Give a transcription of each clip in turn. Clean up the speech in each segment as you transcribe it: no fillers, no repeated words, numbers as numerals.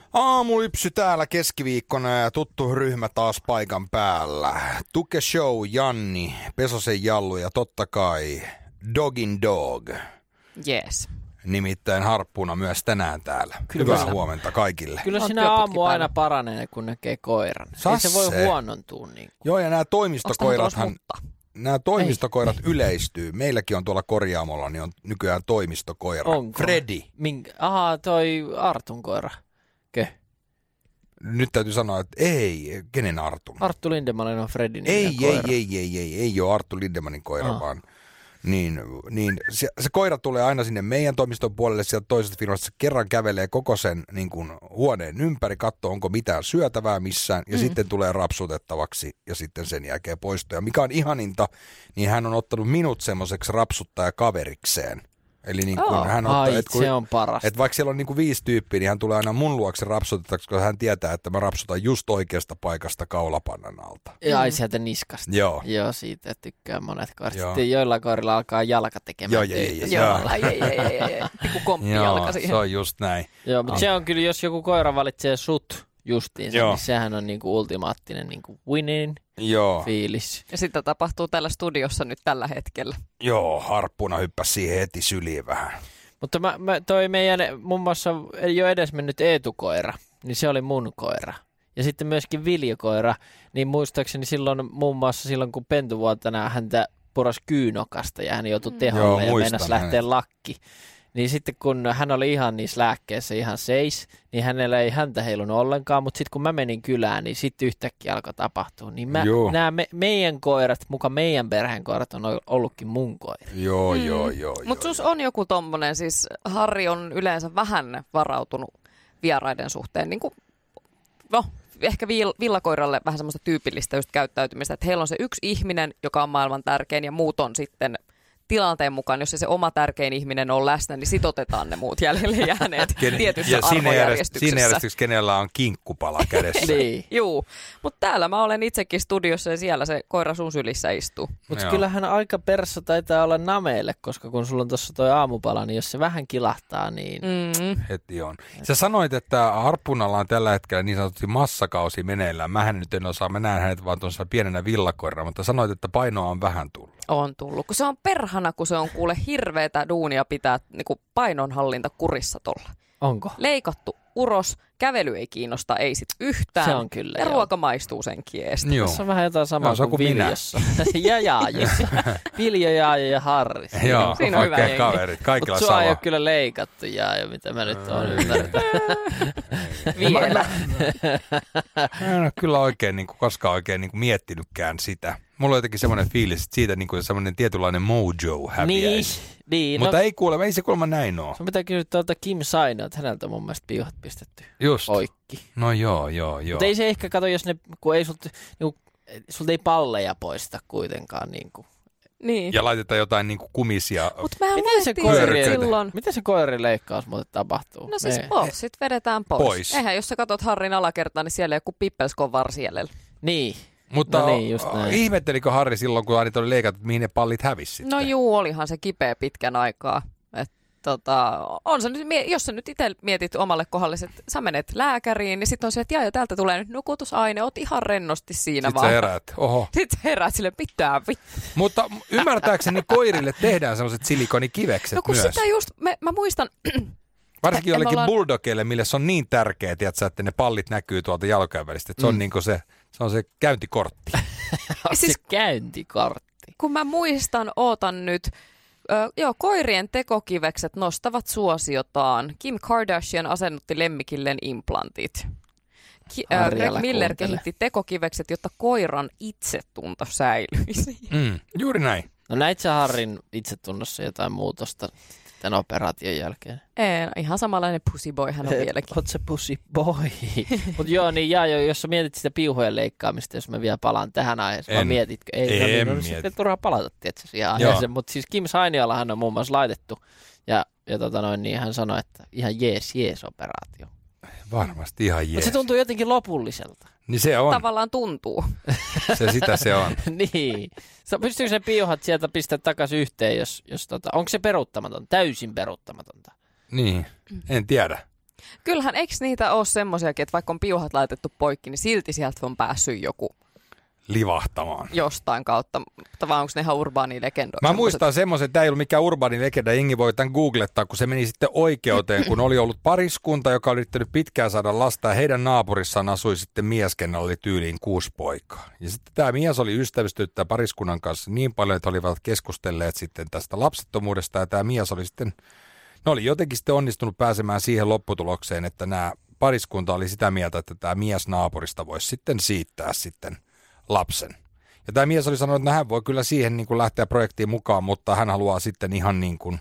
Aamulypsy täällä keskiviikkona ja tuttu ryhmä taas paikan päällä. Tuke Show, Janni, Pesosen Jallu ja totta kai Dogin Dog. Yes. Nimittäin harppuna myös tänään täällä. Kyllä Hyvää kyllä. huomenta kaikille. Kyllä On siinä aamu työputkipäivä. aina paranee, kun näkee koiran. Ei Sasse. se voi huonontua niin kuin. Joo, ja nämä Onko toimistokoirathan, nämä toimistokoirat yleistyy. Meilläkin on tuolla korjaamolla, niin on nykyään toimistokoira. Onko? Freddy. Ahaa, toi Artun koira. Nyt täytyy sanoa, että ei, kenen Artun? Arttu Lindemanin on Freddin Ei ole Arttu Lindemanin koira, vaan niin se koira tulee aina sinne meidän toimiston puolelle sieltä toisesta firmasta. Se kerran kävelee koko sen niin kuin, huoneen ympäri, katsoo onko mitään syötävää missään ja sitten tulee rapsutettavaksi ja sitten sen jälkeen poistuu. Ja mikä on ihaninta, niin hän on ottanut minut semmoiseksi rapsuttajakaverikseen. Eli niin kuin hän ottaa, se on parasta. että vaikka siellä on niin kuin 5 tyyppiä, niin hän tulee aina mun luokse rapsutettavaksi, koska hän tietää, että mä rapsutan just oikeasta paikasta kaulapannan alta. Ja ai sieltä niskasta. Joo. Joo, siitä tykkää monet koirat. Joo. Sitten joillain koirilla alkaa jalka tekemään töitä. Joo. Pikku komppijalka siihen. se on just näin. Joo, mutta se on kyllä, jos joku koira valitsee sut justiinsa, Joo. niin sehän on niinku ultimaattinen niinku winning Joo. fiilis. Ja sitä tapahtuu täällä studiossa nyt tällä hetkellä. Joo, harppuna hyppäsi siihen heti syliin vähän. Mutta toi meidän muun muassa ei ole edes mennyt Eetu-koira, niin se oli mun koira. Ja sitten myöskin Viljo-koira, niin muistaakseni muun muassa silloin kun pentuvuotena häntä puras kyynokasta ja hän joutui teholle ja muistan meinasi lähteä lakki. Niin sitten kun hän oli ihan niissä lääkkeissä ihan seis, niin hänellä ei häntä heilunut ollenkaan, mutta sitten kun mä menin kylään, niin sitten yhtäkkiä alkoi tapahtua. Niin nämä meidän koirat, muka meidän perheen koirat on ollutkin mun koira. Joo. Mutta sus on joku tommonen, siis Harri on yleensä vähän varautunut vieraiden suhteen, niin kuin, no ehkä villakoiralle vähän semmoista tyypillistä just käyttäytymistä, että heillä on se yksi ihminen, joka on maailman tärkein ja muut on sitten tilanteen mukaan, jos se oma tärkein ihminen on läsnä, niin sit otetaan ne muut jäljelle jääneet tietyssä arvojärjestyksessä. Siinä järjestyksessä, kenellä on kinkkupala kädessä. Niin. Juu, mutta täällä mä olen itsekin studiossa ja siellä se koira sun sylissä istuu. Mutta kyllähän aika perssa taitaa olla nameille, koska kun sulla on tuossa toi aamupala, niin jos se vähän kilahtaa, niin Heti on. Sä sanoit, että harppunalla on tällä hetkellä niin sanotusti massakausi meneillään. Mähän nyt en osaa, mä näen hänet vaan tuossa pienenä villakoirana, mutta sanoit, että painoa on vähän tullut. On tullut, kun se on perhana, kun se on kuule hirveetä duunia pitää niinku painonhallinta kurissa tolla. onko? Leikattu uros, kävely ei kiinnosta, ei sit yhtään. Se on kyllä, ja joo. ruoka maistuu sen kiestä. Joo. Tässä on vähän jotain samaa se on kuin kuin minä. Viljossa. ja Jaaja. Viljo, Jaaja ja Harri. Joo, Siinä on hyvä oikein jengi. kaverit. Kaikilla Mutta sua ei sama. ole kyllä leikattu, Jaaja, mitä mä nyt oon ymmärtänyt. Vielä. Mä en ole kyllä oikein, niin kuin, koskaan oikein niin kuin miettinytkään sitä. Mulla on jotenkin semmoinen fiilis, että siitä niin kuin semmoinen tietynlainen mojo häviäisi. Niin, Mutta ei se kuulemma näin ole. sun pitää kysyä tuolta Kim Saino, että häneltä on mun mielestä piuhat pistetty Just. poikki. No joo. Mutta ei se ehkä kato, jos ne, kun ei sulta ei palleja poista kuitenkaan. Niin kuin. Niin. Ja laitetaan jotain niin kuin kumisia. Mutta mehän Miten se luettiin silloin. Miten se koirileikkaus muuten tapahtuu? No siis bolssit vedetään pois. Pois. Eihän jos sä katot Harrin alakertaa, niin siellä ei ole kuin pippelskon varsi jäljellä. Niin. Mutta No niin, just näin. ihmettelikö Harri silloin, kun Anit oli leikattu, että mihin ne pallit hävisi sitten? No juu, olihan se kipeä pitkän aikaa. On se nyt, jos sä nyt itse mietit omalle kohdalle, että sä menet lääkäriin, niin sitten on se, että ja täältä tulee nyt nukutusaine, oot ihan rennosti siinä Sitten vaan. sä heräät. Oho. Sitten sä heräät sille, pitää Mutta ymmärtääkseni koirille tehdään sellaiset silikonikivekset No kun myös. sitä just, mä muistan, Varsinkin jollekin ollaan- bulldogeille, mille se on niin tärkeää, että ne pallit näkyy tuolta jalkojen välistä. Että se on niinku se on se käyntikortti. siis Se käyntikortti. kun mä muistan, ootan nyt, koirien tekokivekset nostavat suosiotaan. Kim Kardashian asennutti lemmikilleen implantit. Harri, Greg älä Miller kuuntele. kehitti tekokivekset, jotta koiran itsetunto säilyisi. Juuri näin. No näit sä Harrin itsetunnossa jotain muutosta tämän operaation jälkeen? Ihan samanlainen pussyboy hän on vieläkin. Oot se pussy boy. Mutta joo, niin jos sä mietit sitä piuhojen leikkaamista, jos mä vielä palaan tähän aiheeseen, vai En. mietitkö? En no, mieti. sitten turhaa palata, tietysti siihen aiheeseen. Mutta siis Kim Sainialahan on muun muassa laitettu, ja niin hän sanoi, että ihan jees operaatio. Varmasti ihan Mutta jees. se tuntuu jotenkin lopulliselta. Niin se on. Tavallaan tuntuu. Sitä se on. Niin. Pystyykö ne piuhat sieltä pistää takaisin yhteen, jos onko se peruuttamaton, täysin peruuttamatonta? Niin. En tiedä. Kyllähän, eikö niitä ole semmosiakin, että vaikka on piuhat laitettu poikki, niin silti sieltä on päässyt joku livahtamaan. Jostain kautta, mutta vaan onko ne ihan urbaani legendoja? Mä muistan semmoisen, että tämä ei ollut mikään urbaani legenda, jengi voi tämän googlettaa, kun se meni sitten oikeuteen, kun oli ollut pariskunta, joka oli yrittänyt pitkään saada lasta, ja heidän naapurissaan asui sitten mies, kenellä oli tyyliin 6 poikaa. Ja sitten tämä mies oli ystävystynyt tämän pariskunnan kanssa niin paljon, että olivat keskustelleet sitten tästä lapsettomuudesta, ja tämä mies oli sitten, ne oli jotenkin sitten onnistunut pääsemään siihen lopputulokseen, että nämä pariskunta oli sitä mieltä, että tämä mies naapurista voisi sitten siittää sitten lapsen. Ja tämä mies oli sanonut, että hän voi kyllä siihen niin kuin lähteä projektiin mukaan, mutta hän haluaa sitten ihan niin kuin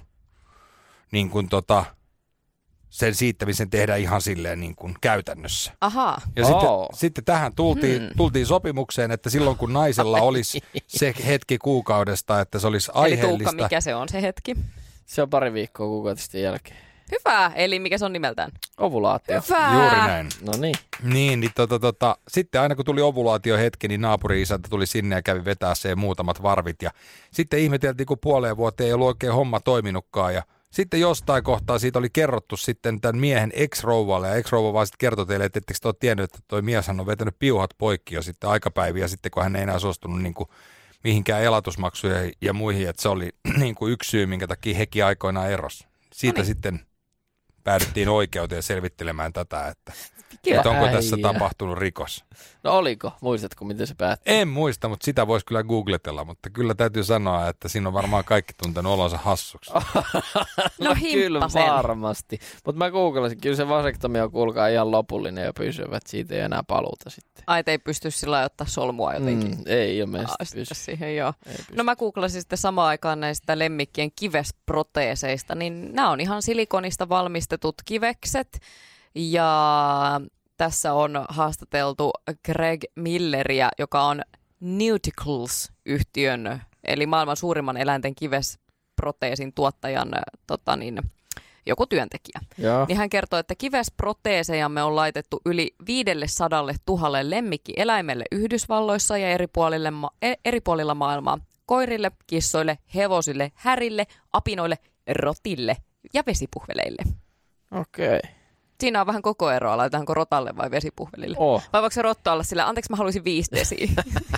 sen siittämisen tehdä ihan silleen niin kuin käytännössä. Ahaa. Ja sitten tähän tultiin sopimukseen, että silloin kun naisella olisi se hetki kuukaudesta, että se olisi aiheellista. Eli Tuukka, mikä se on se hetki? Se on pari viikkoa kuukautisten jälkeen. Hyvä, eli mikä se on nimeltään? Ovulaatio. Hyvä. Juuri näin. No niin. Niin sitten aina kun tuli ovulaatiohetki, niin naapuri-isäntä tuli sinne ja kävi vetää sen muutamat varvit. Ja sitten ihmeteltiin, kun puoleen vuoteen ei ollut oikein homma toiminutkaan. Ja sitten jostain kohtaa siitä oli kerrottu sitten tämän miehen ex-rouvalle. Ja ex-rouva vaan sitten kertoi teille, että ettekö te ole tiennyt, että toi mieshän on vetänyt piuhat poikki jo sitten aikapäiviä sitten, kun hän ei enää suostunut niin kuin mihinkään elatusmaksuja ja muihin. Että se oli niin kuin yksi syy, minkä takia hekin aikoinaan erosi. Siitä sitten päädyttiin oikeuteen selvittelemään tätä, että onko tässä tapahtunut rikos. No oliko? Muistatko, miten se päättyi? En muista, mutta sitä voisi kyllä googletella, mutta kyllä täytyy sanoa, että siinä on varmaan kaikki tuntenut olonsa hassuksi. No kyllä varmasti. Mutta mä googlasin, kyllä se vasektomia on kuulkaa ihan lopullinen ja pysyvät, siitä ei enää paluuta sitten. Ai, ei pysty sillä ottaa solmua jotenkin. Ei ilmeisesti pysty. Siihen, joo. No mä googlasin sitten samaan aikaan näistä lemmikkien kivesproteeseista, niin nämä on ihan silikonista valmistetut kivekset. Ja tässä on haastateltu Greg Milleriä, joka on Neuticals-yhtiön, eli maailman suurimman eläinten kivesproteesin tuottajan joku työntekijä. Niin hän kertoo, että kivesproteesejamme on laitettu yli 500 000 lemmikkieläimelle Yhdysvalloissa ja eri puolilla maailmaa. Koirille, kissoille, hevosille, härille, apinoille, rotille ja vesipuhveleille. Okei. Siinä on vähän koko eroa, laitetaanko rotalle vai vesipuhvelille. Vai voiko se rotta olla sillä, anteeksi mä haluaisin 5 desiä.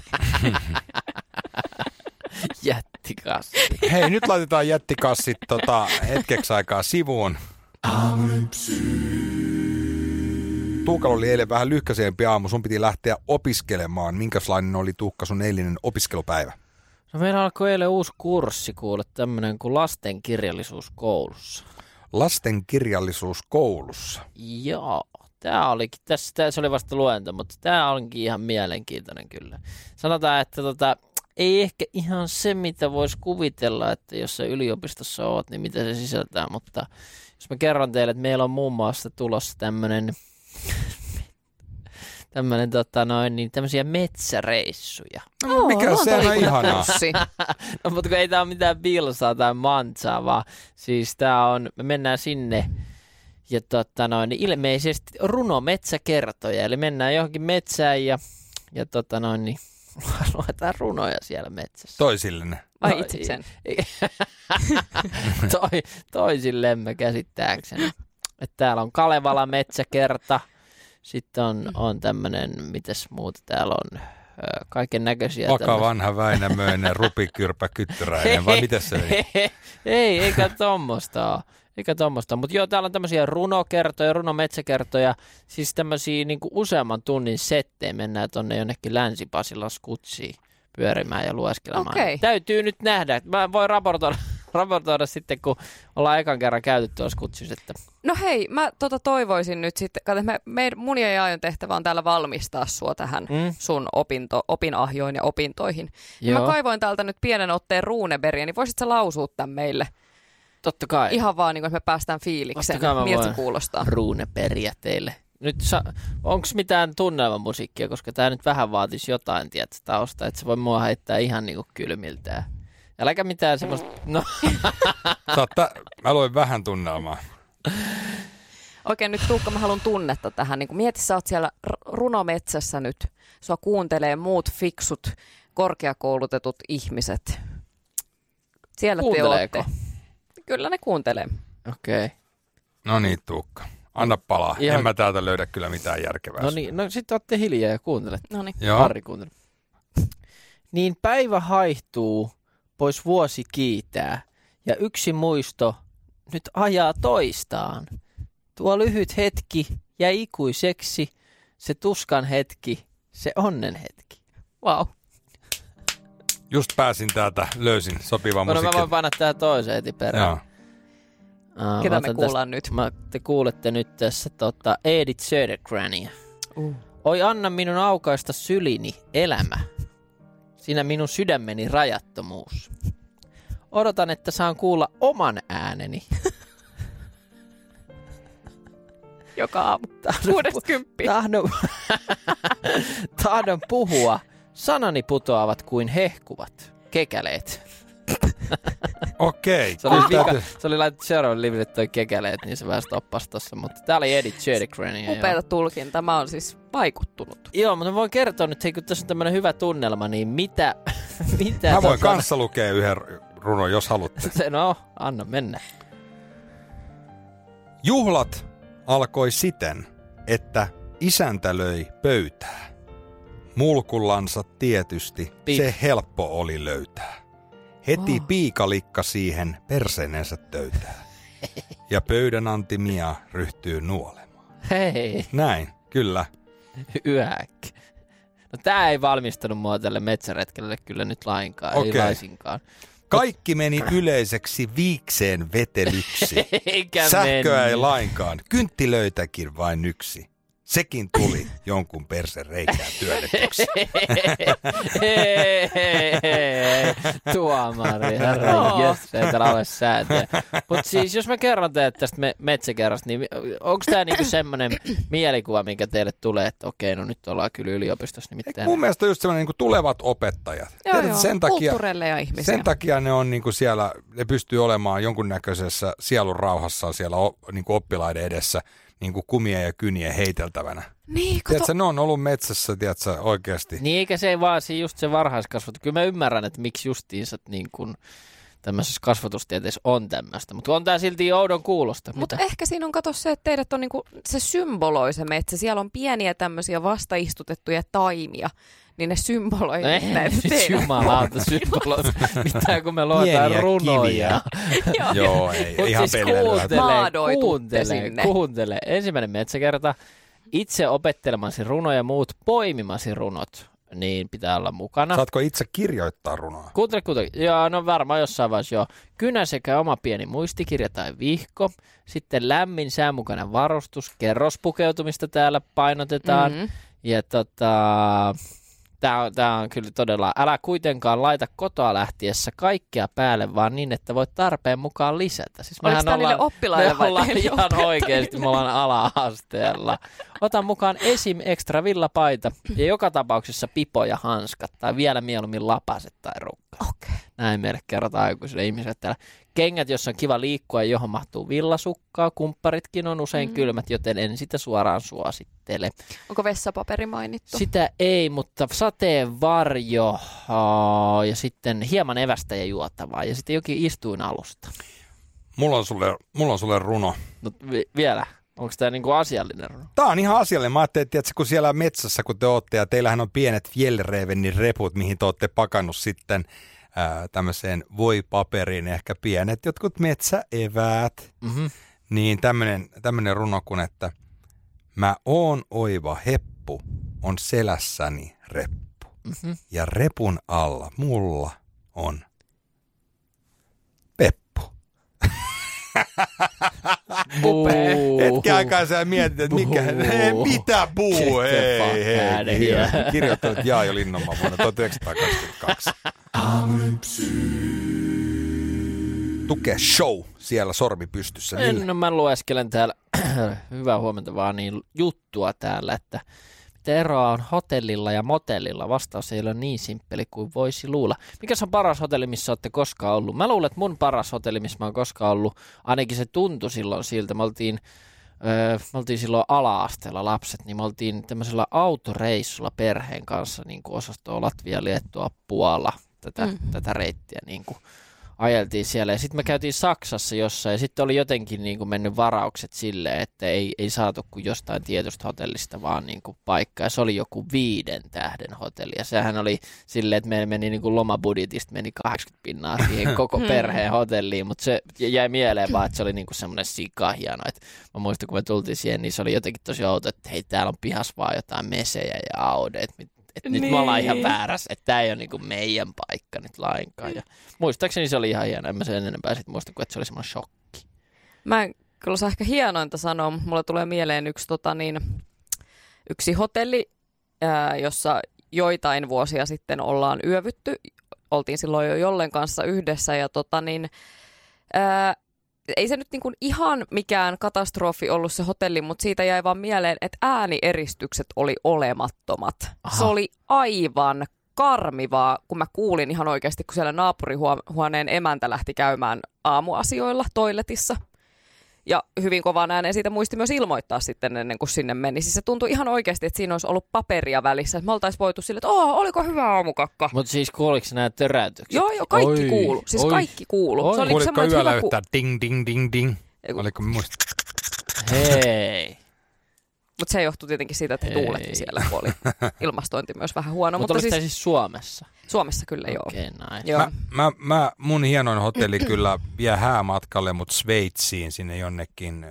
Jättikassi. Hei, nyt laitetaan jättikassit hetkeksi aikaa sivuun. Tuukalla oli eilen vähän lyhkäisempi aamu, sun piti lähteä opiskelemaan. Minkälainen oli Tuukka sun eilinen opiskelupäivä? No meillä alkoi eilen uusi kurssi, kuule, tämmöinen kuin lastenkirjallisuus koulussa. Lastenkirjallisuus koulussa? Joo, tämä olikin, se oli vasta luento, mutta tämä onkin ihan mielenkiintoinen kyllä. Sanotaan, että ei ehkä ihan se, mitä voisi kuvitella, että jos sä yliopistossa oot, niin mitä se sisältää, mutta jos mä kerron teille, että meillä on muun muassa tulossa tämmöisiä metsäreissuja. No, mikä se on ihanaa. No, mutta kun ei tää ole mitään bilsaa tai mantsaa, vaan siis me mennään sinne ja ilmeisesti runometsäkertoja, eli mennään johonkin metsään ja luetaan runoja siellä metsässä. Toisillenne. Vai itsekseen? Toisillemme käsittääkseni. Että täällä on Kalevala metsäkerta. Sitten on tämmöinen, mitäs muuta täällä on, kaiken näköisiä. Vaka vanha Väinämöinen, Rupikyrpä Kyttyräinen, vai mitä se oli? Eikä tommoista. Mutta joo, täällä on tämmöisiä runokertoja, runometsäkertoja, siis tämmöisiä niin kuin useamman tunnin settejä, mennään tonne jonnekin Länsi-Pasilan skutsiin pyörimään ja lueskelemaan. Okay. Täytyy nyt nähdä. Mä voin raportoida sitten, kun ollaan ekan kerran käyty tuossa skutsissa. No hei, mä toivoisin nyt sitten, mun ja Jaajon tehtävä on täällä valmistaa sua tähän sun opinahjoin ja opintoihin. Ja mä kaivoin täältä nyt pienen otteen Runebergia, niin voisit sä lausua tämän meille? Totta kai. Ihan vaan, niin kuin, että me päästään fiilikseen. Miltä se kuulostaa? Runebergia teille. Nyt onko mitään tunnelmamusiikkia, koska tämä nyt vähän vaatisi jotain tausta, että se voi mua heittää ihan niin kuin kylmiltään. Äläkä mitään semmoista. No. Mä luin vähän tunnelmaa. Oikein nyt Tuukka, mä haluan tunnetta tähän. Niin mieti, sä oot siellä runometsässä nyt. Sua kuuntelee muut fiksut, korkeakoulutetut ihmiset. Siellä te ootte. Kyllä ne kuuntelee. Okei. No niin, Tuukka. Anna palaa. En mä täältä löydä kyllä mitään järkevää. No niin, no sitten ootte hiljaa ja kuuntelet. No niin. Harri kuuntelee. Niin päivä haihtuu, pois vuosi kiitää, ja yksi muisto nyt ajaa toistaan. Tuo lyhyt hetki jäi ikuiseksi, se tuskan hetki, se onnen hetki. Wow. Just pääsin täältä, löysin sopivan musiikin. Mä voin panna tähän toiseen heti perään. Ketä me kuullaan nyt? Te kuulette nyt tässä Edith Södergrania. Oi anna minun aukaista sylini elämä. Siinä minun sydämeni rajattomuus. Odotan, että saan kuulla oman ääneni. Joka aamu. 60. Tahdon puhua. Sanani putoavat kuin hehkuvat kekäleet. Okei. Se oli laitettu seuraavan liville toi kekäleet, niin se vähän stoppasi tossa. Mutta tää oli Edith Södergrania. Upeata tulkinta. Mä oon siis vaikuttunut. Joo, mutta voin kertoa nyt, kun tässä on tämmönen hyvä tunnelma, niin mitä mä voin kanssa lukea yhden runon, jos haluatte. No, anna mennä. Juhlat alkoi siten, että isäntä löi pöytää. Mulkullansa tietysti se helppo oli löytää. Heti piikalikka siihen perseenensä töytää. Ja pöydän antimia ryhtyy nuolemaan. Hei. Näin, kyllä. Yäkki. No tää ei valmistanut mua tälle metsäretkelle kyllä nyt lainkaan, ei laisinkaan. Kaikki meni yleiseksi viikseen vetelyksi. Eikä sähköä mennyt. ei lainkaan, kynttilöitäkin vain yksi. Sekin tuli jonkun persen reikään työnnetyksi. Tuomari, herra jös, ei täällä ole sääntöjä. Mutta siis jos mä kerron teille tästä metsäkerrasta, niin onko tämä niinku semmoinen mielikuva, mikä teille tulee, että okei, no nyt ollaan kyllä yliopistossa nimittäin. Mun mielestä on just semmoinen niinku tulevat opettajat. Joo, kulttuureille ja ihmisiä. Sen takia ne on niinku siellä, ne pystyy olemaan jonkunnäköisessä sielun rauhassa siellä niinku oppilaiden edessä. Niin kuin kumia ja kyniä heiteltävänä. Niin, tiedätkö, ne on ollut metsässä, tiedätkö, oikeasti. Niin, eikä se vaan just se varhaiskasvatus. Kyllä mä ymmärrän, että miksi justiinsa niin kuin tämmöisessä kasvatustieteessä on tämmöistä. Mutta on tää silti oudon kuulosta. Mutta ehkä siinä on kato se, että teidät on niinku, se symboloi se metsä. Siellä on pieniä tämmöisiä vastaistutettuja taimia. Niin ne symboloi näitä teidän. Jumalauta symboloi. Mitään kun me luotaan runoja. Joo, ei ihan siis kuuntele. Ensimmäinen metsäkerta. Itse opettelemasi runoja ja muut poimimasi runot. Niin pitää olla mukana. Saatko itse kirjoittaa runoa? Kuuntele. Joo, no varmaan jossain vaiheessa joo. Kynä sekä oma pieni muistikirja tai vihko. Sitten lämmin säänmukainen varustus. Kerrospukeutumista täällä painotetaan. Mm-hmm. Ja Tämä on kyllä todella, älä kuitenkaan laita kotoa lähtiessä kaikkea päälle, vaan niin, että voit tarpeen mukaan lisätä. Siis oliko tämä niille oppilaille vai ihan oikeasti, me ollaan ala-asteella. Ota mukaan esim. Extra villapaita ja joka tapauksessa pipo ja hanskat tai vielä mieluummin lapaset tai rukka. Okay. Näin meille kerrotaan aikuisille ihmisille täällä. Kengät, jossa on kiva liikkua ja johon mahtuu villasukkaa. Kumpparitkin on usein kylmät, joten en sitä suoraan suosittele. Onko vessapaperi mainittu? Sitä ei, mutta sateenvarjo ja sitten hieman evästä ja juotavaa ja sitten jokin istuinalusta. Mulla on sulle runo. No, vielä? Onko tämä niinku asiallinen runo? Tämä on ihan asiallinen. Mä ajattelin, että kun siellä metsässä kun te ootte ja teillähän on pienet Fjällrävenin reput, mihin te ootte pakannut sitten tämmöiseen voipaperiin, ehkä pienet jotkut metsäeväät, niin tämmöinen runo kun, että mä oon oiva heppu, on selässäni reppu, ja repun alla mulla on peppu. Hetken aikaa sä mietit, että mitä buu, hei. Kirjoittanut Jaajo Linnanmaa vuonna 1922. Tuke show siellä sormi pystyssä. No mä lueskelen täällä, hyvää huomenta vaan, niin juttua täällä, että mitä eroa on hotellilla ja motellilla. Vastaus ei ole niin simppeli kuin voisi luulla. Mikä on paras hotelli, missä olette koskaan ollut? Mä luulen, että mun paras hotelli, missä mä oon koskaan ollut, ainakin se tuntui silloin siltä. Me oltiin silloin ala-asteella lapset, niin me oltiin tämmöisellä autoreissulla perheen kanssa niin kuin osastoa Latvia, Liettua, Puola, tätä reittiä niin kuin ajeltiin siellä. Ja sitten me käytiin Saksassa jossain, ja sitten oli jotenkin niin kuin mennyt varaukset silleen, että ei saatu kuin jostain tietystä hotellista vaan niin kuin paikka. Ja se oli joku 5 tähden hotelli. Ja sehän oli silleen, että meillä meni niin kuin lomabudjetista meni 80% siihen koko perheen hotelliin, mutta se jäi mieleen vaan, että se oli niin kuin semmoinen sikahieno. Että mä muistan, kun me tultiin siihen, niin se oli jotenkin tosi outo, että hei, täällä on pihas vaan jotain mesejä ja audeet, että nyt me ollaan ihan väärässä, että tämä ei ole niinku meidän paikka nyt lainkaan. Ja muistaakseni se oli ihan hieno, en mä sen enempää sitten muista, että se oli semmoinen shokki. Mä en kyllä osaa ehkä hienointa sanoa, mutta mulle tulee mieleen yksi hotelli, jossa joitain vuosia sitten ollaan yövytty. Oltiin silloin jo Jollen kanssa yhdessä ja ei se nyt niin kuin ihan mikään katastrofi ollut se hotelli, mutta siitä jäi vaan mieleen, että äänieristykset oli olemattomat. Aha. Se oli aivan karmivaa, kun mä kuulin ihan oikeasti, kun siellä naapurihuoneen emäntä lähti käymään aamuasioilla toiletissa. Ja hyvin kovaan ääneen siitä muisti myös ilmoittaa sitten ennen kuin sinne meni. Siis se tuntui ihan oikeasti, että siinä olisi ollut paperia välissä. Että me oltaisiin voitu sille, että oliko hyvä aamukakka. Mutta siis kuuliko nämä töräytykset? Joo, kaikki kuulu. Siis kaikki kuulu. Se oli kuulitko yöllä yhtään ding, ding, ding, ding? Oliko muista? Hei. Mutta se johtui tietenkin siitä, että he tuuletti siellä, kun oli ilmastointi myös vähän huono. Mutta oliko siis Suomessa? Suomessa kyllä, joo. Okei, nice. Joo. Mun hienoin hotelli kyllä vie häämatkalle, mutta Sveitsiin sinne jonnekin,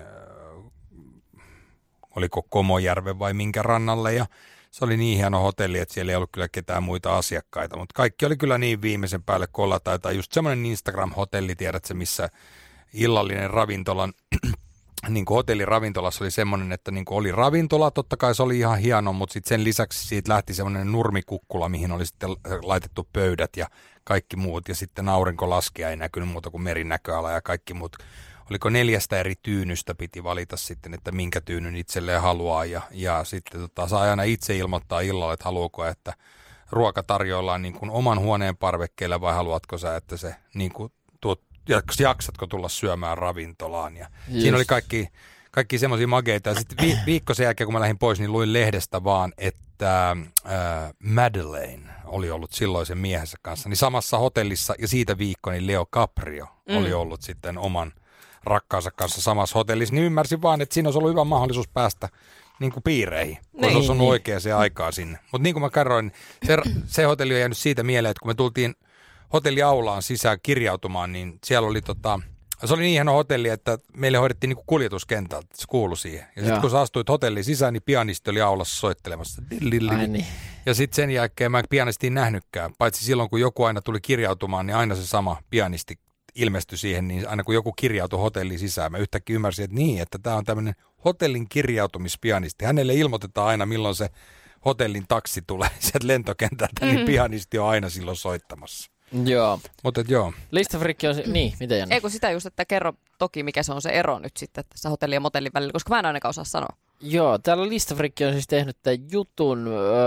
oliko Komojärven vai minkä rannalle. Ja se oli niin hieno hotelli, että siellä ei ollut kyllä ketään muita asiakkaita. Mutta kaikki oli kyllä niin viimeisen päälle kollata. Tai just semmoinen Instagram-hotelli, tiedätkö, missä illallinen ravintolan niin kuin hotelliravintolassa oli semmoinen, että niin kuin oli ravintola, totta kai se oli ihan hieno, mutta sitten sen lisäksi siitä lähti semmoinen nurmikukkula, mihin oli sitten laitettu pöydät ja kaikki muut, ja sitten aurinkolaskija ei näkynyt muuta kuin merinäköala ja kaikki muut. Oliko 4 eri tyynystä piti valita sitten, että minkä tyynyn itselleen haluaa, ja sitten saa aina itse ilmoittaa illalla, että haluuko, että ruoka tarjoillaan niin kuin oman huoneen parvekkeella vai haluatko sä, että se niin kuin jaksatko tulla syömään ravintolaan. Ja siinä oli kaikki semmoisia mageita. Ja sitten viikko sen jälkeen, kun mä lähdin pois, niin luin lehdestä vaan, että Madeleine oli ollut silloisen miehensä kanssa. Niin samassa hotellissa ja siitä viikko, niin Leo Caprio oli ollut sitten oman rakkaansa kanssa samassa hotellissa. Niin ymmärsin vaan, että siinä olisi ollut hyvä mahdollisuus päästä niin kuin piireihin, kun se olisi ollut oikeaan aikaa sinne. Mutta niin kuin mä kerroin, se hotelli on jäänyt siitä mieleen, että kun me tultiin hotelliaulaan sisään kirjautumaan, niin siellä oli se oli niin hieno hotelli, että meille hoidettiin niinku kuljetuskentältä, se kuului siihen. Ja sitten kun sä astuit hotelliin sisään, niin pianisti oli aulassa soittelemassa. Niin. Ja sitten sen jälkeen mä en pianistiin nähnytkään, paitsi silloin kun joku aina tuli kirjautumaan, niin aina se sama pianisti ilmestyi siihen, niin aina kun joku kirjautui hotelliin sisään, mä yhtäkkiä ymmärsin, että tämä on tämmöinen hotellin kirjautumispianisti. Hänelle ilmoitetaan aina, milloin se hotellin taksi tulee sieltä lentokentältä, niin pianisti on aina silloin soittamassa. Joo. Mutta joo. Listafrikki on niin, miten Janne? Ei kun sitä just, että kerro toki mikä se on se ero nyt sitten tässä hotellin ja motellin välillä, koska mä en ainakaan osaa sanoa. Joo, täällä Listafrikki on siis tehnyt tämän jutun,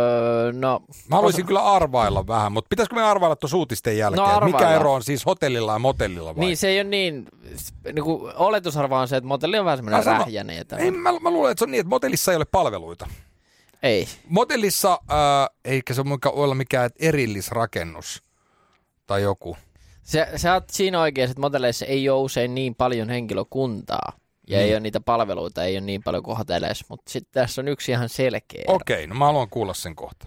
mä haluaisin kyllä arvailla vähän, mutta pitäisikö me arvailla tuossa uutisten jälkeen? Mikä ero on siis hotellilla ja motellilla vai? Niin, se ei ole niin kuin oletusarva on se, että motelli on vähän semmoinen rähjäinen. Ei, mä luulen, että se on niin, että motellissa ei ole palveluita. Ei. Motellissa, eikä se ole mikään erillisrakennus. Tai joku. Sä oot siinä oikeassa, että motelleissa ei ole usein niin paljon henkilökuntaa. Ja ei ole niitä palveluita, ei ole niin paljon kuin hotelleissa. Mutta sitten tässä on yksi ihan selkeä. Okei, no mä haluan kuulla sen kohta.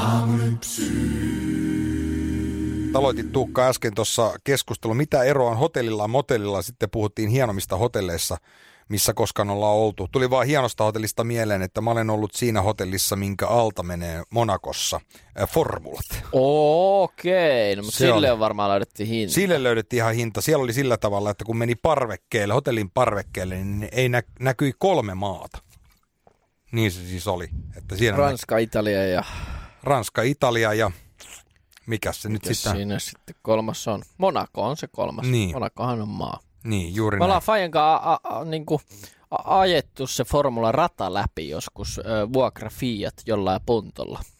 Aloitit Tuukka äsken tuossa keskustelun, mitä eroa on hotellilla ja motellilla. Sitten puhuttiin hienommista hotelleissa, missä koskaan ollaan oltu. Tuli vaan hienosta hotellista mieleen, että mä olen ollut siinä hotellissa, minkä alta menee Monakossa. Formulat. Okei, no, mutta sille on varmaan löydettiin hinta. Sille löydettiin ihan hinta. Siellä oli sillä tavalla, että kun meni parvekkeelle, hotellin parvekkeelle, niin ei näkyi 3 maata. Niin se siis oli. Että siinä Ranska, Italia ja mikäs se nyt sitten? Siinä sitten 3 on? Monaco on se 3. Niin. Monacohan on maa. Niin, juuri näin. Me ollaan Fajan kanssa niinku ajettu se Formula-rata läpi joskus vuokra Fiat jollain puntolla.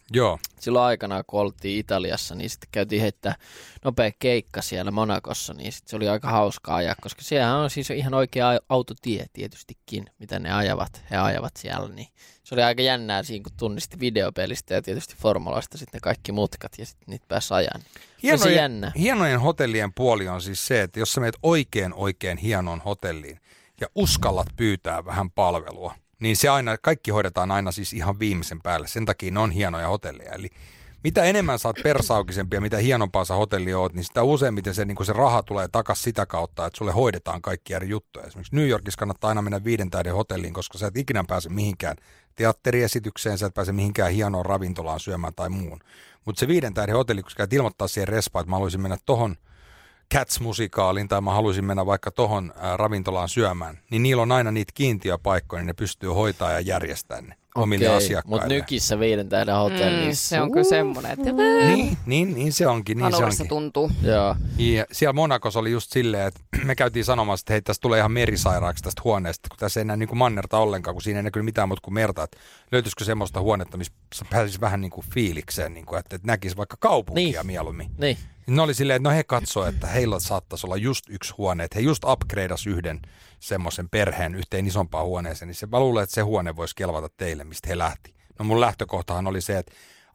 Joo. Silloin aikanaan, kun oltiin Italiassa, niin sitten käytiin heittää nopea keikka siellä Monacossa, niin sitten se oli aika hauskaa ajaa, koska siellä on siis ihan oikea autotie tietystikin, mitä ne ajavat. He ajavat siellä, niin se oli aika jännää siinä, kun tunnisti videopelistä ja tietysti formulasta sitten ne kaikki mutkat ja sitten niitä pääsi ajan. Hienojen hotellien puoli on siis se, että jos sä meet oikein hienoon hotelliin ja uskallat pyytää vähän palvelua, niin se aina, kaikki hoidetaan aina siis ihan viimeisen päälle. Sen takia ne on hienoja hotelleja. Eli mitä enemmän sä oot persaukisempi ja mitä hienompaa sä hotelli oot, niin sitä useimmiten se, niin se raha tulee takas sitä kautta, että sulle hoidetaan kaikki eri juttuja. Esimerkiksi New Yorkissa kannattaa aina mennä 5 tähden hotelliin, koska sä et ikinä pääse mihinkään teatteriesitykseen, sä et pääse mihinkään hienoon ravintolaan syömään tai muun. Mutta se 5 tähden hotelli, kun sä käyt ilmoittaa siihen respaan, että mä haluaisin mennä tohon Cats-musikaaliin tai mä haluaisin mennä vaikka tohon ravintolaan syömään, niin niillä on aina niitä kiintiöpaikkoja, niin ne pystyy hoitaa ja järjestämään ne omille asiakkaille. Mutta nykissä 5 tähden hotellissa. Se on kyllä semmoinen, että niin se onkin. Alueessa tuntuu. Joo. Ja siellä Monacossa oli just silleen, että me käytiin sanomassa, että hei, tästä tulee ihan merisairaaksi tästä huoneesta, kun tässä ei näy niin kuin mannerta ollenkaan, kun siinä ei näkyy mitään muuta kuin merta. Että löytyisikö semmoista huonetta, missä pääsisi vähän niin kuin fiilikseen, niin kuin, että näkisi vaikka kaupunkia mieluummin. Niin. Ne oli silleen, että no he katsoo, että heillä saattaisi olla just yksi huone, että he just upgradeas yhden semmoisen perheen yhteen isompaan huoneeseen, niin mä luulen, että se huone voisi kelvata teille, mistä he lähti. No mun lähtökohtahan oli se, että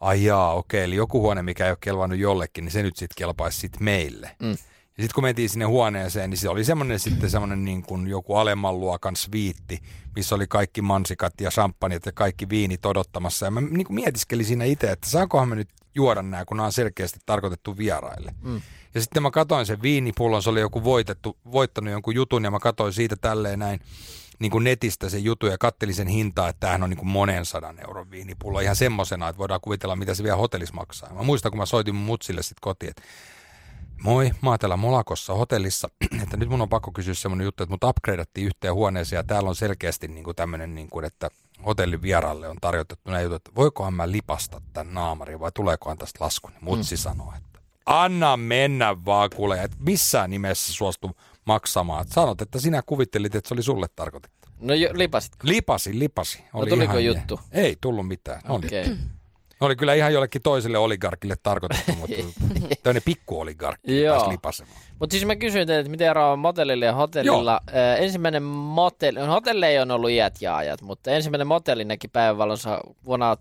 eli joku huone, mikä ei ole kelvannut jollekin, niin se nyt sitten kelpaisi sitten meille. Ja sitten kun mentiin sinne huoneeseen, niin se oli semmoinen niin kuin joku alemman luokan sviitti, missä oli kaikki mansikat ja champagnat ja kaikki viinit odottamassa. Ja mä niin kuin mietiskelin siinä itse, että saankohan me nyt juoda nämä, kun nämä on selkeästi tarkoitettu vieraille. Ja sitten mä katsoin sen viinipullon, se oli joku voittanut jonkun jutun ja mä katsoin siitä tälleen näin niin kuin netistä sen jutun ja kattelin sen hintaa, että tämähän on niin kuin monen 100 euron viinipullo. Ihan semmosena, että voidaan kuvitella, mitä se vielä hotellissa maksaa. Ja mä muistan, kun mä soitin mun mutsille sitten kotiin, että moi, mä oon täällä Monacossa hotellissa, että nyt mun on pakko kysyä semmoinen juttu, että mut upgradeattiin yhteen huoneeseen ja täällä on selkeästi niin kuin tämmöinen, niin kuin, että hotellin vieraalle on tarjotettu näin jutut, että voikohan mä lipasta tämän naamarin vai tuleekohan tästä lasku. Mutsi sanoo, että anna mennä vaan kuule, että missään nimessä suostu maksamaan. Et sanot, että sinä kuvittelit, että se oli sulle tarkoitettu. No lipasitko? Lipasi. No tuliko juttu? Ei tullut mitään. Okei. Oli kyllä ihan jollekin toiselle oligarkille tarkoitettu, mutta tämmöinen pikkuoligarkki pääsi lipasemaan. Mutta siis mä kysyin teille, että miten eroa motellilla ja hotellilla. Ensimmäinen motelli, hotelli on ollut iät ja ajat, mutta ensimmäinen motelli näki päivänvalonsa vuonna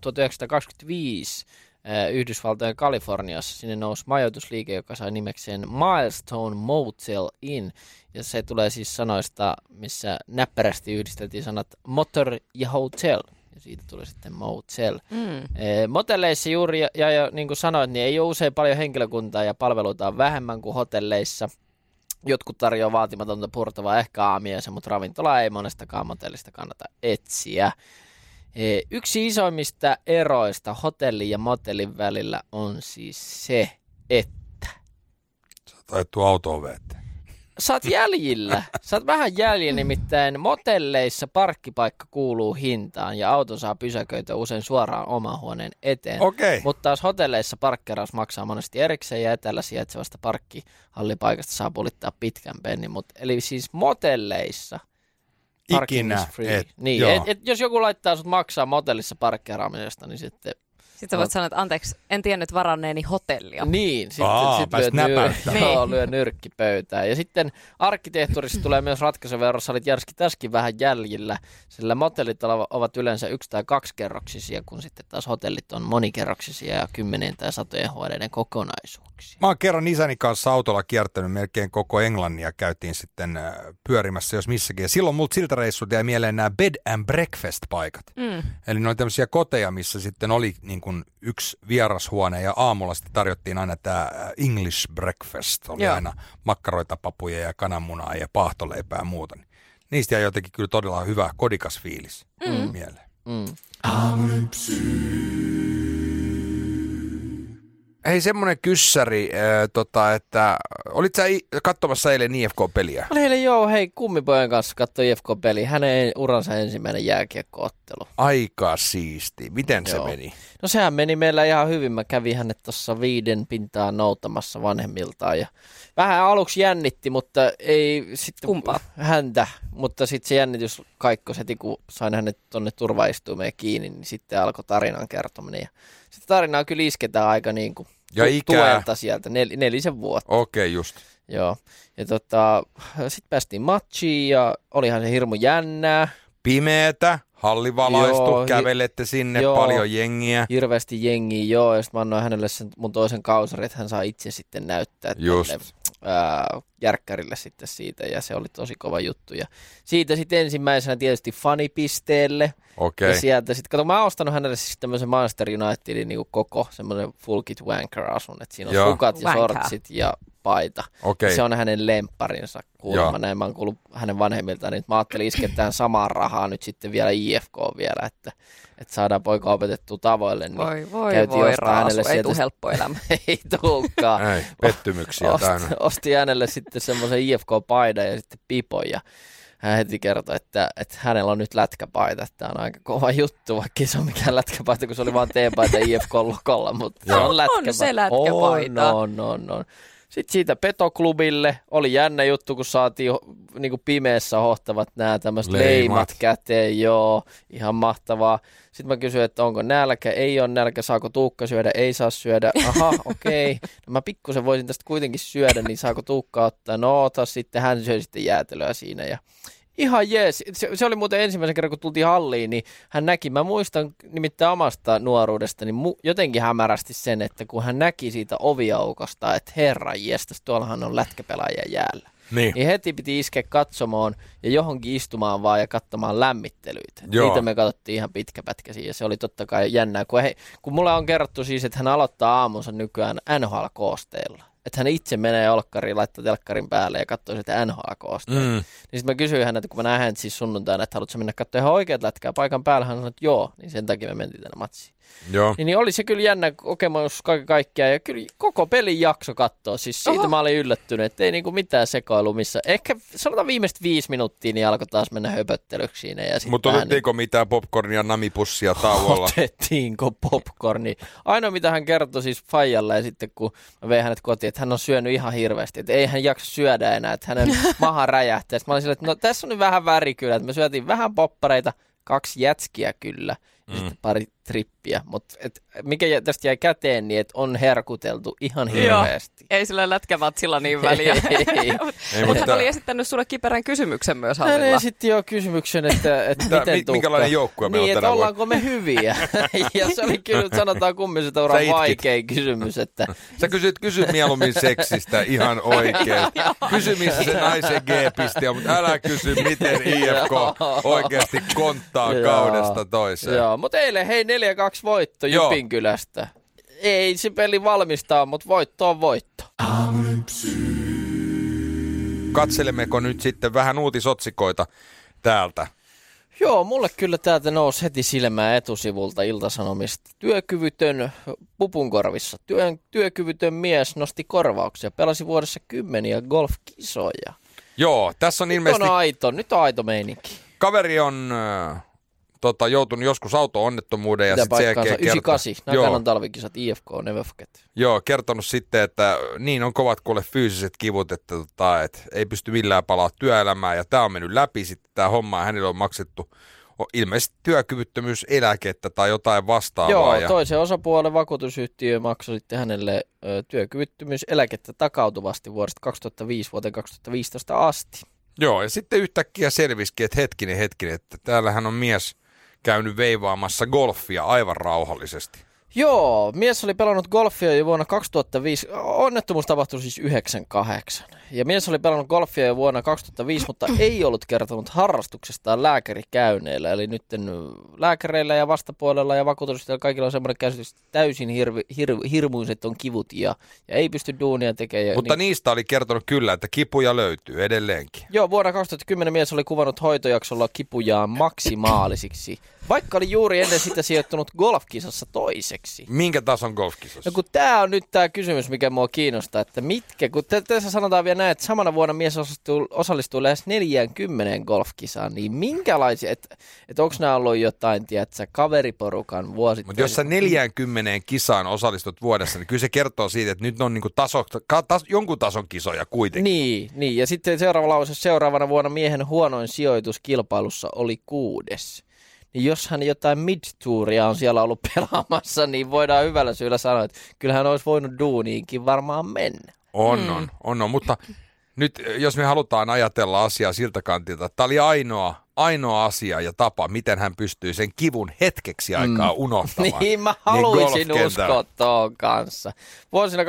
1925 Yhdysvaltojen Kaliforniassa. Sinne nousi majoitusliike, joka sai nimekseen Milestone Motel Inn. Ja se tulee siis sanoista, missä näppärästi yhdisteltiin sanat motor ja hotel. Ja siitä tuli sitten motel. Motelleissa juuri, ja niin kuin sanoit, niin ei ole usein paljon henkilökuntaa ja palveluita on vähemmän kuin hotelleissa. Jotkut tarjoaa vaatimatonta purtavaa ehkä aamiaista, mutta ravintola ei monestakaan motellista kannata etsiä. Yksi isoimmista eroista hotellin ja motellin välillä on siis se, että sä oot ajettu auto-oveen. Sä oot jäljillä. Sä oot vähän jäljillä, nimittäin motelleissa parkkipaikka kuuluu hintaan ja auto saa pysäköitä usein suoraan oman huoneen eteen. Okay. Mutta taas hotelleissa parkkeeraus maksaa monesti erikseen ja etäällä sijaitsevasta parkkihallipaikasta saa pulittaa pitkän pennin. Eli siis motelleissa parking is free. Niin, jos joku laittaa sut maksaa motellissa parkkeeraamisesta, niin sitten Sitten voit sanoa, että anteeksi, en tiennyt varanneeni hotellia. Niin, sitten lyö nyrkki pöytään. Ja sitten arkkitehtuurissa tulee myös ratkaiseva ero, sä olit Jarski tässäkin vähän jäljillä, sillä motellit ovat yleensä 1- tai 2-kerroksisia, kun sitten taas hotellit on monikerroksisia ja 10 tai 100 huoneiden kokonaisuuksia. Mä oon kerran isäni kanssa autolla kiertänyt melkein koko Englannia, käytiin sitten pyörimässä jos missäkin. Ja silloin multa siltä reissulta jäi mieleen nämä bed and breakfast paikat. Eli ne oli tämmöisiä koteja, missä sitten oli niin kuin yksi vierashuone ja aamulla sitten tarjottiin aina tämä English breakfast. Oli aina makkaroita, papuja ja kananmunaa ja paahtoleipää ja muuta. Niistä jäi jotenkin kyllä todella hyvä kodikas fiilis mieleen. Hei, semmoinen kyssäri, että olit sä katsomassa eilen IFK-peliä? Oli eilen kummipojan kanssa katsoi IFK-peliä. Hänen uransa ensimmäinen jääkiekkoottelu. Aika siisti. Miten se meni? No sehän meni meillä ihan hyvin. Mä kävin hänet tuossa 5 pintaa noutamassa vanhemmiltaan. Ja vähän aluksi jännitti, mutta ei sitten häntä. Mutta sitten se jännitys kaikkosi heti, kun sain hänet tuonne turvaistuimeen kiinni, niin sitten alkoi tarinan kertominen. Ja sitten tarinaa kyllä isketään aika niin kuin tuelta sieltä, 4 vuotta. Okei, just. Joo. Ja sitten päästiin matchiin ja olihan se hirmu jännää. Pimeetä, halli valaistu, kävelette sinne, paljon jengiä. Hirveästi jengiä, joo. Ja sitten mä annoin hänelle sen mun toisen kausarin, että hän saa itse sitten näyttää järkkärille sitten siitä. Ja se oli tosi kova juttu. Ja siitä sitten ensimmäisenä tietysti fanipisteelle. Okei. Ja sieltä sitten, kato, mä oon ostanut hänelle siis tämmöisen Manchester Unitedin niin koko semmoinen full kit wanker-asun. Että siinä on sukat ja sortsit ja paita. Okay. Se on hänen lempparinsa kuulemma. Näin mä oon kuullut hänen vanhemmiltaan, niin mä ajattelin iskettään samaa rahaa nyt sitten vielä IFK vielä, että saadaan poika opetettua tavoille. Niin voi Raasu, ei tule helppo elämä. Ei tulekaan. Ei, pettymyksiä täynnä. Osti hänelle sitten semmoisen IFK-paidan ja sitten pipon ja hän heti kertoi, että hänellä on nyt lätkäpaita. Tämä on aika kova juttu, vaikka se on mikään lätkäpaita, kun se oli vaan T-paita IFK-lukolla, mutta se on lätkäpaita. On se lätkäpaita. On. Sitten siitä petoklubille oli jännä juttu, kun saatiin niin pimeässä hohtavat nämä tämmöiset leimat käteen. Joo, ihan mahtavaa. Sitten mä kysyin, että onko nälkä, ei ole nälkä, saako Tuukka syödä, ei saa syödä. Aha, okei. No mä pikkusen voisin tästä kuitenkin syödä, niin saako Tuukka ottaa? No ota sitten, hän söi sitten jäätelöä siinä ja ihan jees. Se oli muuten ensimmäisen kerran, kun tultiin halliin, niin hän näki, mä muistan nimittäin omasta nuoruudesta, niin jotenkin hämärästi sen, että kun hän näki siitä oviaukosta, että herran jestas, tuollahan on lätkäpelaajia jäällä. Niin heti piti iskeä katsomaan ja johonkin istumaan vaan ja katsomaan lämmittelyitä. Niitä me katsottiin ihan pitkäpätkäisiä ja se oli totta kai jännää. Kun mulle on kerrottu siis, että hän aloittaa aamunsa nykyään NHL-koosteilla. Että hän itse menee olkkariin, laittaa telkkarin päälle ja katsoo sitä NHL-koosteilla. Niin sitten mä kysyin häneltä, kun mä näen hänet siis sunnuntaina, että haluatko mennä katsoa ihan oikeat lätkää paikan päällä. Hän sanoi, että joo, niin sen takia me mentiin tänne matsiin. Joo. Niin oli se kyllä jännä kokemus kaiken kaikkiaan ja kyllä koko pelin jakso katsoa. Siis siitä mä olin yllättynyt, että ei niinku mitään sekoilu missä. Ehkä sanotaan viimeistä 5 minuuttia, niin alkoi taas mennä höpöttelyksi siinä. Mutta otettiinko mitään popcornia, namipussia tauolla? Otettiinko popcornia? Ainoa mitä hän kertoi siis faijalle ja sitten kun mä vein hänet kotiin, että hän on syönyt ihan hirveästi. Että ei hän jaksa syödä enää, että hänen maha räjähtää. Sitten mä olin silleen, että no tässä on nyt vähän väri kyllä, että me syötiin vähän poppareita, 2 jätskiä kyllä. Ja sitten pari trippiä, mutta mikä tästä jäi käteen, niin että on herkuteltu ihan hirveästi. Ei sillä lätkämatsilla niin väliä. Mutta hän oli esittänyt sulle kiperän kysymyksen myös hallilla. Hän esitti jo kysymyksen, että miten minkälainen joukkue meillä on niin, tänä vuonna? Ollaanko me hyviä? Ja se oli kyllä, sanotaan kummin se uran vaikea kysymys. Että sä kysyt mieluummin seksistä ihan oikein. Kysy missä se naisen G-piste, mutta älä kysy miten IFK oikeasti konttaa kaudesta toiseen. Joo, mutta eilen 4-2 voitto Jypinkylästä. Ei se peli valmistaa, mutta voitto on voitto. Katselemmeko nyt sitten vähän uutisotsikoita täältä? Joo, mulle kyllä täältä nousi heti silmää etusivulta Ilta-Sanomista. Työkyvytön pupunkorvissa. Työkyvytön mies nosti korvauksia. Pelasi vuodessa 10 golfkisoja. Joo, tässä on ilmeisesti Nyt on aito meininki. Kaveri on joutunut joskus auto-onnettomuuden ja sitten sen jälkeen 98, Nakanon talvikisat, IFK, never forget. Joo, kertonut sitten, että niin on kovat kuule fyysiset kivut, että ei pysty millään palaa työelämään ja tämä on mennyt läpi sitten tämä homma ja hänelle on maksettu ilmeisesti työkyvyttömyyseläkettä tai jotain vastaavaa. Joo, toisen osapuolen vakuutusyhtiö maksoi sitten hänelle työkyvyttömyyseläkettä takautuvasti vuodesta 2005 vuoteen 2015 asti. Joo, ja sitten yhtäkkiä selvisikin, että hetkinen, että täällähän on mies käynyt veivaamassa golfia aivan rauhallisesti. Joo, mies oli pelannut golfia jo vuonna 2005. Onnettomuus tapahtui siis 98. Ja mies oli pelannut golfia jo vuonna 2005, mutta ei ollut kertonut harrastuksestaan lääkärikäynneillä. Eli nyt lääkäreillä ja vastapuolella ja vakuutusyhtiöillä kaikilla on semmoinen käsitys, että täysin hirmuiset on kivut ja ei pysty duunia tekemään. Mutta niistä oli kertonut kyllä, että kipuja löytyy edelleenkin. Joo, vuonna 2010 mies oli kuvannut hoitojaksolla kipujaan maksimaalisiksi, vaikka oli juuri ennen sitä sijoittunut golfkisassa toiseksi. toiseksi. Minkä tason golfkisossa? No kun tää on nyt tää kysymys, mikä mua kiinnostaa, että mitkä, kun tässä sanotaan vielä näin, että samana vuonna mies osallistuu lähes 40 golfkisaan, niin minkälaisia, että onko nämä ollut jotain, tiedätkö, kaveriporukan vuosittain? Mutta jos sä 40 kisaan osallistut vuodessa, niin kyllä se kertoo siitä, että nyt on niinku jonkun tason kisoja kuitenkin. Niin, ja sitten seuraavana vuonna miehen huonoin sijoitus kilpailussa oli 6. Niin jos hän jotain mid-touria on siellä ollut pelaamassa, niin voidaan hyvällä syyllä sanoa, että kyllähän olisi voinut duuniinkin varmaan mennä. On, mutta nyt jos me halutaan ajatella asiaa siltä kantilta, että tämä oli ainoa asia ja tapa, miten hän pystyy sen kivun hetkeksi aikaa unohtamaan. Niin mä haluaisin uskoa tuon kanssa. Vuosina 2013-2014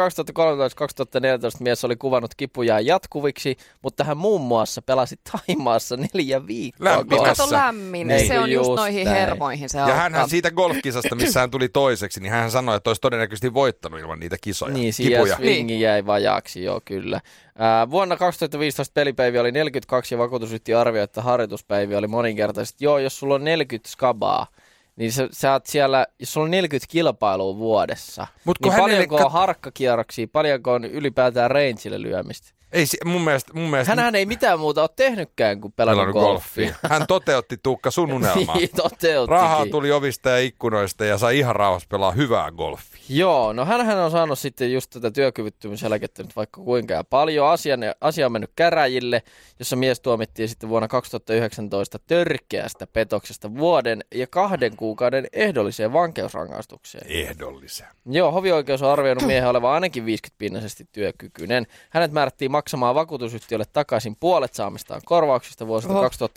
mies oli kuvannut kipujaan jatkuviksi, mutta hän muun muassa pelasi Thaimaassa 4 viikkoa. Kato lämmin, niin, se on just noihin hermoihin se ja hänhän siitä golfkisasta, missä hän tuli toiseksi, niin hän sanoi, että olisi todennäköisesti voittanut ilman niitä kisoja. Niin, siinä swingi jäi vajaaksi, joo kyllä. Vuonna 2015 pelipäiviä oli 42 ja vakuutusyhtiö arvioi, että harjoituspäiviä oli moninkertaisesti. Joo, jos sulla on 40 skabaa, niin sä oot siellä, jos sulla on 40 kilpailua vuodessa, niin paljonko on harkkakierroksia, paljonko on ylipäätään rangeille lyömistä? Ei, mun mielestä... Hänhän ei mitään muuta ole tehnytkään kuin pelannut golfia. Hän toteutti, Tuukka, sun unelmaa. Niin, toteuttikin. Rahaa tuli ovista ja ikkunoista ja sai ihan rauhassa pelaa hyvää golfia. Joo, no hänhän on saanut sitten just tätä työkyvyttömyyseläkettä nyt vaikka kuinka ja paljon. Asia on mennyt käräjille, jossa mies tuomittiin sitten vuonna 2019 törkeästä petoksesta vuoden ja 2 kuukauden ehdolliseen vankeusrangaistukseen. Ehdollisen. Joo, hovioikeus on arvioinut miehen olevan ainakin 50-pinnaisesti työkykyinen. Hänet määrättiin maksamaan vakuutusyhtiölle takaisin puolet saamistaan korvauksista vuosista 2008-2015,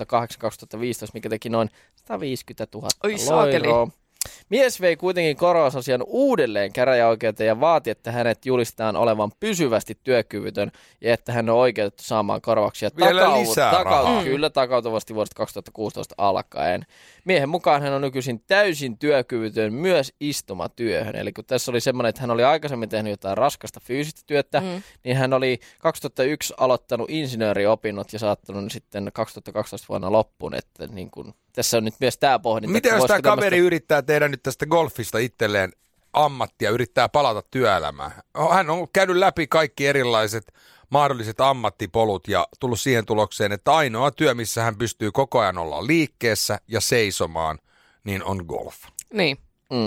mikä teki noin 150 000 euroa. Mies vei kuitenkin korvausasian uudelleen käräjäoikeuteen ja vaati, että hänet julistetaan olevan pysyvästi työkyvytön ja että hän on oikeutettu saamaan korvauksia takautuvasti vuodesta 2016 alkaen. Miehen mukaan hän on nykyisin täysin työkyvytön myös istumatyöhön. Eli kun tässä oli semmoinen, että hän oli aikaisemmin tehnyt jotain raskasta fyysistä työtä, niin hän oli 2001 aloittanut insinööriopinnot ja saattanut sitten 2012 vuonna loppuun. Että niin kun, tässä on nyt myös tämä pohdinta. Miten jos tämä kaveri yrittää tehdä nyt tästä golfista itselleen ammattia, yrittää palata työelämään? Hän on käynyt läpi kaikki erilaiset mahdolliset ammattipolut ja tullut siihen tulokseen, että ainoa työ, missä hän pystyy koko ajan olla liikkeessä ja seisomaan, niin on golf. Niin.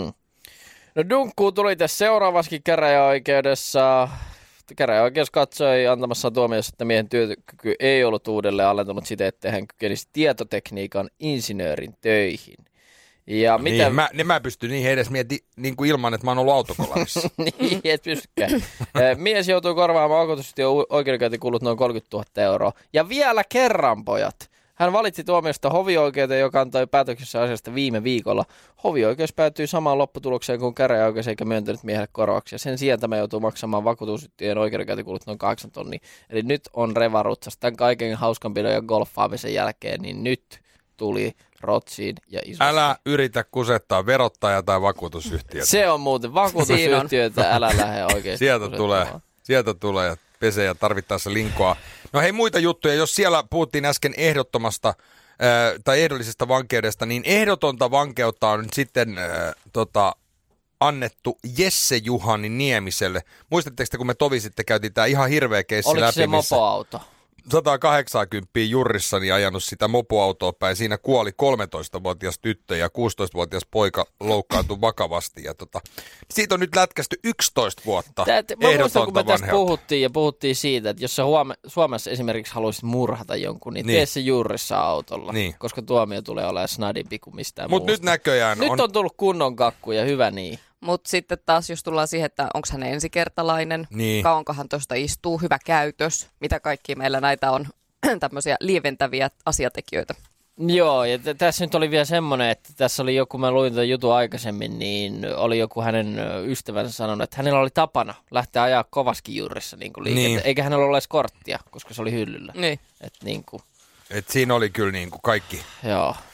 No dunkkuu tuli tässä seuraavaskin käräjäoikeudessa. Käräjäoikeus katsoi antamassa tuomiossa, että miehen työkyky ei ollut uudelleen alentunut siten, että hän kykenisi tietotekniikan insinöörin töihin. Ja niin, mä pystyn niihin edes niin kuin ilman, että mä oon ollut autokolarissa. Niin, et pystykään. Mies joutui korvaamaan vakuutusyhtiön oikeudenkäyntikulut noin 30 000 euroa. Ja vielä kerran, pojat. Hän valitsi tuomiosta hovioikeuteen, joka antoi päätöksessä asiasta viime viikolla. Hovioikeus päätyi samaan lopputulokseen kuin käräjäoikeus eikä myöntänyt miehelle korvauksia. Sen sijaan tämä joutuu maksamaan vakuutusyhtiön oikeudenkäyntikulut noin 8 tonnia. Eli nyt on revarutsas. Tämän kaiken hauskanpidon ja golfaamisen jälkeen, niin nyt tuli rotsiin ja isosti. Älä yritä kusettaa verottaja tai vakuutusyhtiötä. Se on muuten vakuutusyhtiötä, älä lähde oikeasti. Sieltä tulee ja pesee ja tarvittaessa linkoa. No hei, muita juttuja. Jos siellä puhuttiin äsken ehdottomasta tai ehdollisesta vankeudesta, niin ehdotonta vankeutta on nyt sitten annettu Jesse Juhani Niemiselle. Muistatteko, kun me tovi käytiin tämä ihan hirveä keissi läpi? Oliko se mopoauto? 180 jurrissani ajanut sitä mopoautoa päin. Siinä kuoli 13-vuotias tyttö ja 16-vuotias poika loukkaantui vakavasti. Ja siitä on nyt lätkästy 11 vuotta ehdotonta kun me tästä puhuttiin siitä, että jos sä Suomessa esimerkiksi haluaisit murhata jonkun, niin tee se jurrissa autolla, koska tuomio tulee olemaan snadimpi kuin mistään muusta. Nyt näköjään nyt on tullut kunnon kakku ja hyvä niin. Mutta sitten taas, jos tullaan siihen, että onko hän ensikertalainen, kauankohan tuosta istuu, hyvä käytös, mitä kaikki meillä näitä on tämmöisiä lieventäviä asiatekijöitä. Joo, ja tässä nyt oli vielä semmoinen, että tässä oli joku, mä luin tämän jutun aikaisemmin, niin oli joku hänen ystävänsä sanonut, että hänellä oli tapana lähteä ajaa kovaskin jurrissa niin liikettä, eikä hänellä ole edes korttia, koska se oli hyllyllä. Niin. Että niin kuin. Et siinä oli kyllä niin kuin kaikki. Joo.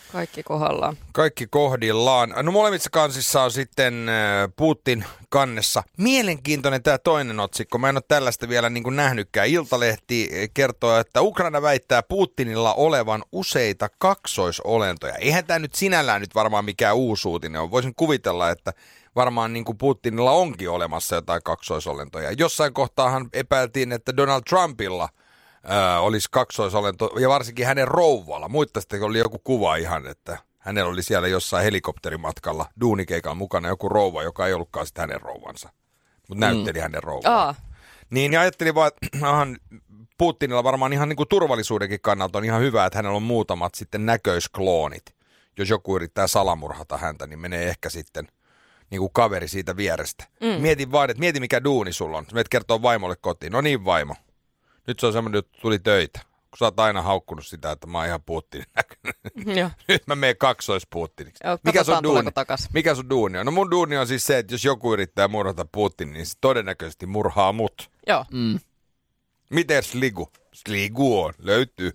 Kaikki kohdallaan. Kaikki kohdillaan. No molemmissa kansissa on sitten Putin kannessa. Mielenkiintoinen tämä toinen otsikko. Mä en ole tällaista vielä niin kuin nähnytkään. Iltalehti kertoo, että Ukraina väittää Putinilla olevan useita kaksoisolentoja. Eihän tämä nyt sinällään nyt varmaan mikään uusi uutinen on. Voisin kuvitella, että varmaan niin kuin Putinilla onkin olemassa jotain kaksoisolentoja. Jossain kohtaahan epäiltiin, että Donald Trumpilla olisi kaksoisolento, ja varsinkin hänen rouvalla. Muistaisitte, oli joku kuva ihan, että hänellä oli siellä jossain helikopterimatkalla duunikeikalla mukana joku rouva, joka ei ollutkaan sitten hänen rouvansa, mutta näytteli hänen rouvaa. Niin, ja ajattelin vaan, että Putinilla varmaan ihan niin kuin turvallisuudenkin kannalta on ihan hyvä, että hänellä on muutamat sitten näköiskloonit. Jos joku yrittää salamurhata häntä, niin menee ehkä sitten niin kuin kaveri siitä vierestä. Mietin vaan, että mieti mikä duuni sulla on. Meet kertoo vaimolle kotiin. No niin, vaimo. Nyt se on semmoinen, että tuli töitä. Kun sä oot aina haukkunut sitä, että mä oon ihan Putinin näköinen. Nyt mä menen kaksoisputiniksi. Mikä sun duuni on? No mun duuni on siis se, että jos joku yrittää murhata Putinin, niin se todennäköisesti murhaa mut. Joo. Miten Sligu? Sligu on. Löytyy.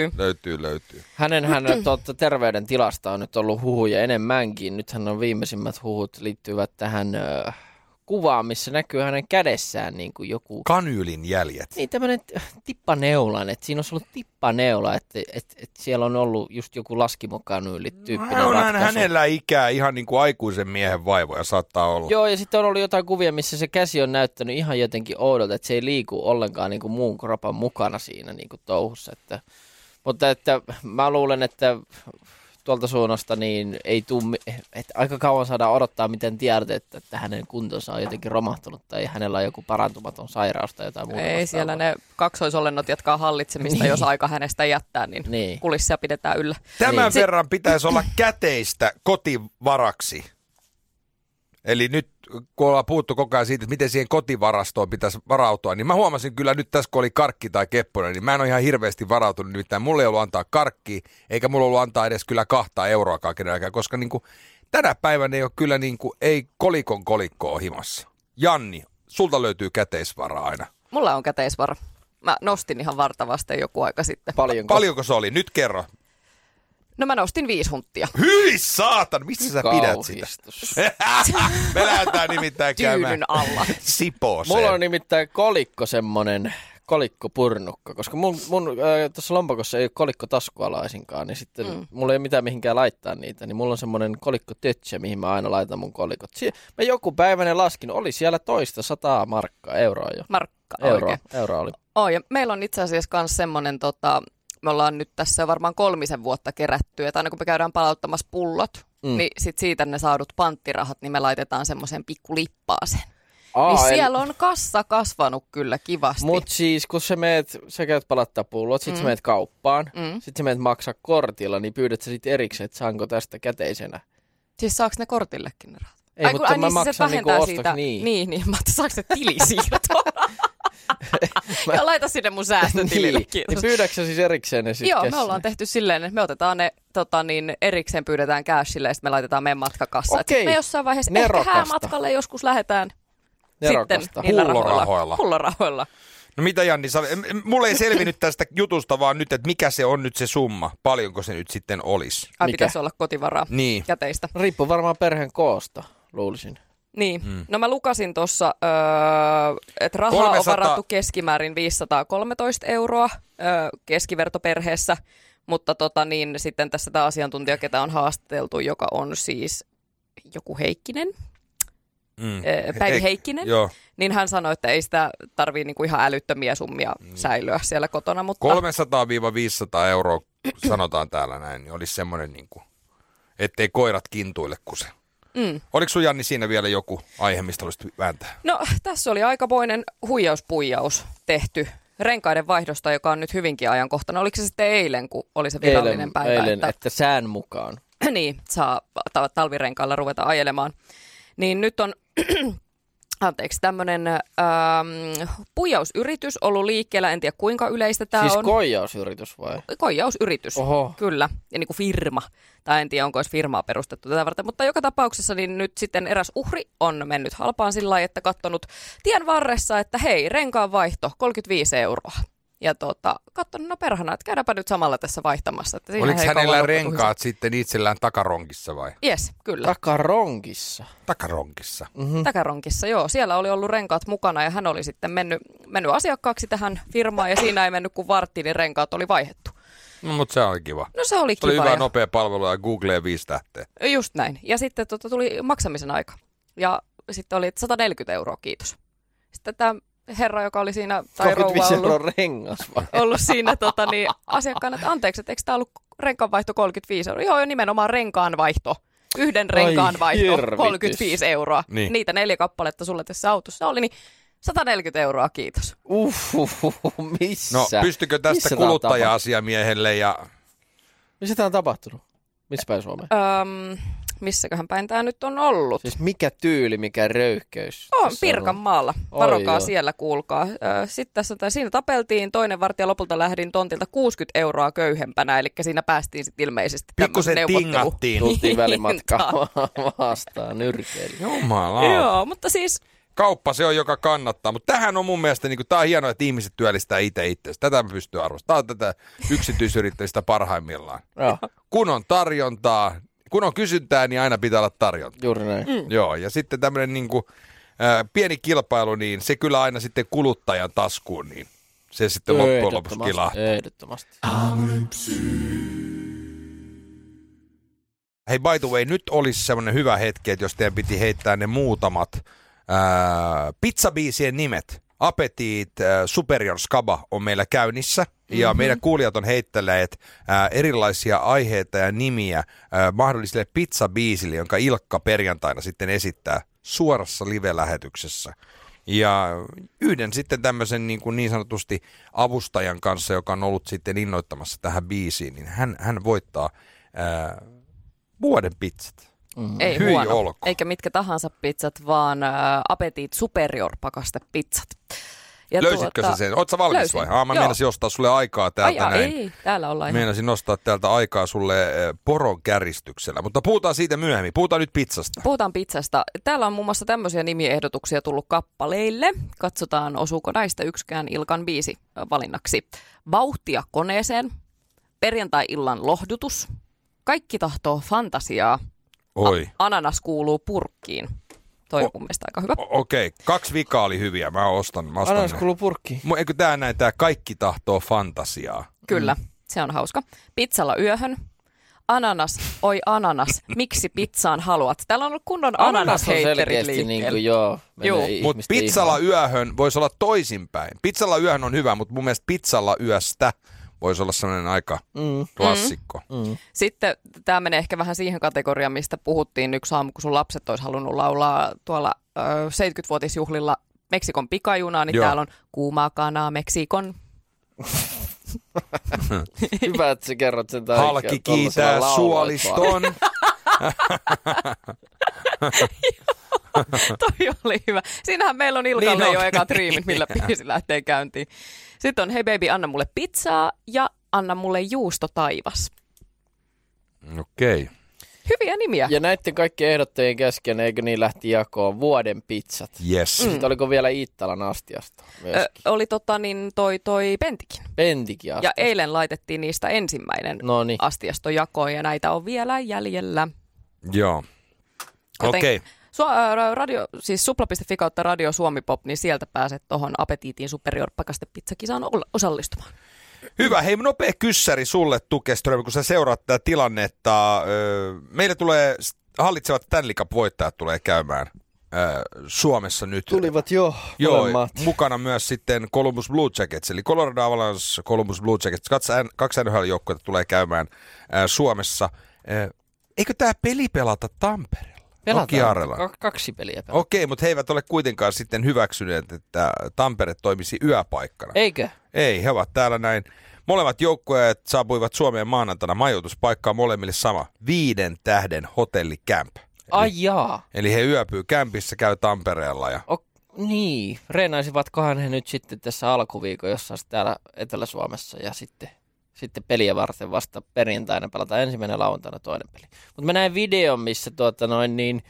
Hänen terveydentilasta on nyt ollut huhuja enemmänkin. Nythän on viimeisimmät huhut liittyvät tähän kuvaan, missä näkyy hänen kädessään niin kuin joku kanyylin jäljet. Niin, tämmöinen tippaneulan, että siinä on ollut tippaneula, että siellä on ollut just joku laskimokanyyli-tyyppinen ratkaisu. Hänellä ikää ihan niin kuin aikuisen miehen vaivoja saattaa olla. Joo, ja sitten on ollut jotain kuvia, missä se käsi on näyttänyt ihan jotenkin oudolta, että se ei liiku ollenkaan niin kuin muun kropan mukana siinä niin kuin touhussa. Mutta että mä luulen, että tuolta suunnasta niin ei tule, että aika kauan saadaan odottaa, miten tiedät, että hänen kuntonsa on jotenkin romahtunut tai hänellä on joku parantumaton sairaus tai jotain muuta. Ei siellä ne kaksoisolennot jatkaa hallitsemista, niin. Jos aika hänestä jättää, niin kulissia pidetään yllä. Tämän verran pitäisi olla käteistä kotivaraksi. Eli nyt kun ollaan puhuttu koko ajan siitä, että miten siihen kotivarastoon pitäisi varautua, niin mä huomasin kyllä nyt tässä, kun oli karkki tai kepponen, niin mä en ole ihan hirveästi varautunut, nimittäin mulla ei ollut antaa karkkia, eikä mulla ollut antaa edes kyllä 2 euroakaan kenelläkään, koska niin kuin, tänä päivänä ei ole kyllä niin kuin, ei kolikkoa himassa. Janni, sulta löytyy käteisvara aina. Mulla on käteisvara. Mä nostin ihan vartavasti joku aika sitten. Paljonko se oli? Nyt kerro. No mä nostin 5 hunttia. Hyi saatan, missä sä pidät sitä? Me lähdetään nimittäin käymään tyynyn alla Sipooseen. Mulla on nimittäin kolikko semmonen kolikkopurnukka, koska mun tuossa lompakossa ei ole kolikkotaskua laisinkaan, niin sitten mulla ei ole mitään mihinkään laittaa niitä, niin mulla on semmoinen kolikkotötsä, mihin mä aina laitan mun kolikot. Mä joku päiväinen laskin, oli siellä 100 markkaa, euroa jo. Euroa oli. Ja meillä on itse asiassa myös semmoinen me ollaan nyt tässä varmaan 3 vuotta kerätty, että aina kun me käydään palauttamassa pullot, niin sit siitä ne saadut panttirahat, niin me laitetaan semmoiseen pikkulippaaseen. Niin siellä on kassa kasvanut kyllä kivasti. Mutta siis kun sä käyt palauttaa pullot, sit sä meet kauppaan, sit sä meet maksaa kortilla, niin pyydät sä sit erikseen, että saanko tästä käteisenä. Siis saaks ne kortillekin ne rahat? Ei, mutta mä maksan niinku ostoksi niin. Mä saaks ne tilisiirtoa? Ja laita sinne mun säästötilille, kiitos. Niin pyydätkö siis erikseen ne sitten? Joo, me ollaan tehty silleen, että me otetaan ne, erikseen pyydetään cashille ja sitten me laitetaan meidän matkakassaan. Okei. Me jossain vaiheessa ehkä häämatkalle joskus lähdetään nerokasta. Sitten niillä pullorahoilla. No mitä Janni, mulle ei selvinnyt tästä jutusta vaan nyt, että mikä se on nyt se summa, paljonko se nyt sitten olisi. Pitäisi olla kotivaraa käteistä. Riippuu varmaan perheen koosta, luulisin. Niin, no mä lukasin tuossa, että rahaa on varattu keskimäärin 513 euroa keskivertoperheessä, mutta sitten tässä tämä asiantuntija, ketä on haastateltu, joka on siis joku Heikkinen, Päivi Heikkinen, niin hän sanoi, että ei sitä tarvitse niinku ihan älyttömiä summia säilyä siellä kotona. Mutta 300-500 euroa sanotaan täällä näin, niin olisi semmoinen, niinku, ettei koirat kintuille kuse. Oliko sun Janni siinä vielä joku aihe, mistä olisit vääntää? No tässä oli aikamoinen huijauspuijaus tehty renkaiden vaihdosta, joka on nyt hyvinkin ajankohtainen. Oliko se sitten eilen, kun oli se virallinen päivä? Eilen, että sään mukaan. Niin, saa talvirenkailla ruveta ajelemaan. Niin nyt on tämmöinen puijausyritys ollut liikkeellä, en tiedä kuinka yleistä tämä siis on. Siis koijausyritys vai? Koijausyritys, kyllä. Ja niin kuin firma, tai en tiedä onko edes firmaa perustettu tätä varten, mutta joka tapauksessa niin nyt sitten eräs uhri on mennyt halpaan sillä lailla, että katsonut tien varressa, että hei, renkaan vaihto, 35 euroa. Ja katson, no perhana, että käydäänpä nyt samalla tässä vaihtamassa. Että oliko hänellä renkaat sitten itsellään takaronkissa vai? Jes, kyllä. Takaronkissa? Takaronkissa. Mm-hmm. Takaronkissa, joo. Siellä oli ollut renkaat mukana ja hän oli sitten mennyt asiakkaaksi tähän firmaan ja siinä ei mennyt kuin vartti, niin renkaat oli vaihdettu. No, mutta se oli kiva. No se oli kiva. Se oli hyvä nopea palvelu ja Googleen 5 tähteä. Just näin. Ja sitten tuli maksamisen aika. Ja sitten oli 140 €, kiitos. Sitten tämä herra, joka oli siinä, tai rouva ollut siinä asiakkaana, että anteeksi, että eikö tämä ollut renkaanvaihto 35 €? Joo, nimenomaan renkaanvaihto. Yhden renkaanvaihto, 35 €. Niin. Niitä 4 kappaletta sulle tässä autossa oli, niin 140 €, kiitos. Missä? No, pystykö tästä kuluttaja-asiamiehelle ja... Missä tämä on tapahtunut? Missä päin Suomeen? Missäköhän päin tämä nyt on ollut? Siis mikä tyyli, mikä röyhkeys? On Pirkanmaalla. Varokaa siellä, kuulkaa. Sitten siinä tapeltiin, toinen vartija, lopulta lähdin tontilta 60 € köyhempänä, eli siinä päästiin sitten ilmeisesti pikkusen tingattiin. Tultiin välimatkaa vastaan, nyrkeili. Jumala. Joo, mutta siis... Kauppa se on, joka kannattaa, mutta tämähän on mun mielestä, niin tämä on hienoa, että ihmiset työllistää itseänsä. Tätä me pystyy arvostamaan. Tämä on tätä yksityisyrittäjistä parhaimmillaan. Kun on tarjontaa, kun on kysyntää, niin aina pitää olla tarjontaa. Juuri näin. Joo, ja sitten tämmöinen niin kuin, pieni kilpailu, niin se kyllä aina sitten kuluttajan taskuun, niin se sitten loppujen lopuksi kilahtaa. Ehdottomasti. Hei, by the way, nyt olisi semmoinen hyvä hetki, että jos teidän piti heittää ne muutamat pizzabiisien nimet. Appetit, Superior Skaba on meillä käynnissä ja meidän kuulijat on heittäneet erilaisia aiheita ja nimiä mahdollisille pizzabiisille, jonka Ilkka perjantaina sitten esittää suorassa live-lähetyksessä. Ja yhden sitten tämmöisen niin sanotusti avustajan kanssa, joka on ollut sitten innoittamassa tähän biisiin, niin hän voittaa vuoden pizzat. Ei huono, eikä mitkä tahansa pizzat, vaan Appetit Superior pakastepizzat. Ja löysitkö sä sen? Ootko sä valmis löysin. Vai? Mä meinasin ostaa sulle aikaa täältä näin. Ei, täällä ollaan. Meinasin nostaa täältä aikaa sulle poron käristyksellä, mutta puhutaan siitä myöhemmin. Puhutaan nyt pizzasta. Puhutaan pizzasta. Täällä on muun muassa tämmöisiä nimiehdotuksia tullut kappaleille. Katsotaan, osuuko näistä yksikään Ilkan biisi valinnaksi. Vauhtia koneeseen, perjantai-illan lohdutus, kaikki tahtoo fantasiaa, ananas kuuluu purkkiin. Toi on mun mielestä aika hyvä. Okei, 2 vikaa oli hyviä. Mä ostan ananas kuuluu purkkiin. Eikö tää näin, tää kaikki tahtoo fantasiaa? Kyllä, se on hauska. Pizzalla yöhön. Ananas, oi ananas, miksi pizzaan haluat? Täällä on ollut kunnon ananas-heitterit liikkeellä. Mutta pizzalla yöhön voisi olla toisinpäin. Pizzalla yöhön on hyvä, mutta mun mielestä pizzalla yöstä voisi olla sellainen aika klassikko. Sitten tämä menee ehkä vähän siihen kategoriaan, mistä puhuttiin yksi aamu, kun sun lapset olisi halunnut laulaa tuolla 70-vuotisjuhlilla Meksikon pikajunaa, niin täällä on kuumaa kanaa Meksikon. Hyvä, että sä kerrot sen tarinan. Halki kiitää suoliston. Toi oli hyvä. Siinähän meillä on Ilkalle jo ekat riimit, millä biisi lähtee käyntiin. Sitten on hei baby, anna mulle pizzaa ja anna mulle juusto taivas. Okei. Hyviä nimiä. Ja näiden kaikkien ehdottajien kesken, eikö niin lähti jakoon vuoden pizzat? Yes. Sitten oliko vielä Iittalan astiasta? Oli toi Pentikin. Pentikin astiasta. Ja eilen laitettiin niistä ensimmäinen astiasto jakoon ja näitä on vielä jäljellä. Joo. Okei. Siis supla.fi kautta Radio Suomi Pop, niin sieltä pääset tuohon Appetitin Superior pakastepizzakisaan osallistumaan. Hyvä. Hei, nopea kyssäri sulle, Tukeström, kun sä seuraat tätä tilannetta. Meille tulee hallitsevat Stanley Cup-voittajat tulee käymään Suomessa nyt. Tulivat jo. Mukana myös sitten Columbus Blue Jackets, eli Colorado Avalanche, Columbus Blue Jackets. 2 NHL-joukkuetta tulee käymään Suomessa. Eikö tämä peli pelata Tampereella? Pelataan 2 peliä. Okei, mutta he eivät ole kuitenkaan sitten hyväksyneet, että Tampere toimisi yöpaikkana. Eikö? Ei, he ovat täällä näin. Molemmat joukkueet saapuivat Suomeen maanantaina majoituspaikkaa molemmille sama 5 tähden hotellicamp. Ai jaa. Eli he yöpyy kämpissä, käy Tampereella. Ja... Niin, reenaisivatkohan he nyt sitten tässä alkuviikon jossain täällä Etelä-Suomessa ja sitten peliä varten vasta perjantaina pelataan ensimmäinen, lauantaina toinen peli. Mutta mä näin videon, missä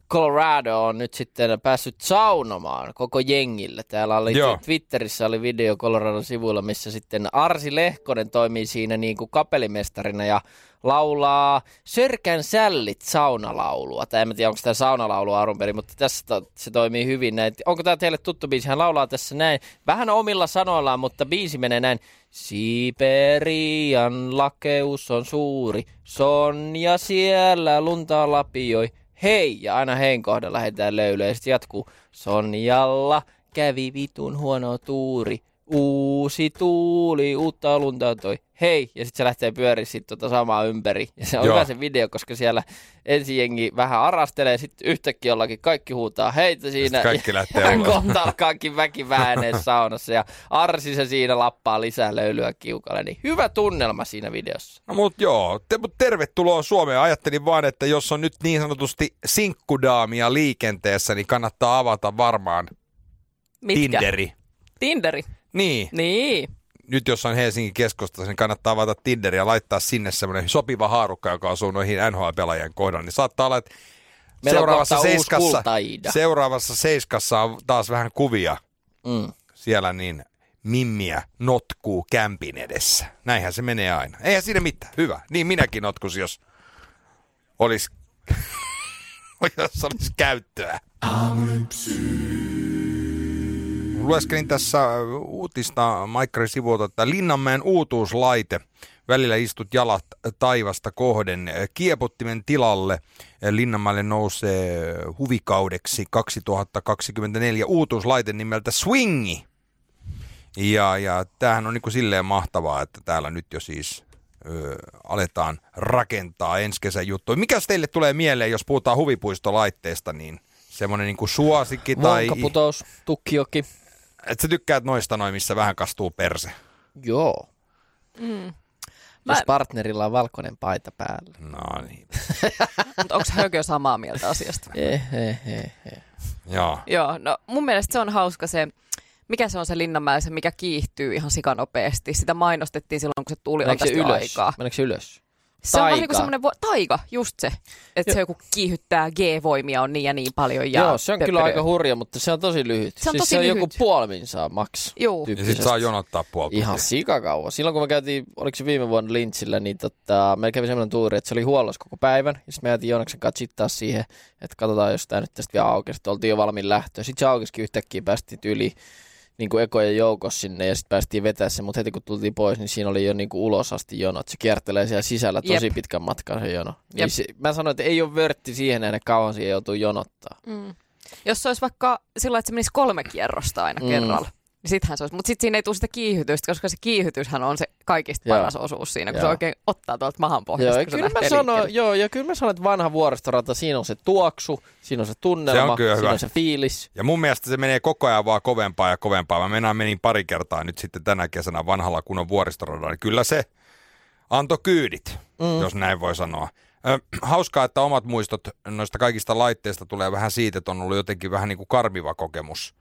Colorado on nyt sitten päässyt saunomaan koko jengille. Täällä oli Twitterissä oli video Coloradon sivuilla, missä sitten Arsi Lehkonen toimii siinä niin kuin kapellimestarina ja laulaa Sörkän sällit saunalaulua. Tai en tiedä, onko tämä saunalaulua alun perin, mutta tässä se toimii hyvin näin. Onko tämä teille tuttu biisi? Hän laulaa tässä näin, vähän omilla sanoillaan, mutta biisi menee näin. Siperian lakeus on suuri, Sonja siellä lunta lapioi. Hei, ja aina hein kohdalla heitään löylyä, ja sitten jatkuu. Sonjalla kävi vitun huono tuuri, uusi tuuli, uutta lunta toi. Hei, ja sitten se lähtee pyöriä sitten samaa ympäri. Ja se on hyvä se video, koska siellä ensi jengi vähän arastelee, sitten yhtäkkiä jollakin kaikki huutaa heitä siinä. Kaikki lähtee ja kohta alkaakin väki vääneen saunassa, ja Arsi se siinä lappaa lisää löylyä kiukalle. Niin hyvä tunnelma siinä videossa. No mut joo, tervetuloa Suomeen. Ajattelin vaan, että jos on nyt niin sanotusti sinkkudaamia liikenteessä, niin kannattaa avata varmaan Tinderi. Tinderi? Niin. Nyt jos on Helsingin keskustassa, niin kannattaa avata Tinder ja laittaa sinne semmoinen sopiva haarukka, joka asuu noihin NHL-pelaajien kohdalla. Niin saattaa olla, että seuraavassa seiskassa on taas vähän kuvia. Siellä niin mimmiä notkuu kämpin edessä. Näinhän se menee aina. Eihän siinä mitään. Hyvä. Niin minäkin notkusin, jos olisi käyttöä. Lueskelin tässä uutista Maikkarin sivulta, että Linnanmäen uutuuslaite, välillä istut jalat taivasta kohden, kieputtimen tilalle Linnanmäelle nousee huvikaudeksi 2024 uutuuslaite nimeltä Swingi. Ja tämähän on niin kuin silleen mahtavaa, että täällä nyt jo siis aletaan rakentaa ensi kesän juttuja. Mikäs teille tulee mieleen, jos puhutaan huvipuistolaitteesta, niin semmoinen niin kuin suosikki tai... Vonkaputous, tukkijoki. Et sä tykkäät noista noin, missä vähän kastuu perse? Joo. Jos partnerilla on valkoinen paita päällä. No niin. Mutta onko Högö samaa mieltä asiasta? Joo, no mun mielestä se on hauska se, mikä se on se Linnanmäellä, se mikä kiihtyy ihan sikanopeasti. Sitä mainostettiin silloin, kun se tuli aikaa. Meneekö se ylös? Se on vähän semmoinen taiga, just se. Että se joku kiihyttää G-voimia on niin ja niin paljon. Joo, se on kyllä aika hurja, mutta se on tosi lyhyt. Se on joku puoliminsaa maks. Joo. Ja sit saa jonottaa puolta. Ihan sikakauan. Silloin kun me käytiin, oliko se viime vuonna Lynchillä, niin me kävi semmoinen tuuri, että se oli huollossa koko päivän. Ja sitten me jäätiin Joonaksen kanssa chittaa siihen, että katsotaan, jos tämä nyt tästä vielä aukesi. Sitten oltiin jo valmiin lähtöä. Sitten se aukesikin yhtäkkiä, päästiin yli niin kuin ekojen joukossa sinne ja sitten päästiin vetää se, mutta heti kun tultiin pois, niin siinä oli jo niin kuin ulos asti jonot. Se kiertelee siellä sisällä tosi pitkän matkan se jono. Niin mä sanoin, että ei ole vörtti siihen näin, kauan siihen joutuu jonottaa. Jos se olisi vaikka sillä että se menisi 3 kierrosta aina kerralla, niin sittenhän se olisi. Mutta sitten siinä ei tule sitä kiihytystä, koska se kiihytyshän on se kaikista paras osuus siinä, kun se oikein ottaa tuolta mahan pohjasta, kun se lähtee liikkeelle. Ja kyllä mä sanon, että vanha vuoristorata, siinä on se tuoksu, siinä on se tunnelma, siinä on se fiilis. Ja mun mielestä se menee koko ajan vaan kovempaa ja kovempaa. Mä menin pari kertaa nyt sitten tänä kesänä vanhalla kunnon vuoristoradalla, niin kyllä se antoi kyydit, jos näin voi sanoa. Hauskaa, että omat muistot noista kaikista laitteista tulee vähän siitä, että on ollut jotenkin vähän niin kuin karmiva kokemus.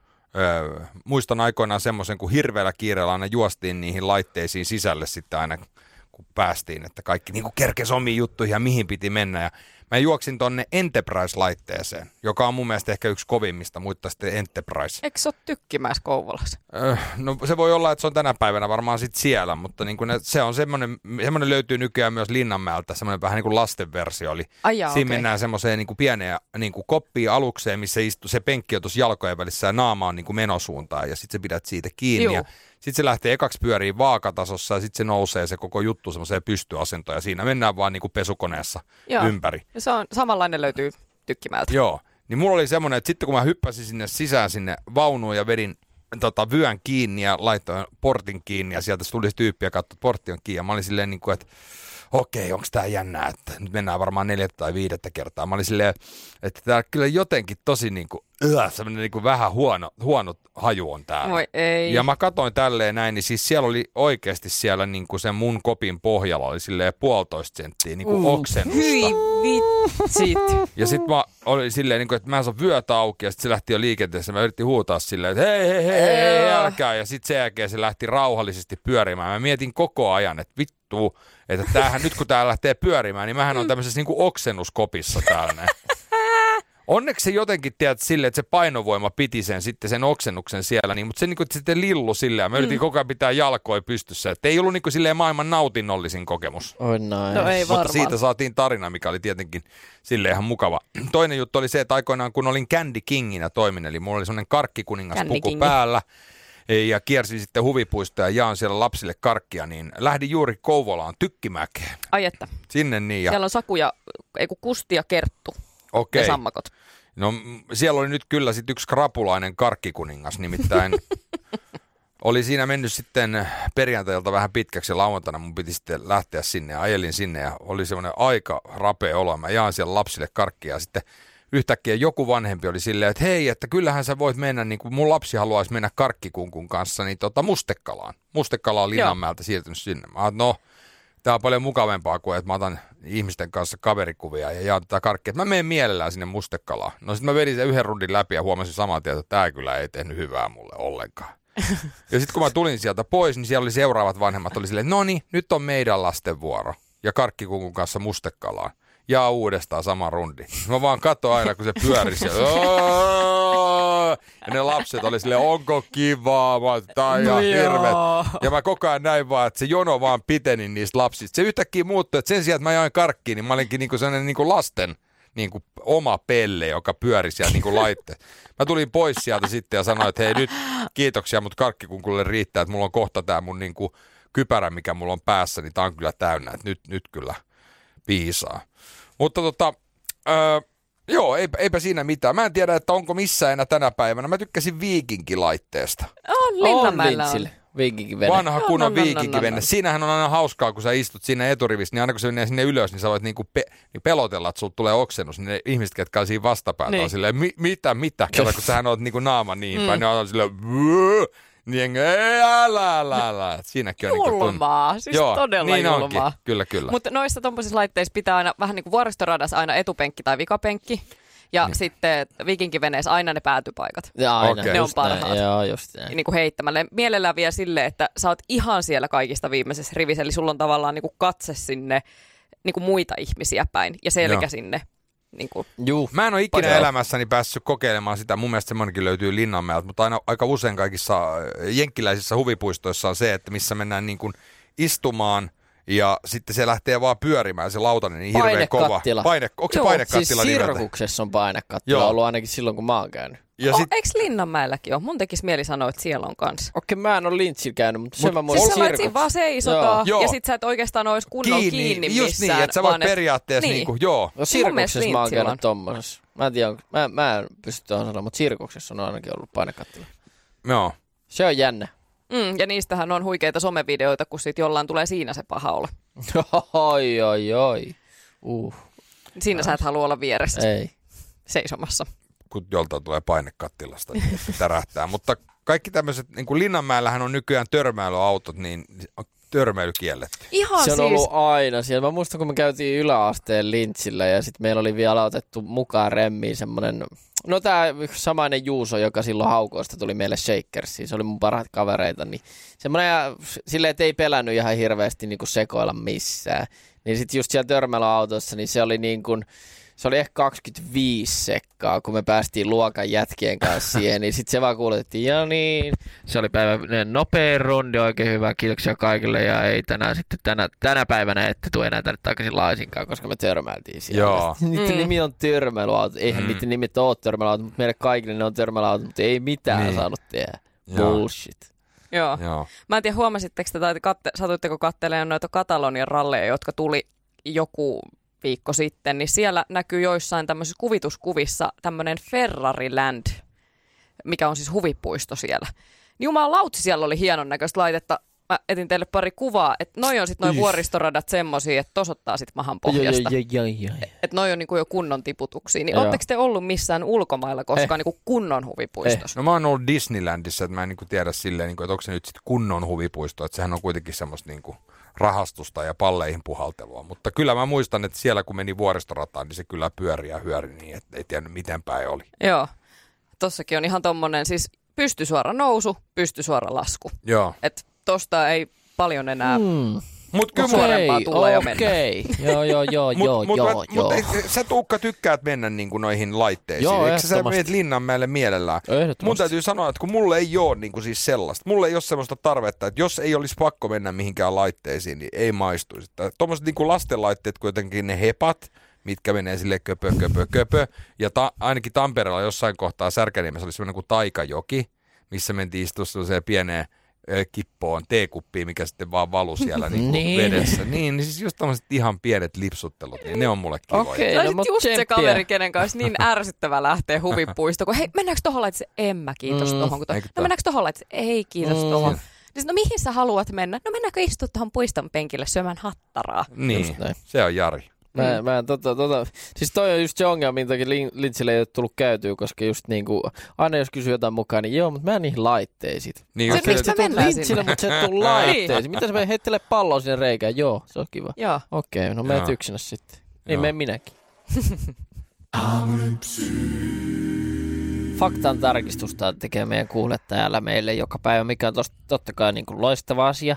Muistan aikoinaan semmoisen, kun hirveällä kiireellä aina juostiin niihin laitteisiin sisälle sitten aina, kun päästiin, että kaikki niin kuin kerkesi omiin juttuihin ja mihin piti mennä. Ja mä juoksin tonne Enterprise-laitteeseen, joka on mun mielestä ehkä yksi kovimmista, mutta sitten Enterprise. Eikö se ole Tykkimäessä Kouvolassa? No se voi olla, että se on tänä päivänä varmaan sitten siellä, mutta niin kuin se on semmoinen löytyy nykyään myös Linnanmäeltä, semmoinen vähän niin kuin lastenversio. Eli siinä mennään semmoiseen niin kuin pieneen niin kuin koppiin alukseen, missä istuu se penkki on tuossa jalkojen välissä ja naama on niin kuin menosuuntaan ja sitten sä pidät siitä kiinni. Ja sitten se lähtee ekaksi pyöriin vaakatasossa ja sitten se nousee se koko juttu semmoiseen pystyasentoon ja siinä mennään vaan niin kuin pesukoneessa ympäri. Ja se on samanlainen löytyy Tykkimäeltä. Joo, niin mulla oli semmoinen, että sitten kun mä hyppäsin sinne sisään sinne vaunuun ja vedin vyön kiinni ja laitoin portin kiinni ja sieltä tuli tyyppi ja katsoi, että portti on kiinni ja mä olin silleen niin kuin, että okei, onko tää jännää, että nyt mennään varmaan 4. tai 5. kertaa. Mä olin silleen, että tää kyllä jotenkin tosi niin kuin, semmoinen niin kuin vähän huono haju on täällä. Voi ei. Ja mä katsoin tälleen näin, niin siis siellä oli oikeasti siellä niin kuin sen mun kopin pohjalla oli silleen 1,5 senttiä niin kuin oksennusta. Hyi vitsit. Ja sit mä olin silleen, niin kuin, että mä en saa vyötä auki ja sit se lähti jo liikenteessä. Mä yritin huutaa silleen, että hei, älkää. Ja sit sen jälkeen se lähti rauhallisesti pyörimään. Mä mietin koko ajan, että vittu, että tämähän nyt kun tää lähtee pyörimään, niin mähän on tämmöisessä niin kuin oksennuskopissa täällä näin. Onneksi se jotenkin tiedät silleen, että se painovoima piti sen oksennuksen siellä, niin, mutta se niinku sitten lillu silleen. Mä yritin koko ajan pitää jalkoja pystyssä. Että ei ollut niinku silleen maailman nautinnollisin kokemus. Oh, nice. No ei varmaan. Mutta siitä saatiin tarina, mikä oli tietenkin silleen ihan mukava. Toinen juttu oli se, että aikoinaan kun olin Candy Kinginä toimin, eli mulla oli semmoinen karkkikuningaspuku päällä. Ja kiersin sitten huvipuistoja ja jaan siellä lapsille karkkia, niin lähdin juuri Kouvolaan Tykkimäkeen. Ai että. Sinne niin. Ja... Siellä on Saku ja, Kusti ja Kerttu. Okei. Ja sammakot. No siellä oli nyt kyllä sitten yksi krapulainen karkkikuningas, nimittäin oli siinä mennyt sitten perjantailta vähän pitkäksi ja lauantaina mun piti sitten lähteä sinne ja ajelin sinne ja oli semmoinen aika rapea olo. Mä jaan siellä lapsille karkkia ja sitten yhtäkkiä joku vanhempi oli silleen, että hei, että kyllähän sä voit mennä, niin kuin mun lapsi haluaisi mennä karkkikunkun kanssa, niin Mustekalaan. Mustekala on Linnanmäeltä siirtynyt sinne. Mä oon, no, tää on paljon mukavempaa kuin, että mä otan ihmisten kanssa kaverikuvia ja jaan tätä karkkia. Mä menen mielellään sinne Mustekalaan. No sit mä vedin sen yhden rundin läpi ja huomasin saman tien, että tää kyllä ei tehnyt hyvää mulle ollenkaan. Ja sit kun mä tulin sieltä pois, niin siellä oli seuraavat vanhemmat, oli silleen, no niin, nyt on meidän lasten vuoro. Ja karkkikunkun kanssa Mustekalaan. Ja uudestaan sama rundi. Mä vaan katsoin aina, kun se pyöri siellä. Ja ne lapset oli silleen, onko kivaa? Tää on ihan hirveet. Ja mä koko ajan näin vaan, että se jono vaan piteni niistä lapsista. Se yhtäkkiä muuttui, että sen sijaan, että mä jain karkkiin, niin mä olinkin niinku sellainen niinku lasten niinku oma pelle, joka pyöri siellä niinku laitte. Mä tulin pois sieltä sitten ja sanoin, että hei nyt kiitoksia, mutta karkkikunkulle riittää, että mulla on kohta tää mun niinku kypärä, mikä mulla on päässä, niin tää on kyllä täynnä, että nyt kyllä piisaa. Mutta joo, eipä siinä mitään. Mä en tiedä, että onko missään enää tänä päivänä. Mä tykkäsin viikinkilaitteesta. On Linnanmäellä on. Viikinkivene. Vanha kunnon viikinkivene. Siinähän on aina hauskaa, kun sä istut siinä eturivissä, niin aina kun se menee sinne ylös, niin sä voit niinku pelotella, että sulta tulee oksennus. Niin ne ihmiset, ketkä on siinä vastapäätä, on silleen, mitä? Kato, kun sähän oot niinku naama niin päin, niin on silleen, niin älä. Siinäkin on julmaa, siis joo, todella niin julmaa. Onkin. Kyllä. Mutta noissa tommosissa laitteissa pitää aina vähän niin kuin vuoristoradassa aina etupenkki tai vikapenkki. Ja sitten viikinkiveneessä aina ne päätypaikat. Ja aina. Ne on parhaat. Joo, just näin. Niin kuin heittämällä. Mielellään vielä silleen, että sä oot ihan siellä kaikista viimeisessä rivissä. Eli sulla on tavallaan niin kuin katse sinne niin kuin muita ihmisiä päin ja selkä sinne. Niin kuin. Mä en ole ikinä elämässäni päässyt kokeilemaan sitä. Mun mielestä semmoinenkin löytyy Linnanmäeltä, mutta aika usein kaikissa jenkkiläisissä huvipuistoissa on se, että missä mennään niin kuin istumaan ja sitten se lähtee vaan pyörimään se lautanen niin hirveän kova. Onko se painekattila? Siis sirkuksessa on painekattila ollut ainakin silloin, kun mä oon käynyt. Eikö Linnanmäelläkin ole? Mun tekisi mieli sanoa, että siellä on kanssa. Okei, mä en ole Lintsillä käynyt, mutta sen mä muistan sirkuksessa. Siis sä vaan seisotaan ja sit sä et oikeastaan ois kunnolla kiinni missään. Just niin, että sä voit periaatteessa niinku, joo. No sirkuksessa mä oon käynyt tommosessa. Mä en tiedä, mä en pysty tuohon sanomaan, mutta sirkuksessa on ainakin ollut painekattila. Joo. Se on jännä. Ja niistähän on huikeita somevideoita, kun sit jollain tulee siinä se paha olo. Oi. Siinä sä et halua olla vieressä. Ei. Seisomassa. Kun joltain tulee painekattilasta, niin tärähtää. Mutta kaikki tämmöiset, niin kuin Linnanmäellähän on nykyään törmäilyautot, niin on törmäily kielletty. Ihan se on ollut aina siellä. Mä muistan, kun me käytiin yläasteen Lintsillä ja sitten meillä oli vielä otettu mukaan remmiin semmoinen, no tää samainen Juuso, joka silloin Haukoista tuli meille Shakersiin. Se oli mun parhaat kavereita, niin semmoinen silleen, että ei pelännyt ihan hirveästi niin kuin sekoilla missään. Niin sitten just siellä törmäilyautossa, niin se oli niin kuin, se oli ehkä 25 sekkaa, kun me päästiin luokan jätkien kanssa siihen, niin sitten se vaan kuuletettiin, ja niin. Se oli päivän nopein rundi, oikein hyvä, kiitoksia kaikille, ja ei tänä päivänä ette tule enää tänne takaisin laisinkaan, koska me törmäiltiin siellä. Joo. Niiden nimi on törmäilyauto, eihän niiden nimet ole törmäilyauto, mutta meille kaikille ne on törmäilyauto, mutta ei mitään saanut tehdä. Bullshit. Joo. Mä en tiedä, huomasitteko te, tai satuitteko katselemaan noita Katalonian ralleja, jotka tuli joku viikko sitten, niin siellä näkyy joissain tämmöisissä kuvituskuvissa tämmöinen Ferrari Land, mikä on siis huvipuisto siellä. Niin jumalautsi, siellä oli hienon näköistä laitetta. Mä etin teille pari kuvaa, että noi on sitten noi vuoristoradat semmosia, että tosottaa sit mahan pohjasta. Että noi on niinku jo kunnon tiputuksia. Niin ootteko te ollut missään ulkomailla koskaan niinku kunnon huvipuistossa? No mä oon ollut Disneylandissa, että mä en niinku tiedä silleen, niinku, että onko se nyt sitten kunnon huvipuisto, että sehän on kuitenkin semmoista niinku rahastusta ja palleihin puhaltelua. Mutta kyllä mä muistan, että siellä kun meni vuoristorataan, niin se kyllä pyöri ja hyöri niin, että ei tiennyt miten päin oli. Joo, tossakin on ihan tommonen siis pystysuora nousu, pystysuora lasku. Joo. Että tosta ei paljon enää Mut kyllä suorempaa tulla ja mennä. Okei, joo. Mutta sä Tuukka tykkäät mennä niinku noihin laitteisiin. Joo, eikö sä meet Linnanmäelle mielellään? Mun täytyy sanoa, että kun mulle ei ole niinku siis sellaista. Mulle ei ole semmoista tarvetta, että jos ei olisi pakko mennä mihinkään laitteisiin, niin ei maistuisi. Tuommoiset niinku lastenlaitteet, kuitenkin ne hepat, mitkä menee silleen köpö. Ja ainakin Tampereella jossain kohtaa Särkäniemessä oli semmoinen kuin Taikajoki, missä mentiin istua sellaiseen pieneen kippoon teekuppiin, mikä sitten vaan valui siellä niin. Vedessä. Niin siis just tommoset ihan pienet lipsuttelut, niin ne on mulle kivoja. Okei, no, just tsemppiä. Se kaveri, kenen kanssa niin ärsyttävä lähtee huvipuistoon, kun hei, mennäänkö tohon laitteeseen? En mä, kiitos tohon. No mennäänkö tohon laitteeseen? Ei, kiitos tohon. Niin, no mihin sä haluat mennä? No mennäänkö istua tohon puiston penkille syömään hattaraa? Niin, se on Jari. Siis toi on just se ongelma, minkä Lintsille ei ole tullut käytyä, koska just niinku, aina jos kysyy jotain mukaan, niin joo, mutta mä en niihin laitteisiin. Niin, se miksi sä mennään Lintsille, mutta sä et tuu laitteisiin. Mitä sä me heittelee palloa sinne reikään? Joo, se on kiva. Joo. Okei, no menet yksinäs sitten. Niin menen minäkin. Faktan tarkistusta tekee meidän kuulijat täällä meille joka päivä, mikä on totta kai niin kuin loistava asia.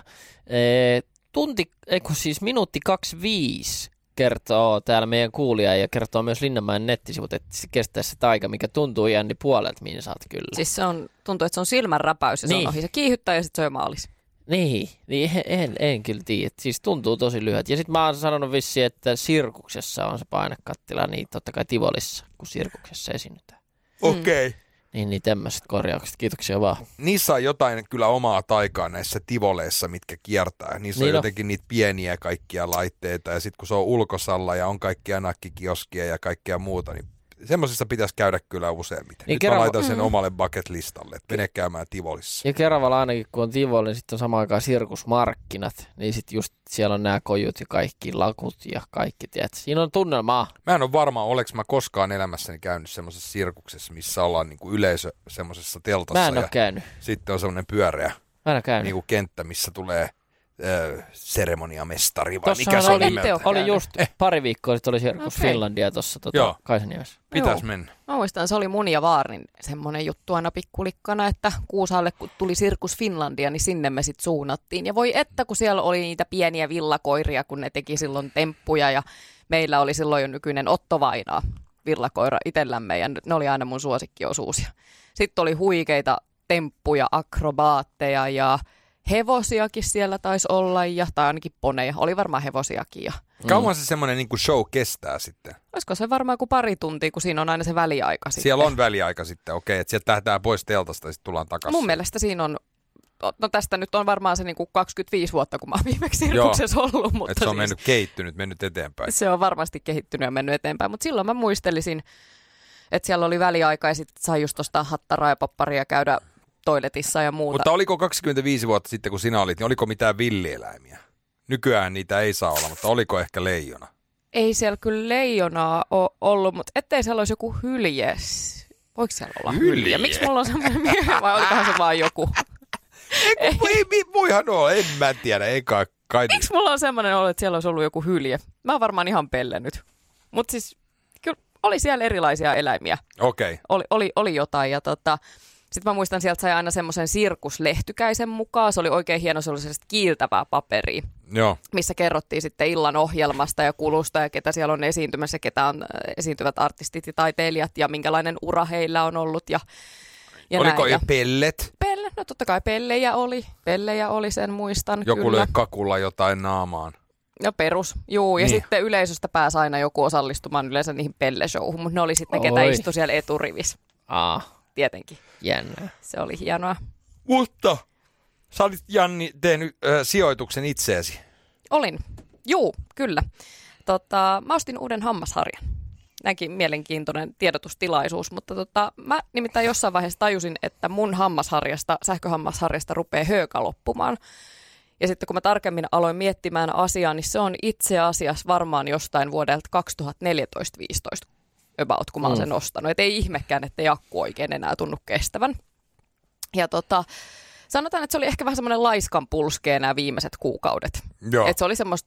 Minuutti 25 kertoo täällä meidän kuulija ja kertoo myös Linnanmäen nettisivut, että se kestää se taika, mikä tuntuu jänni puolelta, mihin saat kyllä. Siis tuntuu, että se on silmänräpäys ja se on ohi. Se kiihyttää ja sitten se on jo maalis. Niin en kyllä tiedä. Siis tuntuu tosi lyhyet. Ja sitten mä oon sanonut vissiin, että sirkuksessa on se painekattila, niin totta kai Tivolissa, kun sirkuksessa esiinnytään. Okei. Niin tämmöiset korjaukset. Kiitoksia vaan. Niissä on jotain kyllä omaa taikaa näissä tivoleissa, mitkä kiertää. Niissä on jotenkin niitä pieniä kaikkia laitteita ja sitten kun se on ulkosalla ja on kaikkia nakkikioskia ja kaikkea muuta, niin semmoisissa pitäisi käydä kyllä useimmiten. Niin nyt mä laitan sen omalle bucket-listalle, että mene käymään Tivolissa. Ja Keravalla ainakin, kun on Tivoli, niin sitten on samaan aikaan sirkusmarkkinat. Niin sitten just siellä on nämä kojut ja kaikki lakut ja kaikki, tiedät. Siinä on tunnelmaa. Mä en ole varma, oleks mä koskaan elämässäni käynyt semmoisessa sirkuksessa, missä ollaan niinku yleisö semmoisessa teltassa. Mä en ole käynyt. Sitten on semmoinen pyöreä niinku kenttä, missä tulee seremoniamestari, vai tossahan mikä se on nimeltä? Oli just pari viikkoa sitten oli Sirkus Finlandia tuossa Kaisaniemessä. Pitäis mennä. Mä muistan, se oli mun ja Vaarin semmoinen juttu aina pikkulikkana, että Kuusaalle kun tuli Sirkus Finlandia, niin sinne me sitten suunnattiin. Ja voi että, kun siellä oli niitä pieniä villakoiria, kun ne teki silloin temppuja ja meillä oli silloin jo nykyinen Otto Vainaa villakoira itsellämme ja ne oli aina mun suosikkiosuusia. Sitten oli huikeita temppuja, akrobaatteja ja hevosiakin siellä taisi olla, tai ainakin poneja. Oli varmaan hevosiakin. Kauan se semmoinen niin kuin show kestää sitten? Olisiko se varmaan kuin pari tuntia, kun siinä on aina se väliaika sitten. Siellä on väliaika sitten, okei. Että sieltä lähdetään pois teltasta ja sitten tullaan takaisin. Mun mielestä siinä on, no tästä nyt on varmaan se niin kuin 25 vuotta, kun mä oon viimeksi sirkuksessa ollut. Mutta se on mennyt eteenpäin. Se on varmasti kehittynyt ja mennyt eteenpäin, mutta silloin mä muistelisin, että siellä oli väliaika ja sitten sai just tuosta hattaraa ja popparia käydä toiletissa ja muuta. Mutta oliko 25 vuotta sitten, kun sinä olit, niin oliko mitään villieläimiä? Nykyään niitä ei saa olla, mutta oliko ehkä leijona? Ei siellä kyllä leijonaa ole ollut, mutta ettei siellä olisi joku hylje. Voiko siellä olla hylje? Miksi mulla on semmoinen mieleen, vai olikohan se vaan joku? Voihan olla, en mä tiedä, ei kai. Miksi mulla on semmoinen olo, että siellä olisi ollut joku hylje? Mä oon varmaan ihan pellennyt. Mutta siis kyllä oli siellä erilaisia eläimiä. Okei. Oli jotain ja sitten mä muistan, sieltä sai aina semmoisen sirkuslehtykäisen mukaan. Se oli oikein hieno, se oli sellaista kiiltävää paperia, missä kerrottiin sitten illan ohjelmasta ja kulusta ja ketä siellä on esiintymässä, ketä on esiintyvät artistit ja taiteilijat ja minkälainen ura heillä on ollut. Ja oliko jo pellet? No totta kai pellejä oli, sen muistan. Joku löi kakulla jotain naamaan. No perus, juu. Ja sitten yleisöstä pääsi aina joku osallistumaan yleensä niihin pelleshowhun, mutta ne oli sitten ne, ketä istui siellä eturivissä. Tietenkin. Jännää. Se oli hienoa. Mutta sä olit, Janni, tehnyt sijoituksen itseesi. Olin. Juu, kyllä. Mä ostin uuden hammasharjan. Näinkin mielenkiintoinen tiedotustilaisuus, mutta mä nimittäin jossain vaiheessa tajusin, että mun sähköhammasharjasta rupeaa hööka loppumaan. Ja sitten kun mä tarkemmin aloin miettimään asiaa, niin se on itse asiassa varmaan jostain vuodelta 2014-2015. About, kun mä oon sen ostanut. Et ei ihmekään, että akku oikein enää tunnu kestävän. Ja sanotaan, että se oli ehkä vähän semmoinen laiskan pulskea nämä viimeiset kuukaudet. Että se oli semmoista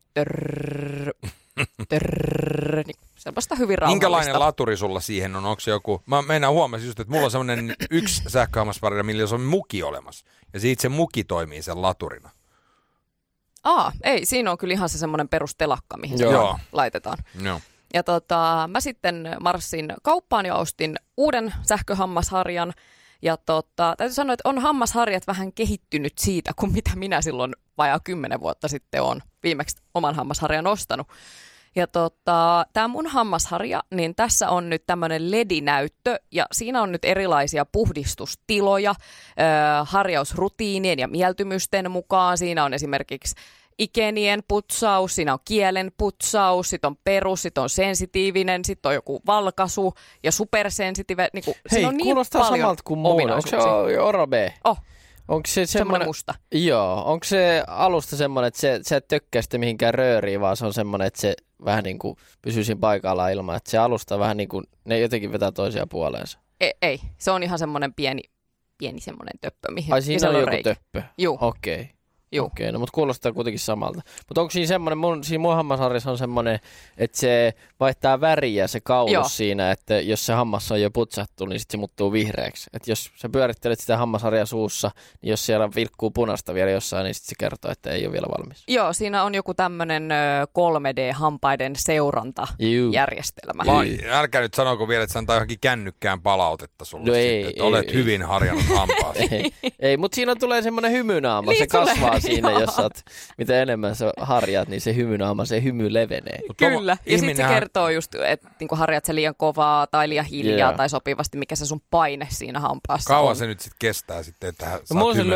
niin semmoista hyvin rauhallista. Minkälainen laturi sulla siihen on? Onko se joku? Mä meinaan huomasin just, että mulla on semmoinen yksi sähköhammasparina, millä on muki olemassa. Ja siitä se muki toimii sen laturina. Ei, siinä on kyllä ihan se semmoinen perustelakka, mihin se laitetaan. Joo. Ja mä sitten marssin kauppaan ja ostin uuden sähköhammasharjan. Ja täytyy sanoa, että on hammasharjat vähän kehittynyt siitä, kuin mitä minä silloin vajaa 10 vuotta sitten olen viimeksi oman hammasharjan ostanut. Ja tämä mun hammasharja, niin tässä on nyt tämmöinen LED-näyttö ja siinä on nyt erilaisia puhdistustiloja harjausrutiinien ja mieltymysten mukaan. Siinä on esimerkiksi ikenien putsaus, siinä on kielen putsaus, sitten on perus, sitten on sensitiivinen, sitten on joku valkaisu ja supersensitiivinen. Niin hei, on niin kuulostaa paljon samalta kuin muun. Onko se Oral-B? Onko se semmoinen musta? Joo. Onko se alusta semmoinen, että sä et tökkää sitä mihinkään rööriin, vaan se on semmoinen, että se vähän niin kuin pysyy siinä paikallaan ilman, että se alusta vähän niin kuin, ne jotenkin vetää toisia puoleensa. Ei. Se on ihan semmoinen pieni semmoinen töppö, mihin ai siinä on joku töppö? Joo. Okei, no mutta kuulostaa kuitenkin samalta. Mutta onko siinä semmoinen, siinä mun hammasharjassa on semmoinen, että se vaihtaa väriä se kaulus siinä, että jos se hammas on jo putsattu, niin sitten se muuttuu vihreäksi. Että jos sä pyörittelet sitä hammasharjaa suussa, niin jos siellä vilkkuu punaista vielä jossain, niin sitten se kertoo, että ei ole vielä valmis. Joo, siinä on joku tämmöinen 3D-hampaiden seurantajärjestelmä. Älkää nyt sanoko vielä, että se antaa johonkin kännykkään palautetta sulle, no että olet hyvin harjannut hampaasi. Ei, mutta siinä tulee semmoinen hymynaama, niin se kasvaa siinä, jos mitä enemmän sä harjaat, niin se hymynaama, se hymy levenee. Kyllä, ja sitten se kertoo just, että niinku harjaat se liian kovaa tai liian hiljaa tai sopivasti, mikä se sun paine siinä hampaassa kauan on. se nyt sitten kestää sitten, että saat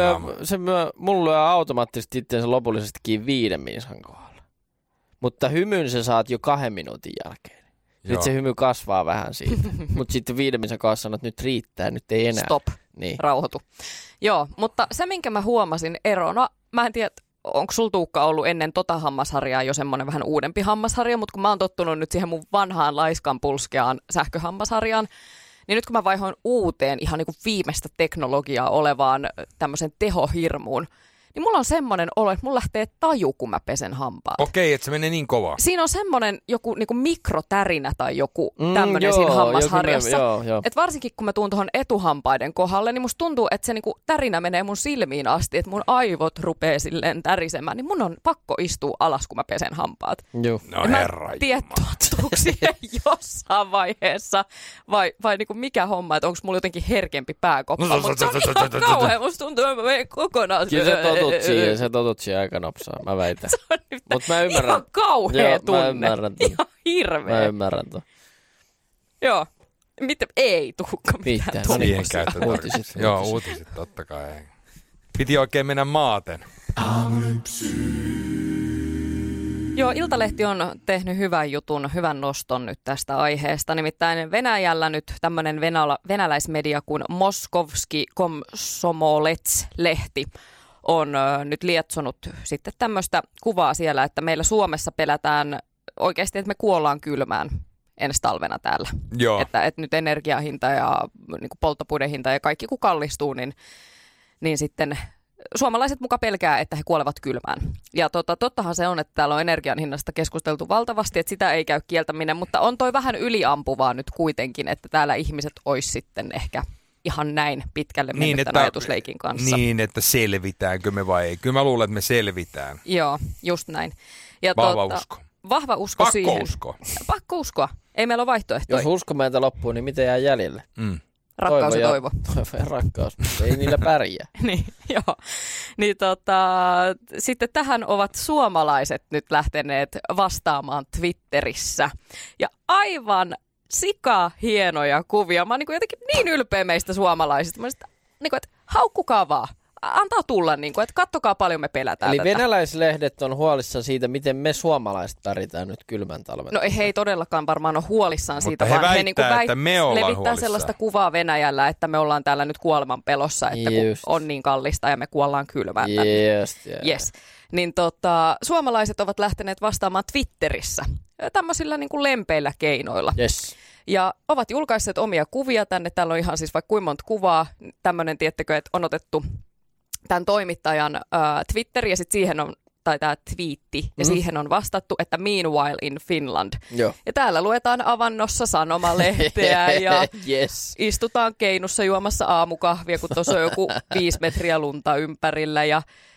mulla lyö automaattisesti itseensä lopullisesti kiinni 5 minuutin kohdalla. Mutta hymyn sä saat jo 2 minuutin jälkeen. Sitten se hymy kasvaa vähän siitä. Mutta sitten 5 minuutin kanssa sanot, että nyt riittää, nyt ei enää. Stop, rauhoitu. Joo, mutta se minkä mä huomasin erona, mä en tiedä, onko sul Tuukka ollut ennen hammasharjaa jo semmoinen vähän uudempi hammasharja, mutta kun mä oon tottunut nyt siihen mun vanhaan laiskan pulskeaan sähköhammasharjaan, niin nyt kun mä vaihoin uuteen ihan niin kuin viimeistä teknologiaa olevaan tämmöisen tehohirmuun, niin mulla on semmoinen olo, että mulla lähtee taju, kun mä pesen hampaat. Okei, että se menee niin kovaa. Siinä on semmoinen joku niin kuin mikrotärinä tai joku tämmöinen siinä hammasharjassa. Että varsinkin kun mä tuun tuohon etuhampaiden kohdalle, niin musta tuntuu, että se niin kuin tärinä menee mun silmiin asti, että mun aivot rupee silleen tärisemään. Niin mun on pakko istua alas, kun mä pesen hampaat. Joo. No herra tiedä, tottuuko siihen jossain vaiheessa vai niin kuin mikä homma, että onko mulla jotenkin herkempi pääkoppa. Mutta se on ihan kauhean, musta tuntuu, että mä menen kokonaan. Se totut siihen aika nopsaa, mä väitän. Mutta mä ymmärrän. Ihan kauhea tunne. Mä ymmärrän ton. Ihan hirveä. Mä ymmärrän ton. Joo. Ei Tuukka mitään tuommoisia. Joo, uutiset totta kai. Piti oikein mennä maaten. Joo, Iltalehti on tehnyt hyvän jutun, hyvän noston nyt tästä aiheesta. Nimittäin Venäjällä nyt tämmöinen venäläismedia kuin Moskovski Komsomolets-lehti on nyt lietsonut sitten tämmöistä kuvaa siellä, että meillä Suomessa pelätään oikeasti, että me kuollaan kylmään ensi talvena täällä. Joo. Että nyt energiahinta ja niin kuin polttopuiden hinta ja kaikki kun kallistuu, niin sitten suomalaiset muka pelkää, että he kuolevat kylmään. Ja tottahan se on, että täällä on energian hinnasta keskusteltu valtavasti, että sitä ei käy kieltäminen, mutta on toi vähän yliampuvaa nyt kuitenkin, että täällä ihmiset olisi sitten ehkä ihan näin pitkälle mennyt tämän ajatusleikin kanssa. Niin, että selvitäänkö me vai ei. Kyllä mä luulen, että me selvitään. Joo, just näin. Ja vahva usko. Vahva usko Pakko siihen. uskoa. Pakko uskoa. Ei meillä ole vaihtoehtoja. Jos usko meiltä loppuu, niin mitä jää jäljelle? Rakkaus ja toivo. Toivo ja rakkaus, ei niillä pärjää. Niin, joo. Niin sitten tähän ovat suomalaiset nyt lähteneet vastaamaan Twitterissä. Ja aivan sika hienoja kuvia. Mä oon jotenkin niin ylpeä meistä suomalaisista. Mä oon että haukkukaa vaan. Antaa tulla, että kattokaa paljon me pelätään. Eli tätä. Venäläislehdet on huolissaan siitä, miten me suomalaiset pärjätään nyt kylmän talven. No he ei todellakaan varmaan ole huolissaan siitä, mutta vaan he että me ollaan levittää huolissaan. Sellaista kuvaa Venäjällä, että me ollaan täällä nyt kuoleman pelossa, että kun on niin kallista ja me kuollaan kylmään. Yes. Niin suomalaiset ovat lähteneet vastaamaan Twitterissä tämmöisillä niin kuin lempeillä keinoilla. Yes. Ja ovat julkaisseet omia kuvia tänne. Täällä on ihan siis vaikka kuinka monta kuvaa. Tämmöinen, tiettekö, että on otettu tämän toimittajan Twitter ja sitten siihen on, tai tämä twiitti, ja siihen on vastattu, että meanwhile in Finland. Joo. Ja täällä luetaan avannossa sanomalehteä ja yes. Istutaan keinussa juomassa aamukahvia, kun tuossa on joku 5 metriä lunta ympärillä. Ja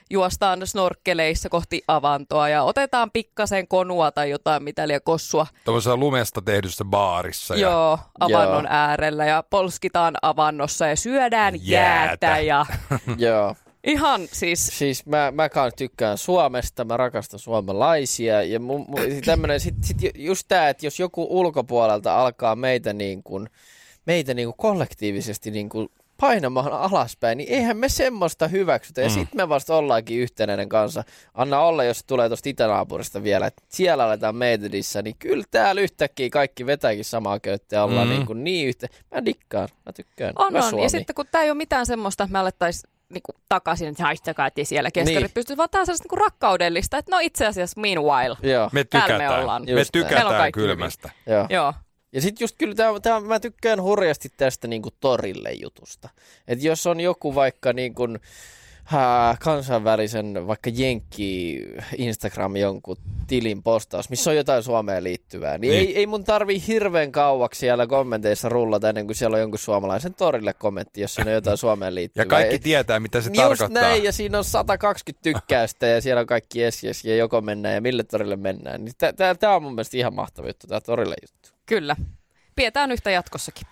juostaan snorkkeleissa kohti avantoa ja otetaan pikkasen konua tai jotain mitä liian kossua. Tuollaisessa lumesta tehdyssä baarissa. Joo, avannon äärellä ja polskitaan avannossa ja syödään jäätä ja Joo. ihan siis... Siis mä kans tykkään Suomesta, mä rakastan suomalaisia ja tämmönen sit just tää, että jos joku ulkopuolelta alkaa meitä niin kuin kollektiivisesti niin kuin painamaan alaspäin, niin eihän me semmoista hyväksytä. Ja sit me vasta ollaankin yhtenäinen kanssa. Anna olla, jos tulee tuosta itänaapurista vielä, että siellä aletaan meitä dissä, niin kyllä täällä yhtäkkiä kaikki vetääkin samaa köyttä ollaan niin yhtä. Mä dikkaan, mä tykkään. On. Ja sitten kun tää ei ole mitään semmoista, että me alettaisiin niinku takaisin, että haistakaa, ettei siellä keskarit pystyisi, vaan tää on sellaista niinku rakkaudellista, että no itse asiassa meanwhile. Joo. Me tykätään. Me tykätään kylmästä. Joo. Ja sitten just kyllä mä tykkään hurjasti tästä niinku torille jutusta. Että jos on joku vaikka niinku, kansainvälisen vaikka Jenkki Instagram jonkun tilin postaus, missä on jotain Suomeen liittyvää, niin ei mun tarvii hirveän kauaksi siellä kommenteissa rullata ennen kuin siellä on jonkun suomalaisen torille kommentti, jos siinä on jotain Suomeen liittyvää. Ja kaikki tietää, mitä se just tarkoittaa. Just näin, ja siinä on 120 tykkäystä ja siellä on kaikki yes, ja joko mennään ja mille torille mennään. Niin tää on mun mielestä ihan mahtava juttu, tää torille juttu. Kyllä. Pidetään yhtä jatkossakin.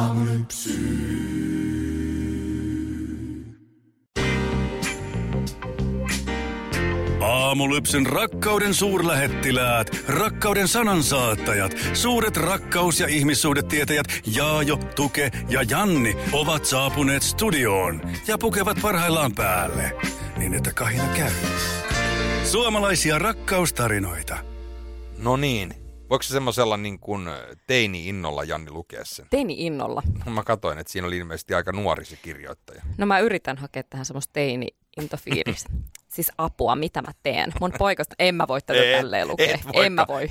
Aamulypsyn rakkauden suurlähettiläät, rakkauden sanansaattajat, suuret rakkaus- ja ihmissuhdetietäjät Jaajo, Tuke ja Janni ovat saapuneet studioon ja pukevat parhaillaan päälle, niin että kahina käy. Suomalaisia rakkaustarinoita. No niin. Voiko se semmoisella niin kuin teini-innolla Janni lukea sen? Teini-innolla? No, mä katsoin, että siinä oli ilmeisesti aika nuori se kirjoittaja. No mä yritän hakea tähän semmoista teini-intofiilistä. Siis apua, mitä mä teen? Mun poikasta, en mä voi tätä tälleen lukea. En mä voi.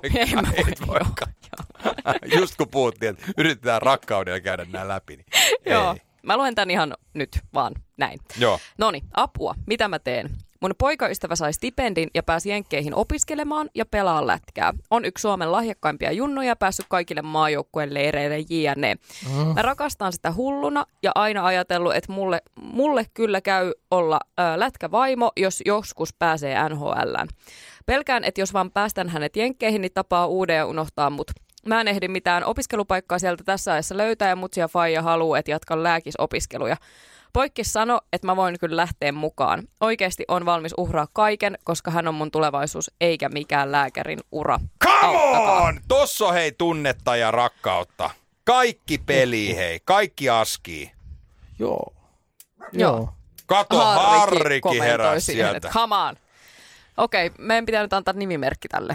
Just kun puhuttiin, että yritetään rakkaudella käydä nämä läpi. Niin joo, mä luen tän ihan nyt vaan näin. Joo. Noniin, apua, mitä mä teen? Mun poikaystävä sai stipendin ja pääsi Jenkkeihin opiskelemaan ja pelaa lätkää. On yksi Suomen lahjakkaimpia junnuja ja päässyt kaikille maajoukkueen leireille jne. Mä rakastan sitä hulluna ja aina ajatellut, että mulle kyllä käy olla lätkävaimo, jos joskus pääsee NHL:ään. Pelkään, että jos vaan päästän hänet Jenkkeihin, niin tapaa uuden ja unohtaa mut. Mä en ehdi mitään opiskelupaikkaa sieltä tässä ajassa löytää ja mutsia faija haluu, että jatkan lääkisopiskeluja. Poikkis sano, että mä voin kyllä lähteä mukaan. Oikeasti on valmis uhraa kaiken, koska hän on mun tulevaisuus eikä mikään lääkärin ura. Come on! Tossa on hei tunnetta ja rakkautta. Kaikki peli hei, kaikki askii. Joo. Kato, Harrikin heräsi sieltä. Come on. Okei, meidän pitää nyt antaa nimimerkki tälle.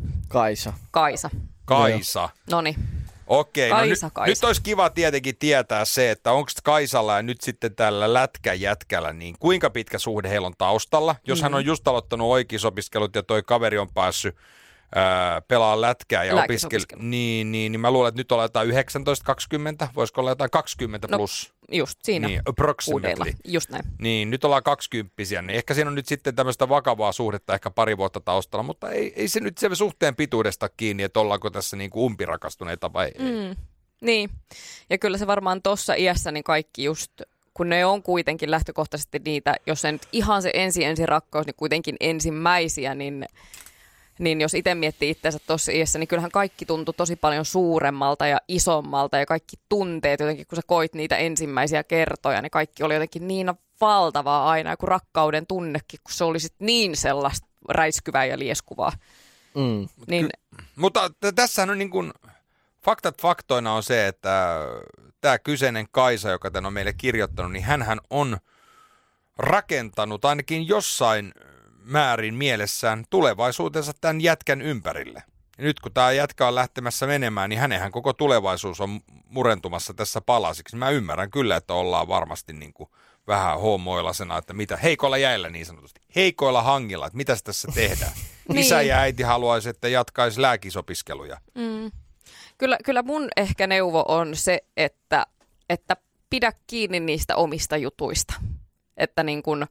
Kaisa. Noniin. Okei, nyt olisi kiva tietenkin tietää se, että onko Kaisalla ja nyt sitten tällä lätkäjätkällä, niin kuinka pitkä suhde heillä on taustalla. Jos hän on just aloittanut oikeusopiskelut ja toi kaveri on päässyt pelaa lätkää ja niin mä luulen, että nyt ollaan jotain 19-20, voisiko olla jotain 20 plus? No, just siinä. Niin, approximately. Just näin. Niin, nyt ollaan 20-vuotiaita, niin ehkä siinä on nyt sitten tämmöistä vakavaa suhdetta ehkä pari vuotta taustalla, mutta ei se nyt se suhteen pituudesta kiinni, että ollaanko tässä niin kuin umpirakastuneita vai ei. Niin, ja kyllä se varmaan tuossa iässä niin kaikki just, kun ne on kuitenkin lähtökohtaisesti niitä, jos ei nyt ihan se ensi rakkaus, niin kuitenkin ensimmäisiä, niin jos itse miettii itseänsä tuossa iässä, niin kyllähän kaikki tuntui tosi paljon suuremmalta ja isommalta ja kaikki tunteet jotenkin, kun sä koit niitä ensimmäisiä kertoja, niin kaikki oli jotenkin niin valtavaa aina, kuin rakkauden tunnekin, kun se oli sit niin sellaista räiskyvää ja lieskuvaa. Niin... Mutta tässähän on niin kuin, faktat faktoina on se, että tämä kyseinen Kaisa, joka tämän on meille kirjoittanut, niin hänhän on rakentanut ainakin jossain määrin mielessään tulevaisuutensa tämän jätkän ympärille. Ja nyt kun tämä jätkä on lähtemässä menemään, niin hänenhän koko tulevaisuus on murentumassa tässä palasiksi. Mä ymmärrän kyllä, että ollaan varmasti niin kuin vähän homoilasena, että mitä heikoilla jäillä niin sanotusti. Heikoilla hangilla, että mitä tässä tehdään. Isä ja äiti haluaisi, että jatkaisi lääkisopiskeluja. Kyllä mun ehkä neuvo on se, että pidä kiinni niistä omista jutuista. Että niin kuin...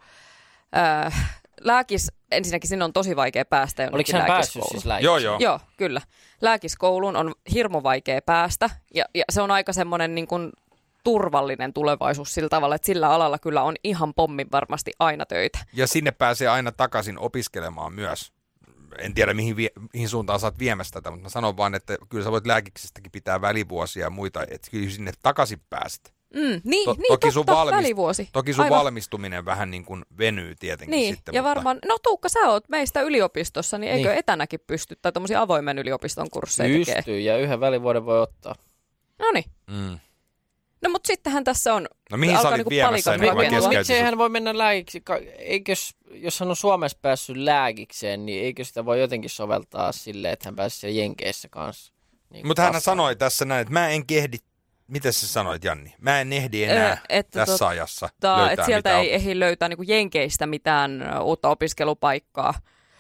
ensinnäkin sinne on tosi vaikea päästä jonnekin lääkiskouluun. Oliko hän päässyt siis lääkiskouluun? Joo, kyllä. Lääkiskouluun on hirmu vaikea päästä ja se on aika semmoinen niin kuin turvallinen tulevaisuus sillä tavalla, että sillä alalla kyllä on ihan pommin varmasti aina töitä. Ja sinne pääsee aina takaisin opiskelemaan myös. En tiedä, mihin suuntaan sä oot viemässä tätä, mutta mä sanon vaan, että kyllä sä voit lääkiksestäkin pitää välivuosia ja muita, että kyllä sinne takaisin pääset. Toki välivuosi. Toki sun valmistuminen vähän niin kuin venyy tietenkin sitten. Ja varmaan, Tuukka, sä oot meistä yliopistossa, niin eikö etänäkin pysty tai tommosia avoimen yliopiston kursseja tekee? Pystyy, ja yhden välivuoden voi ottaa. Noniin. No mutta sittenhän tässä on... No mihin sä olit viemässä ennen kuin mä keskeytin? Miksei hän voi mennä lääkiksi? Jos hän on Suomessa päässyt lääkikseen, niin eikö sitä voi jotenkin soveltaa silleen, että hän pääsisi siellä Jenkeissä kanssa? Niin mutta hän sanoi tässä näin, että mä en kehdi. Mitä sä sanoit, Janni? Mä en ehdi enää tässä ajassa löytää että sieltä ei ehdi löytää niin kuin Jenkeistä mitään uutta opiskelupaikkaa,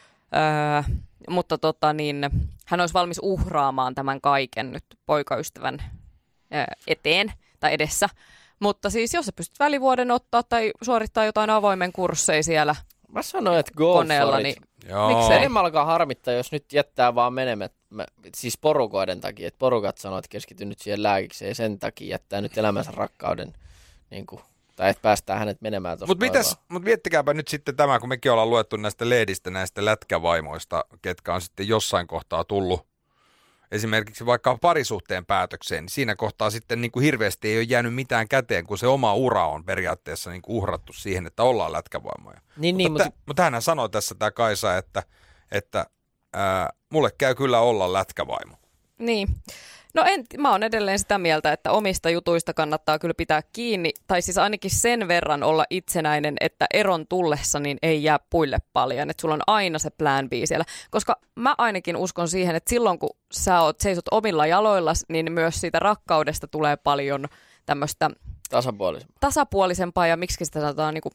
mutta hän olisi valmis uhraamaan tämän kaiken nyt poikaystävän eteen tai edessä. Mutta siis jos sä pystyt välivuoden ottaa tai suorittaa jotain avoimen kursseja siellä mä sanoin, että go koneella, for it. Niin miksei? Enemmän alkaa harmittaa, jos nyt jättää vaan menemään, siis porukoiden takia, että porukat sanoo, että keskity nyt siihen lääkikseen ja sen takia jättää nyt elämänsä rakkauden, niin kuin, tai että päästään hänet menemään tuosta. Mutta miettikääpä nyt sitten tämä, kun mekin ollaan luettu näistä lehdistä, näistä lätkävaimoista, ketkä on sitten jossain kohtaa tullut esimerkiksi vaikka parisuhteen päätökseen, niin siinä kohtaa sitten niin kuin hirveästi ei ole jäänyt mitään käteen, kun se oma ura on periaatteessa niin kuin uhrattu siihen, että ollaan lätkävaimoja. Mutta hänhän sanoi tässä tämä Kaisa, että mulle käy kyllä olla lätkävaimo. Niin. No mä oon edelleen sitä mieltä, että omista jutuista kannattaa kyllä pitää kiinni, tai siis ainakin sen verran olla itsenäinen, että eron tullessa niin ei jää puille paljon, että sulla on aina se plan B siellä. Koska mä ainakin uskon siihen, että silloin kun seisot omilla jaloillasi, niin myös siitä rakkaudesta tulee paljon tämmöistä tasapuolisempaa, ja miksi sitä sanotaan niinku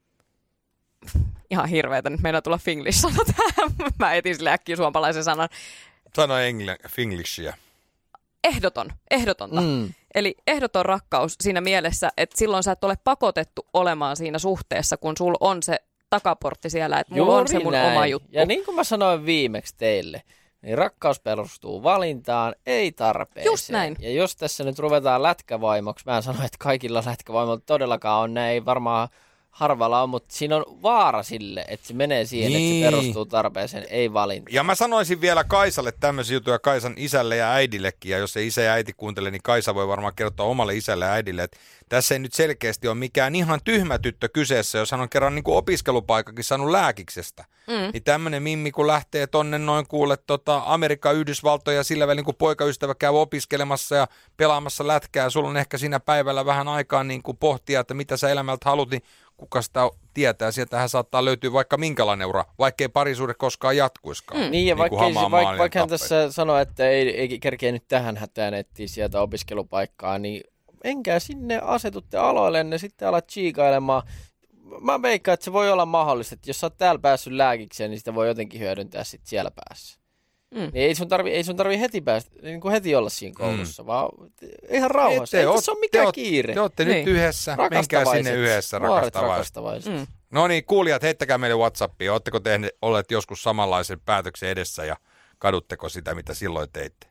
ihan hirveätä, nyt meidän tulla finglish-sana tähän. Mä etin sille äkkiä suomalaisen sanan. Sano finglishia. Ehdotonta. Eli ehdoton rakkaus siinä mielessä, että silloin sä et ole pakotettu olemaan siinä suhteessa, kun sulla on se takaportti siellä, että mulla on se mun oma juttu. Ja niin kuin mä sanoin viimeksi teille, niin rakkaus perustuu valintaan, ei tarpeeseen. Just näin. Ja jos tässä nyt ruvetaan lätkävaimoksi, mä en sano, että kaikilla lätkävaimoilla todellakaan on, ne ei varmaan harvalla on, mutta siinä on vaara sille, että se menee siihen, että se perustuu tarpeeseen, ei valintaan. Ja mä sanoisin vielä Kaisalle tämmöisiä juttuja, Kaisan isälle ja äidillekin, ja jos se isä ja äiti kuuntelee, niin Kaisa voi varmaan kertoa omalle isälle ja äidille, että tässä ei nyt selkeästi ole mikään ihan tyhmä tyttö kyseessä, jos hän on kerran niin kuin opiskelupaikakin saanut lääkiksestä. Niin tämmöinen mimmi, kun lähtee tonne noin kuule Amerikka, Yhdysvaltoja, ja sillä välin kun poikaystävä käy opiskelemassa ja pelaamassa lätkää, sulla on ehkä siinä päivällä vähän aikaa niin kuin pohtia, että mitä sä elämältä haluat, niin kuka sitä tietää, sieltähän saattaa löytyä vaikka minkälainen ura, vaikkei parisuhde koskaan jatkuiskaan. Niin, ja vaikka hän tässä sanoi, että ei kerkeä nyt tähän hätään etsiä sieltä opiskelupaikkaa, niin enkä sinne asetutte aloille, ne sitten alat chiikailemaan. Mä veikkaan, että se voi olla mahdollista, että jos sä oot täällä päässyt lääkikseen, niin sitä voi jotenkin hyödyntää sitten siellä päässä. Niin ei sun tarvi heti päästä, niin kuin heti olla siinä koulussa, vaan ihan rauhassa. Ei tässä ole mikään kiire. Te olette nyt yhdessä, menkää sinne yhdessä rakastavaiset. No niin, kuulijat, heittäkää meille WhatsAppia. Oletteko olleet joskus samanlaisen päätöksen edessä ja kadutteko sitä, mitä silloin teitte?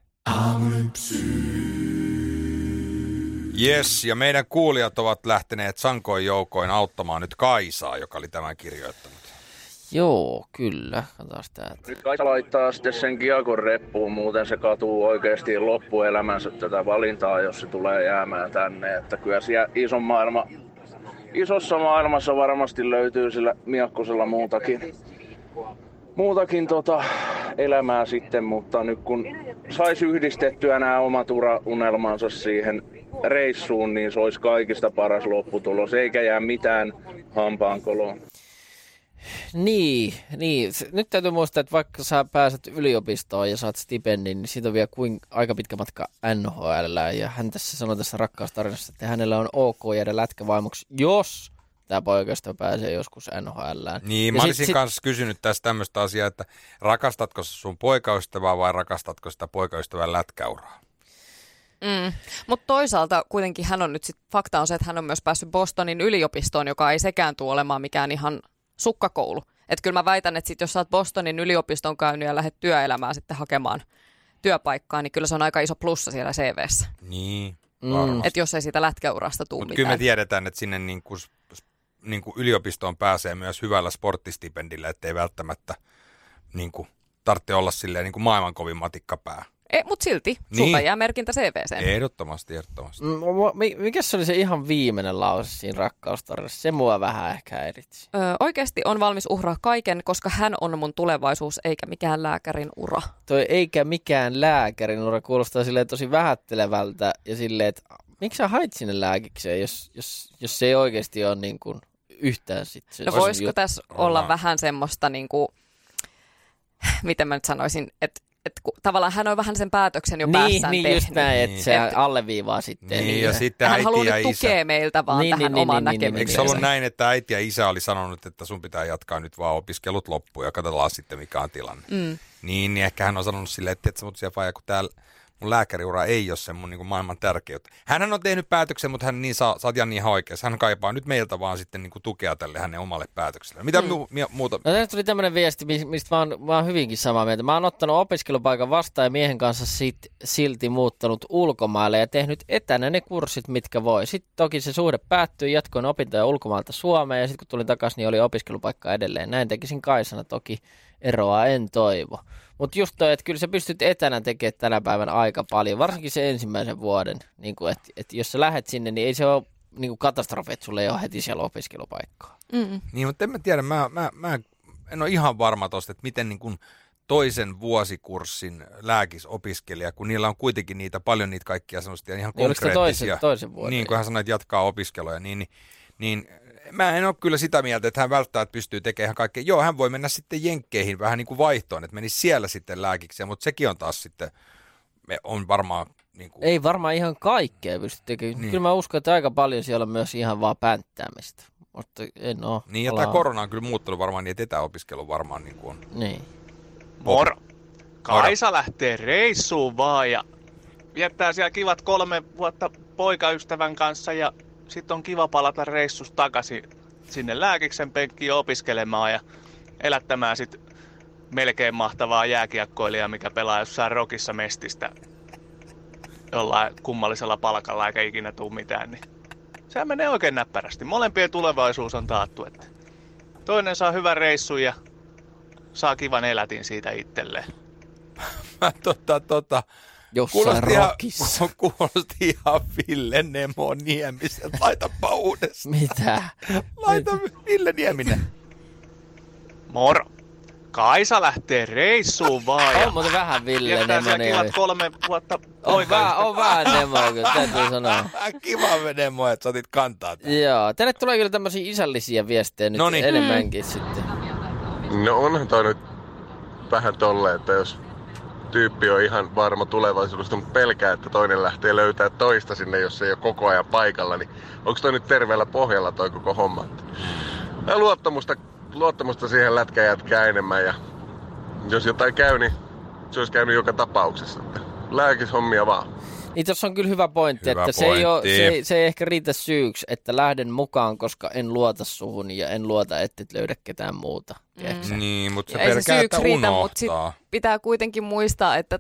Yes, ja meidän kuulijat ovat lähteneet sankoin joukoin auttamaan nyt Kaisaa, joka oli tämän kirjoittanut. Joo, kyllä. Katsotaan sitä. Nyt Kaisa laittaa sitten sen kiakon reppuun, muuten se katuu oikeasti loppuelämänsä tätä valintaa, jos se tulee jäämään tänne. Että kyllä siellä isossa maailmassa varmasti löytyy sillä miakkosella muutakin elämää sitten, mutta nyt kun saisi yhdistettyä nämä omat uraunelmansa siihen reissuun, niin se olisi kaikista paras lopputulos, eikä jää mitään hampaankoloon. Niin. Nyt täytyy muistaa, että vaikka sä pääset yliopistoon ja saat stipendin, niin siitä on vielä aika pitkä matka NHL. Ja hän tässä sanoi tässä rakkaustarinassa, että hänellä on ok jäädä lätkävaimoksi, jos tämä poikaystävä pääsee joskus NHL:ään. Niin, mä olisin kanssa kysynyt tästä tämmöistä asiaa, että rakastatko sun poikaystävää vai rakastatko sitä poikaystävän lätkäuraa? Mutta toisaalta kuitenkin hän on nyt fakta on se, että hän on myös päässyt Bostonin yliopistoon, joka ei sekään tule olemaan mikään ihan sukkakoulu. Että kyllä mä väitän, että sit jos sä oot Bostonin yliopiston käynyt ja lähdet työelämään sitten hakemaan työpaikkaa, niin kyllä se on aika iso plussa siellä CV:ssä. Niin. Että jos ei siitä lätkäurasta tule mitään. Kyllä me tiedetään, että sinne niin kuin yliopistoon pääsee myös hyvällä sporttistipendillä, ettei välttämättä niin kuin tarvitse olla silleen niin kuin maailman kovin matikkapää. Mutta silti, sulta jää merkintä CV:seen. Ehdottomasti. Mikä se oli se ihan viimeinen lause siinä rakkaustarinassa? Se mua vähän ehkä häiritsi. Oikeasti on valmis uhraa kaiken, koska hän on mun tulevaisuus, eikä mikään lääkärin ura. Toi eikä mikään lääkärin ura kuulostaa silleen tosi vähättelevältä ja silleen, että miksi sä hait sinne lääkikseen, jos se ei oikeasti ole niin kuin yhtään sitten. No voisiko tässä olla vähän semmoista, niin kuin, miten mä nyt sanoisin, että tavallaan hän on vähän sen päätöksen jo päässään tehnyt. Niin, just näin, että se alleviivaa sitten. Niin, ja sitten hän äiti haluaa ja nyt isä. tukea meiltä vaan tähän omaan näkemykseen. Eikö se ollut näin, että äiti ja isä oli sanonut, että sun pitää jatkaa nyt vaan opiskelut loppuun ja katsotaan sitten mikä on tilanne. Niin ehkä hän on sanonut silleen, että tiedätkö, mutta siellä kun täällä mun lääkäriura ei ole se mun niin kuin maailman tärkeyttä. Hänhän on tehnyt päätöksen, mutta hän sä oot Janni ihan oikeassa. Hän kaipaa nyt meiltä vaan sitten niin kuin tukea tälle hänen omalle päätökselle. Mitä muuta? No tässä tuli tämmöinen viesti, mistä mä oon hyvinkin samaa mieltä. Mä oon ottanut opiskelupaikan vastaan ja miehen kanssa silti muuttanut ulkomaille ja tehnyt etänä ne kurssit, mitkä voi. Sitten toki se suhde päättyi, jatkoin opintoja ulkomailta Suomeen ja sitten kun tulin takaisin, niin oli opiskelupaikka edelleen. Näin tekisin Kaisana, toki eroa en toivo. Mutta just toi, että kyllä sä pystyt etänä tekemään tänä päivänä aika paljon, varsinkin se ensimmäisen vuoden. Niin että jos sä lähdet sinne, niin ei se ole niin katastrofi, että sulla ei ole heti siellä opiskelupaikkaa. Niin, mutta en mä tiedä, mä en ole ihan varma tosta, että miten niin kuin toisen vuosikurssin lääkisopiskelija, kun niillä on kuitenkin paljon niitä kaikkia sellaisia ihan konkreettisia. Toisen vuoden? Niin, kun hän sanoi, että jatkaa opiskeluja, niin mä en ole kyllä sitä mieltä, että hän välttämättä pystyy tekemään ihan kaikkea. Joo, hän voi mennä sitten jenkkeihin vähän niin kuin vaihtoon, että menisi siellä sitten lääkikseen, mutta sekin on taas sitten, on varmaan niin kuin... Ei varmaan ihan kaikkea pysty tekemään. Niin. Kyllä mä uskon, että aika paljon siellä on myös ihan vaan pänttäämistä. Mutta en ole. Niin, ja tämä korona on kyllä muuttunut varmaan niin, että etäopiskelu varmaan niin kuin on. Niin. Moro! Kaisa lähtee reissuun vaan ja viettää siellä kivat 3 vuotta poikaystävän kanssa ja sitten on kiva palata reissusta takaisin sinne lääkiksen penkkiin opiskelemaan ja elättämään sitten melkein mahtavaa jääkiekkoilijaa, mikä pelaa jossain Rockissa Mestistä jollain kummallisella palkalla eikä ikinä tule mitään. Niin sehän menee oikein näppärästi. Molempien tulevaisuus on taattu. Että toinen saa hyvän reissun ja saa kivan elätin siitä itselleen. Jossain Rockissa. Kuulosti ihan Ville Nemo Niemisen. Laitapa uudestaan. Mitä? Laita Ville Nieminen. Moro! Kaisa lähtee reissuun vaan ja on muuten vähän Ville Nemo Niemisen. Kivat 3 vuotta poikaystävää. On vähän Nemo, kyllä täytyy sanoa. Kiva Nemo, että sä otit kantaa tämän. Joo, tänne tulee kyllä tämmöisiä isällisiä viestejä nyt enemmänkin sitten. No onhan toi nyt vähän tolle, että jos tyyppi on ihan varma tulevaisuudesta, mutta pelkää, että toinen lähtee löytää toista sinne, jos ei ole koko ajan paikalla, niin onko toi nyt terveellä pohjalla toi koko homma? Ja luottamusta siihen lätkäjätkään enemmän ja jos jotain käy, niin se olisi käynyt joka tapauksessa. Lääkishommia vaan. Niin tuossa on kyllä hyvä pointti, että se ei ehkä riitä syyksi, että lähden mukaan, koska en luota suhun ja en luota, että et löydä ketään muuta. Niin, mutta se pelkää, että unohtaa. Mutta sit pitää kuitenkin muistaa, että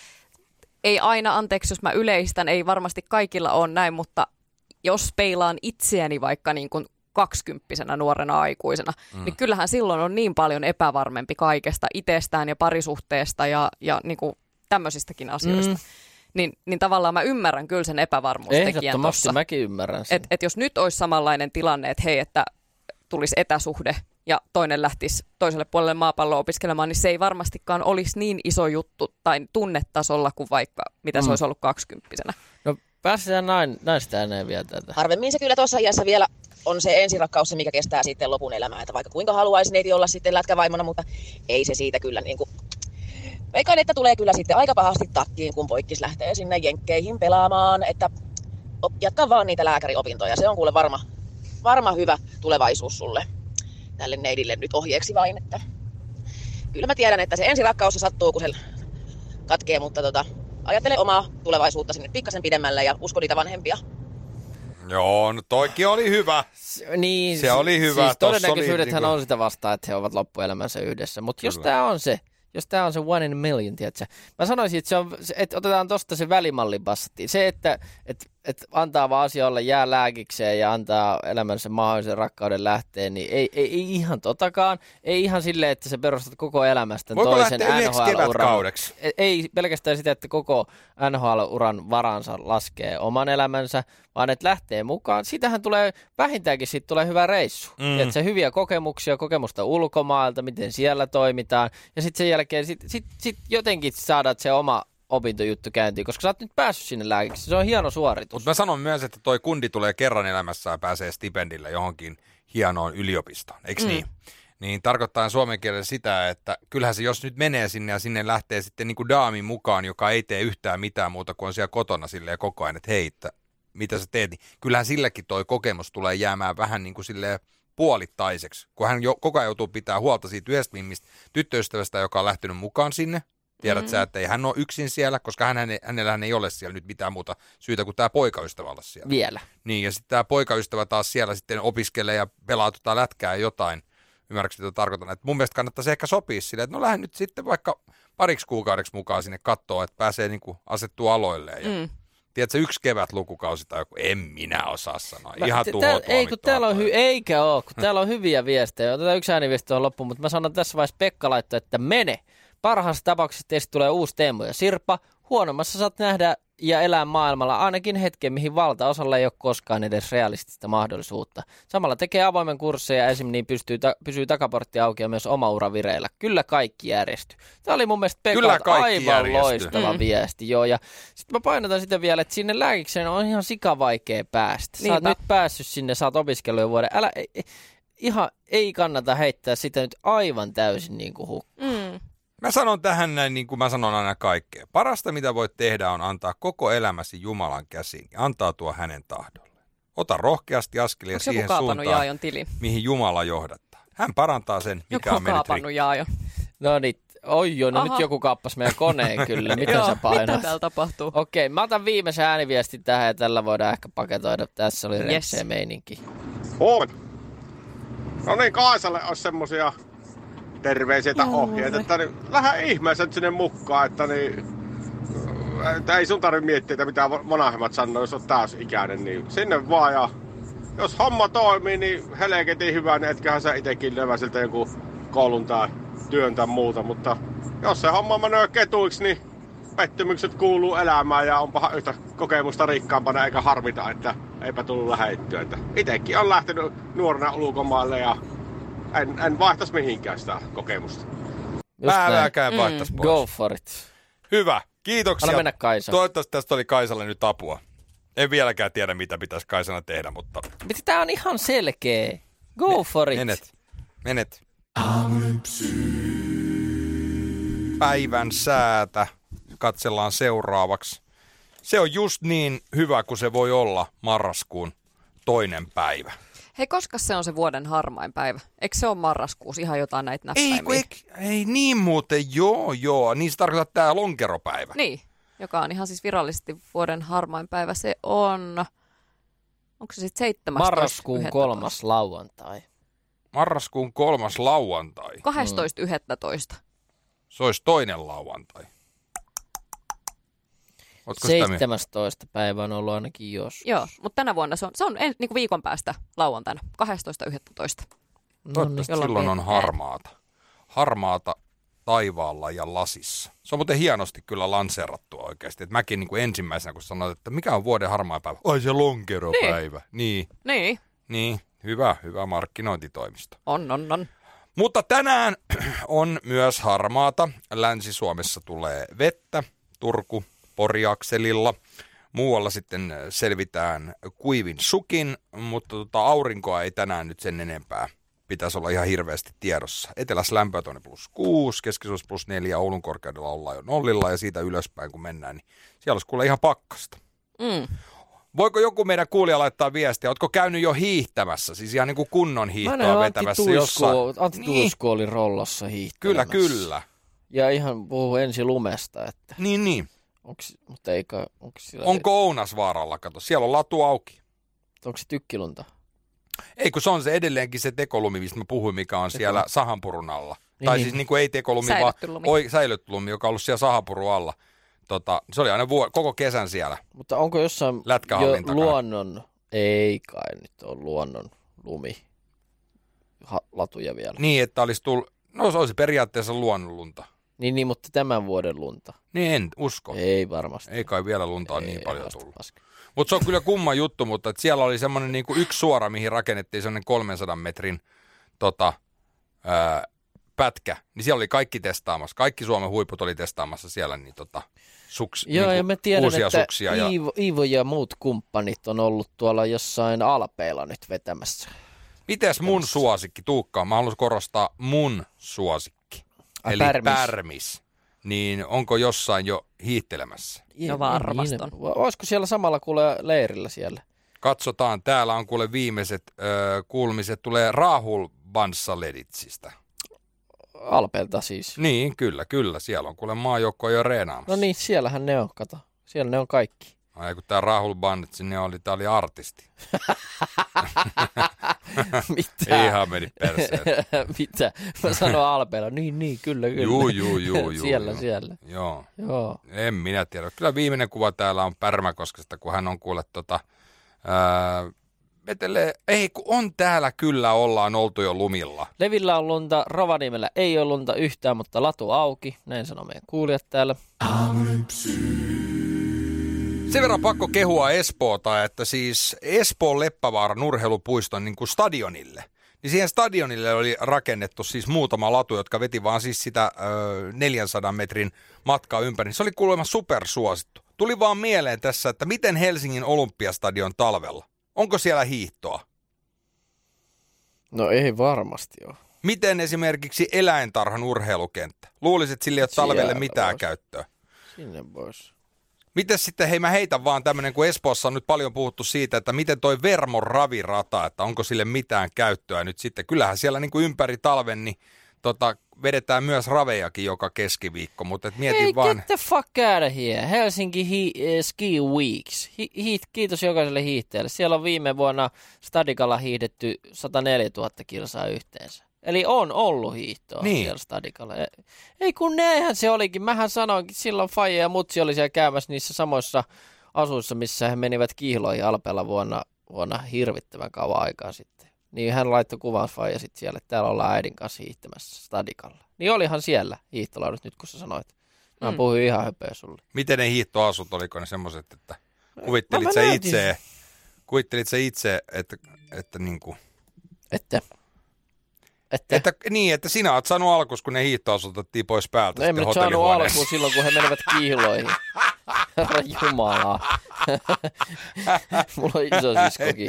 ei aina, anteeksi jos mä yleistän, ei varmasti kaikilla ole näin, mutta jos peilaan itseäni vaikka niin kuin 20-vuotiaana nuorena aikuisena, niin kyllähän silloin on niin paljon epävarmempi kaikesta itsestään ja parisuhteesta ja niin kuin tämmöisistäkin asioista. Niin tavallaan mä ymmärrän kyllä sen epävarmuustekijän tuossa. Ehdottomasti mäkin ymmärrän sen. Et jos nyt olisi samanlainen tilanne, että hei, että tulisi etäsuhde ja toinen lähtisi toiselle puolelle maapalloa opiskelemaan, niin se ei varmastikaan olisi niin iso juttu tai tunnetasolla kuin vaikka mitä se olisi ollut 20-vuotiaana. No päästään naista ääneen vielä tätä. Harvemmin se kyllä tuossa iässä vielä on se ensirakkaus, mikä kestää sitten lopun elämää. Että vaikka kuinka haluaisi neiti olla sitten lätkävaimona, mutta ei se siitä kyllä niin kuin... Veikkaan, että tulee kyllä sitten aika pahasti takkiin, kun poikkis lähtee sinne jenkkeihin pelaamaan, että jatka vaan niitä lääkäriopintoja. Se on kuule varma hyvä tulevaisuus sulle, tälle neidille nyt ohjeeksi vain. Että kyllä mä tiedän, että se ensirakkaus sattuu, kun se katkee, mutta ajattele omaa tulevaisuutta sinne pikkasen pidemmälle ja usko niitä vanhempia. Joo, no toikin oli hyvä. Niin, se oli hyvä. Siis todennäköisyydethän on sitä vastaan, että he ovat loppuelämänsä yhdessä, mutta jos tämä on se, one in a million, tiedätkö? Mä sanoisin, että, että otetaan tosta se välimallin passatti. Se, että että antaa vaan asioille jää lääkikseen ja antaa elämänsä mahdollisen rakkauden lähteen, niin ei ihan totakaan. Ei ihan silleen, että sä perustat koko elämästä toisen NHL-uran. Ei pelkästään sitä, että koko NHL-uran varansa laskee oman elämänsä, vaan että lähtee mukaan. Siitähän tulee, vähintäänkin siitä tulee hyvä reissu. Että hyviä kokemuksia, kokemusta ulkomailta, miten siellä toimitaan. Ja sitten sen jälkeen sit jotenkin saadaan se oma opintojuttu käyntiin, koska sä oot nyt päässyt sinne lääkiksi. Se on hieno suoritus. Mutta mä sanon myös, että toi kundi tulee kerran elämässään ja pääsee stipendille johonkin hienoon yliopistoon. Eikö niin? Niin tarkoittaa suomen kielellä sitä, että kyllähän se jos nyt menee sinne ja sinne lähtee sitten niin kuin daamin mukaan, joka ei tee yhtään mitään muuta kuin on siellä kotona silleen koko ajan, että hei, mitä sä teet, niin kyllähän silläkin toi kokemus tulee jäämään vähän niin kuin silleen puolittaiseksi, kun hän koko ajan joutuu pitää huolta siitä yhdestä tyttöystävästä, joka on lähtenyt mukaan sinne. Tiedät sä, että ei hän ole yksin siellä, koska hänellähän ei ole siellä nyt mitään muuta syytä kuin tämä poikaystävä olla siellä. Vielä. Niin, ja sitten tämä poikaystävä taas siellä sitten opiskelee ja pelaa lätkää ja jotain. Ymmärrätkö, mitä tarkoitan? Että mun mielestä kannattaisi ehkä sopia silleen, että no lähden nyt sitten vaikka pariksi kuukaudeksi mukaan sinne katsoa, että pääsee niinku asettua aloilleen. Ja tiedätkö, yksi kevät lukukausi tai joku, en minä osaa sanoa. Ihan ei, kun täällä on eikä ole, kun täällä on hyviä viestejä. Otetaan yksi ääniviesti on loppuun, mutta mä sanon tässä vaiheessa Pekka laittoi, että mene. Parhaassa tapauksessa teistä tulee uusi Teemu ja Sirpa. Huonommassa saat nähdä ja elää maailmalla ainakin hetken, mihin valtaosalla ei ole koskaan edes realistista mahdollisuutta. Samalla tekee avoimen kursseja ja esim. Niin pysyy takaportti auki ja myös oma ura vireillä. Kyllä kaikki järjestyy. Tämä oli mun mielestä Pekalta aivan loistava viesti. Joo. Ja sitten mä painotan sitä vielä, että sinne lääkikseen on ihan sikavaikea päästä. Sä oot nyt päässyt sinne, sä oot opiskellut jo vuoden. Ihan ei kannata heittää sitä nyt aivan täysin niin kuin hukkaan. Mä sanon tähän näin, niin kuin mä sanon aina kaikkea. Parasta, mitä voit tehdä, on antaa koko elämäsi Jumalan käsiin ja antautua hänen tahdolle. Ota rohkeasti askelia siihen suuntaan, mihin Jumala johdattaa. Hän parantaa sen, mikä on mennyt rikki. No niin, nyt joku kaappasi meidän koneen kyllä. Mitä sä painat? Mitä täällä tapahtuu? Okei, mä otan viimeisen ääniviestin tähän ja tällä voidaan ehkä paketoida. Tässä oli reksee meininki. Huomenna. No niin, Kaisalle olisi semmosia terveisiä ohjeita, että niin, lähde ihmeessä sinne mukaan, että ei sun tarvitse miettiä, että mitä vanhemmat sanoo, jos on täysikäinen, niin sinne vaan ja jos homma toimii, niin helketin hyvä, niin etköhän sä itekin levä siltä joku koulun tai työn tai muuta, mutta jos se homma menee ketuiksi, niin pettymykset kuuluu elämään ja onpahan yhtä kokemusta rikkaampana eikä harmita, että eipä tullut lähettyä. Itekin on lähtenyt nuorena ulkomaille ja en vaihtaisi mihinkään sitä kokemusta. Älkää vaihtaisi pois. Go for it. Hyvä, kiitoksia. Anna mennä Kaisa. Toivottavasti tästä oli Kaisalle nyt apua. En vieläkään tiedä, mitä pitäisi Kaisana tehdä, mutta... Tää on ihan selkeä. Go for it. Menet. Päivän säätä katsellaan seuraavaksi. Se on just niin hyvä kuin se voi olla marraskuun 2. päivä. Hei, koska se on se vuoden harmain päivä? Eikö se ole marraskuussa ihan jotain näitä näppäimiä? Ei niin muuten, joo. Niin se tarkoittaa tämä lonkeropäivä. Niin, joka on ihan siis virallisesti vuoden harmain päivä. Se on, onko se sitten 17.11? Marraskuun 3. lauantai. Marraskuun 3. lauantai. 12.11. Se olisi 2. lauantai. 17. päivä on ollut ainakin jos. Joo, mutta tänä vuonna se on niin kuin viikon päästä lauantaina, 12.11. Toivottavasti silloin on harmaata. Harmaata taivaalla ja lasissa. Se on muuten hienosti kyllä lanseerattua oikeasti. Et mäkin niin kuin ensimmäisenä, kun sanoit, että mikä on vuoden harmaa päivä? Ai se lonkeropäivä. Niin. Hyvä markkinointitoimisto. On. Mutta tänään on myös harmaata. Länsi-Suomessa tulee vettä. Turku, Pori-akselilla. Muualla sitten selvitään kuivin sukin, mutta aurinkoa ei tänään nyt sen enempää. Pitäisi olla ihan hirveästi tiedossa. Etelässä lämpöä tuonne +6, Keski-Suomessa +4, Oulun korkeudella ollaan jo nollilla ja siitä ylöspäin kun mennään, niin siellä olisi kuule ihan pakkasta. Voiko joku meidän kuulija laittaa viestiä? Ootko käynyt jo hiihtämässä? Siis ihan niin kuin kunnon hiihtoa vetämässä jossain. Antti Tuisku oli Rollossa hiihtämässä. Kyllä. Ja ihan puhuu ensi lumesta. Että... Niin. Onko Ounasvaaralla? Kato, siellä on latu auki. Onko se tykkilunta? Ei, kun se on se edelleenkin se tekolumi, mistä mä puhuin, mikä on siellä sahanpurun alla. Tai siis niin kuin ei tekolumi, vaan säilöttylumi, joka on ollut siellä sahapurun alla. se oli aina koko kesän siellä. Mutta onko jossain jo luonnon, ei kai nyt ole luonnon latuja vielä. Niin, että olisi tullut, no se olisi periaatteessa luonnonlunta. Niin, mutta tämän vuoden lunta. Niin en usko. Ei varmasti. Ei kai vielä lunta ole niin paljon tullut. Mutta se on kyllä kumma juttu, mutta että siellä oli semmoinen niinku yksi suora, mihin rakennettiin semmoinen 300 metrin pätkä. Niin siellä oli kaikki testaamassa. Kaikki Suomen huiput oli testaamassa siellä niin Joo, ja mä tiedän, uusia että suksia. Iivo ja muut kumppanit on ollut tuolla jossain Alpeilla nyt vetämässä. Mites mun suosikki, Tuukka? Mä haluaisin korostaa mun suosikki. Eli Pärmis. Niin onko jossain jo hiihtelemässä? No varmasti on. Olisiko siellä samalla kuule leirillä siellä? Katsotaan, täällä on kuule viimeiset kuulumiset, tulee Rahul Bansaleditsistä. Alpeelta siis. Niin, kyllä. Siellä on kuule maajoukkoja jo reenaamassa. No niin, siellähän ne on, kato. Siellä ne on kaikki. Ai kun tää Rahul Banditsi, tää oli artisti. Mitä? Ihan meni perseen. Mitä? Mä sanoin Alpeella. Niin, kyllä. Juu. Siellä. Joo. En minä tiedä. Kyllä viimeinen kuva täällä on Pärmäkoskesta, kun hän on kuule ei kun on täällä kyllä, ollaan oltu jo lumilla. Levillä on lunta, Rovaniemellä ei ole lunta yhtään, mutta latu auki. Näin sanoo meidän kuulijat täällä. Sen verran pakko kehua Espoota, että siis Espoon Leppävaaran urheilupuiston niin kuin stadionille. Niin siihen stadionille oli rakennettu siis muutama latu, jotka veti vaan siis sitä 400 metrin matkaa ympäri. Se oli kuulemma supersuosittu. Tuli vaan mieleen tässä, että miten Helsingin Olympiastadion talvella? Onko siellä hiihtoa? No ei varmasti ole. Miten esimerkiksi eläintarhan urheilukenttä? Luulisit, että sillä ei ole talvelle mitään käyttöä. Sinne pois. Miten sitten, mä heitän vaan tämmöinen, kun Espoossa on nyt paljon puhuttu siitä, että miten toi Vermon ravirata, että onko sille mitään käyttöä nyt sitten. Kyllähän siellä niin kuin ympäri talven, niin vedetään myös ravejakin joka keskiviikko, mutta et mietin vaan. Get the fuck out of here. Helsinki Ski Weeks. Kiitos jokaiselle hiihtäjälle. Siellä on viime vuonna Stadikalla hiihdetty 104 000 kilsaa yhteensä. Eli on ollut hiihtoa siellä Stadikalla. Ei kun näinhän se olikin. Mähän sanoinkin, silloin Faija ja Mutsi oli siellä käymässä niissä samoissa asuissa, missä he menivät kiihloihin Alpeella vuonna hirvittävän kauan aikaa sitten. Niin hän laittoi kuvan Faija sitten siellä, että täällä ollaan äidin kanssa hiihtämässä Stadikalla. Niin olihan siellä hiihtolaudut nyt, kun sä sanoit. Mä puhuin ihan höpöä sulle. Miten ne hiihtoasut, oliko ne semmoiset, että kuvittelit sä itse, että niinku. Että sinä oot saanut alkuun, kun ne hiihtoasut otettiin pois päältä. No, en nyt saanut alkuun silloin, kun he menevät kiihloihin. Herra Jumalaa. Mulla on iso siskokin.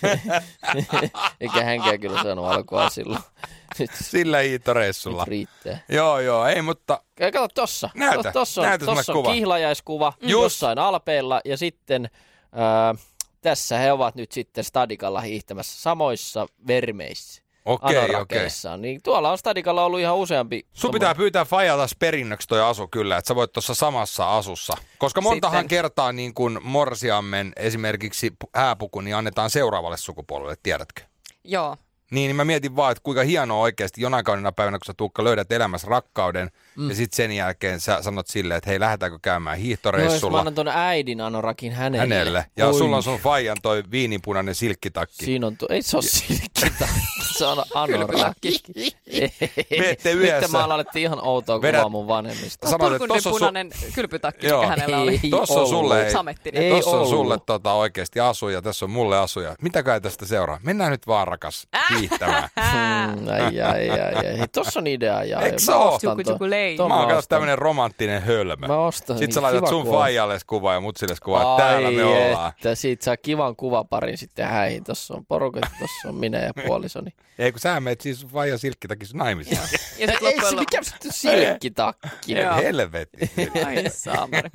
Eikä hänkään kyllä saanut alkua silloin. Sillä hiihtoreissulla. Nyt riittää. Joo, ei mutta. Kato tossa. Näytä Tossa on kihlajaiskuva jossain Alpeilla ja sitten tässä he ovat nyt sitten Stadikalla hiihtämässä samoissa vermeissä. Anorakeissaan. Niin tuolla on Stadikalla ollut ihan useampi. Sun pitää pyytää Fajalta perinnöksi toi asu kyllä, että sä voit tuossa samassa asussa. Koska montahan kertaa niin kuin morsiammen esimerkiksi hääpuku, niin annetaan seuraavalle sukupolvelle, tiedätkö? Joo. Niin mä mietin vaan, että kuinka hienoa oikeasti jonain kaunina päivänä, kun sä Tuukka löydät elämässä rakkauden, ja sitten sen jälkeen sä sanot silleen, että hei, lähdetäänkö käymään hiihtoreissulla. Joo, jos mä annan ton äidin anorakin hänelle. Ja sulla on sun Fajan toi viininpunainen silkkitakki. Siinä on ei se ole silkkitakki, se on anorakki. Menette yhdessä. Nyt mä alettiin ihan outoa kuvaa mun vanhemmista. Purkunpunainen kylpytakki, mikä hänellä oli. Tossa on sulle, samettinen. Tossa on sulle oikeasti asuja, tässä on mulle asuja. Mitäkään tästä seuraa? Mennään nyt vaan, rakas, hiihtämään. Ai. Tossa on idea. Eikö se oo? Mä oon katsonut tämmönen romanttinen hölmö. Mä ostan. Sitten sä laitat sun Faijalle kuvaa ja Mutsille kuvaa, että täällä me ollaan. Että siitä saa kivan kuvaparin sitten häihin. Tossa on porukat, tossa on minä ja puolisoni. Ei kun sä meet siis Faijan silkkitakissa naimisiin. Ei se mikä silkkitakki. Helvetti. Ai saamari.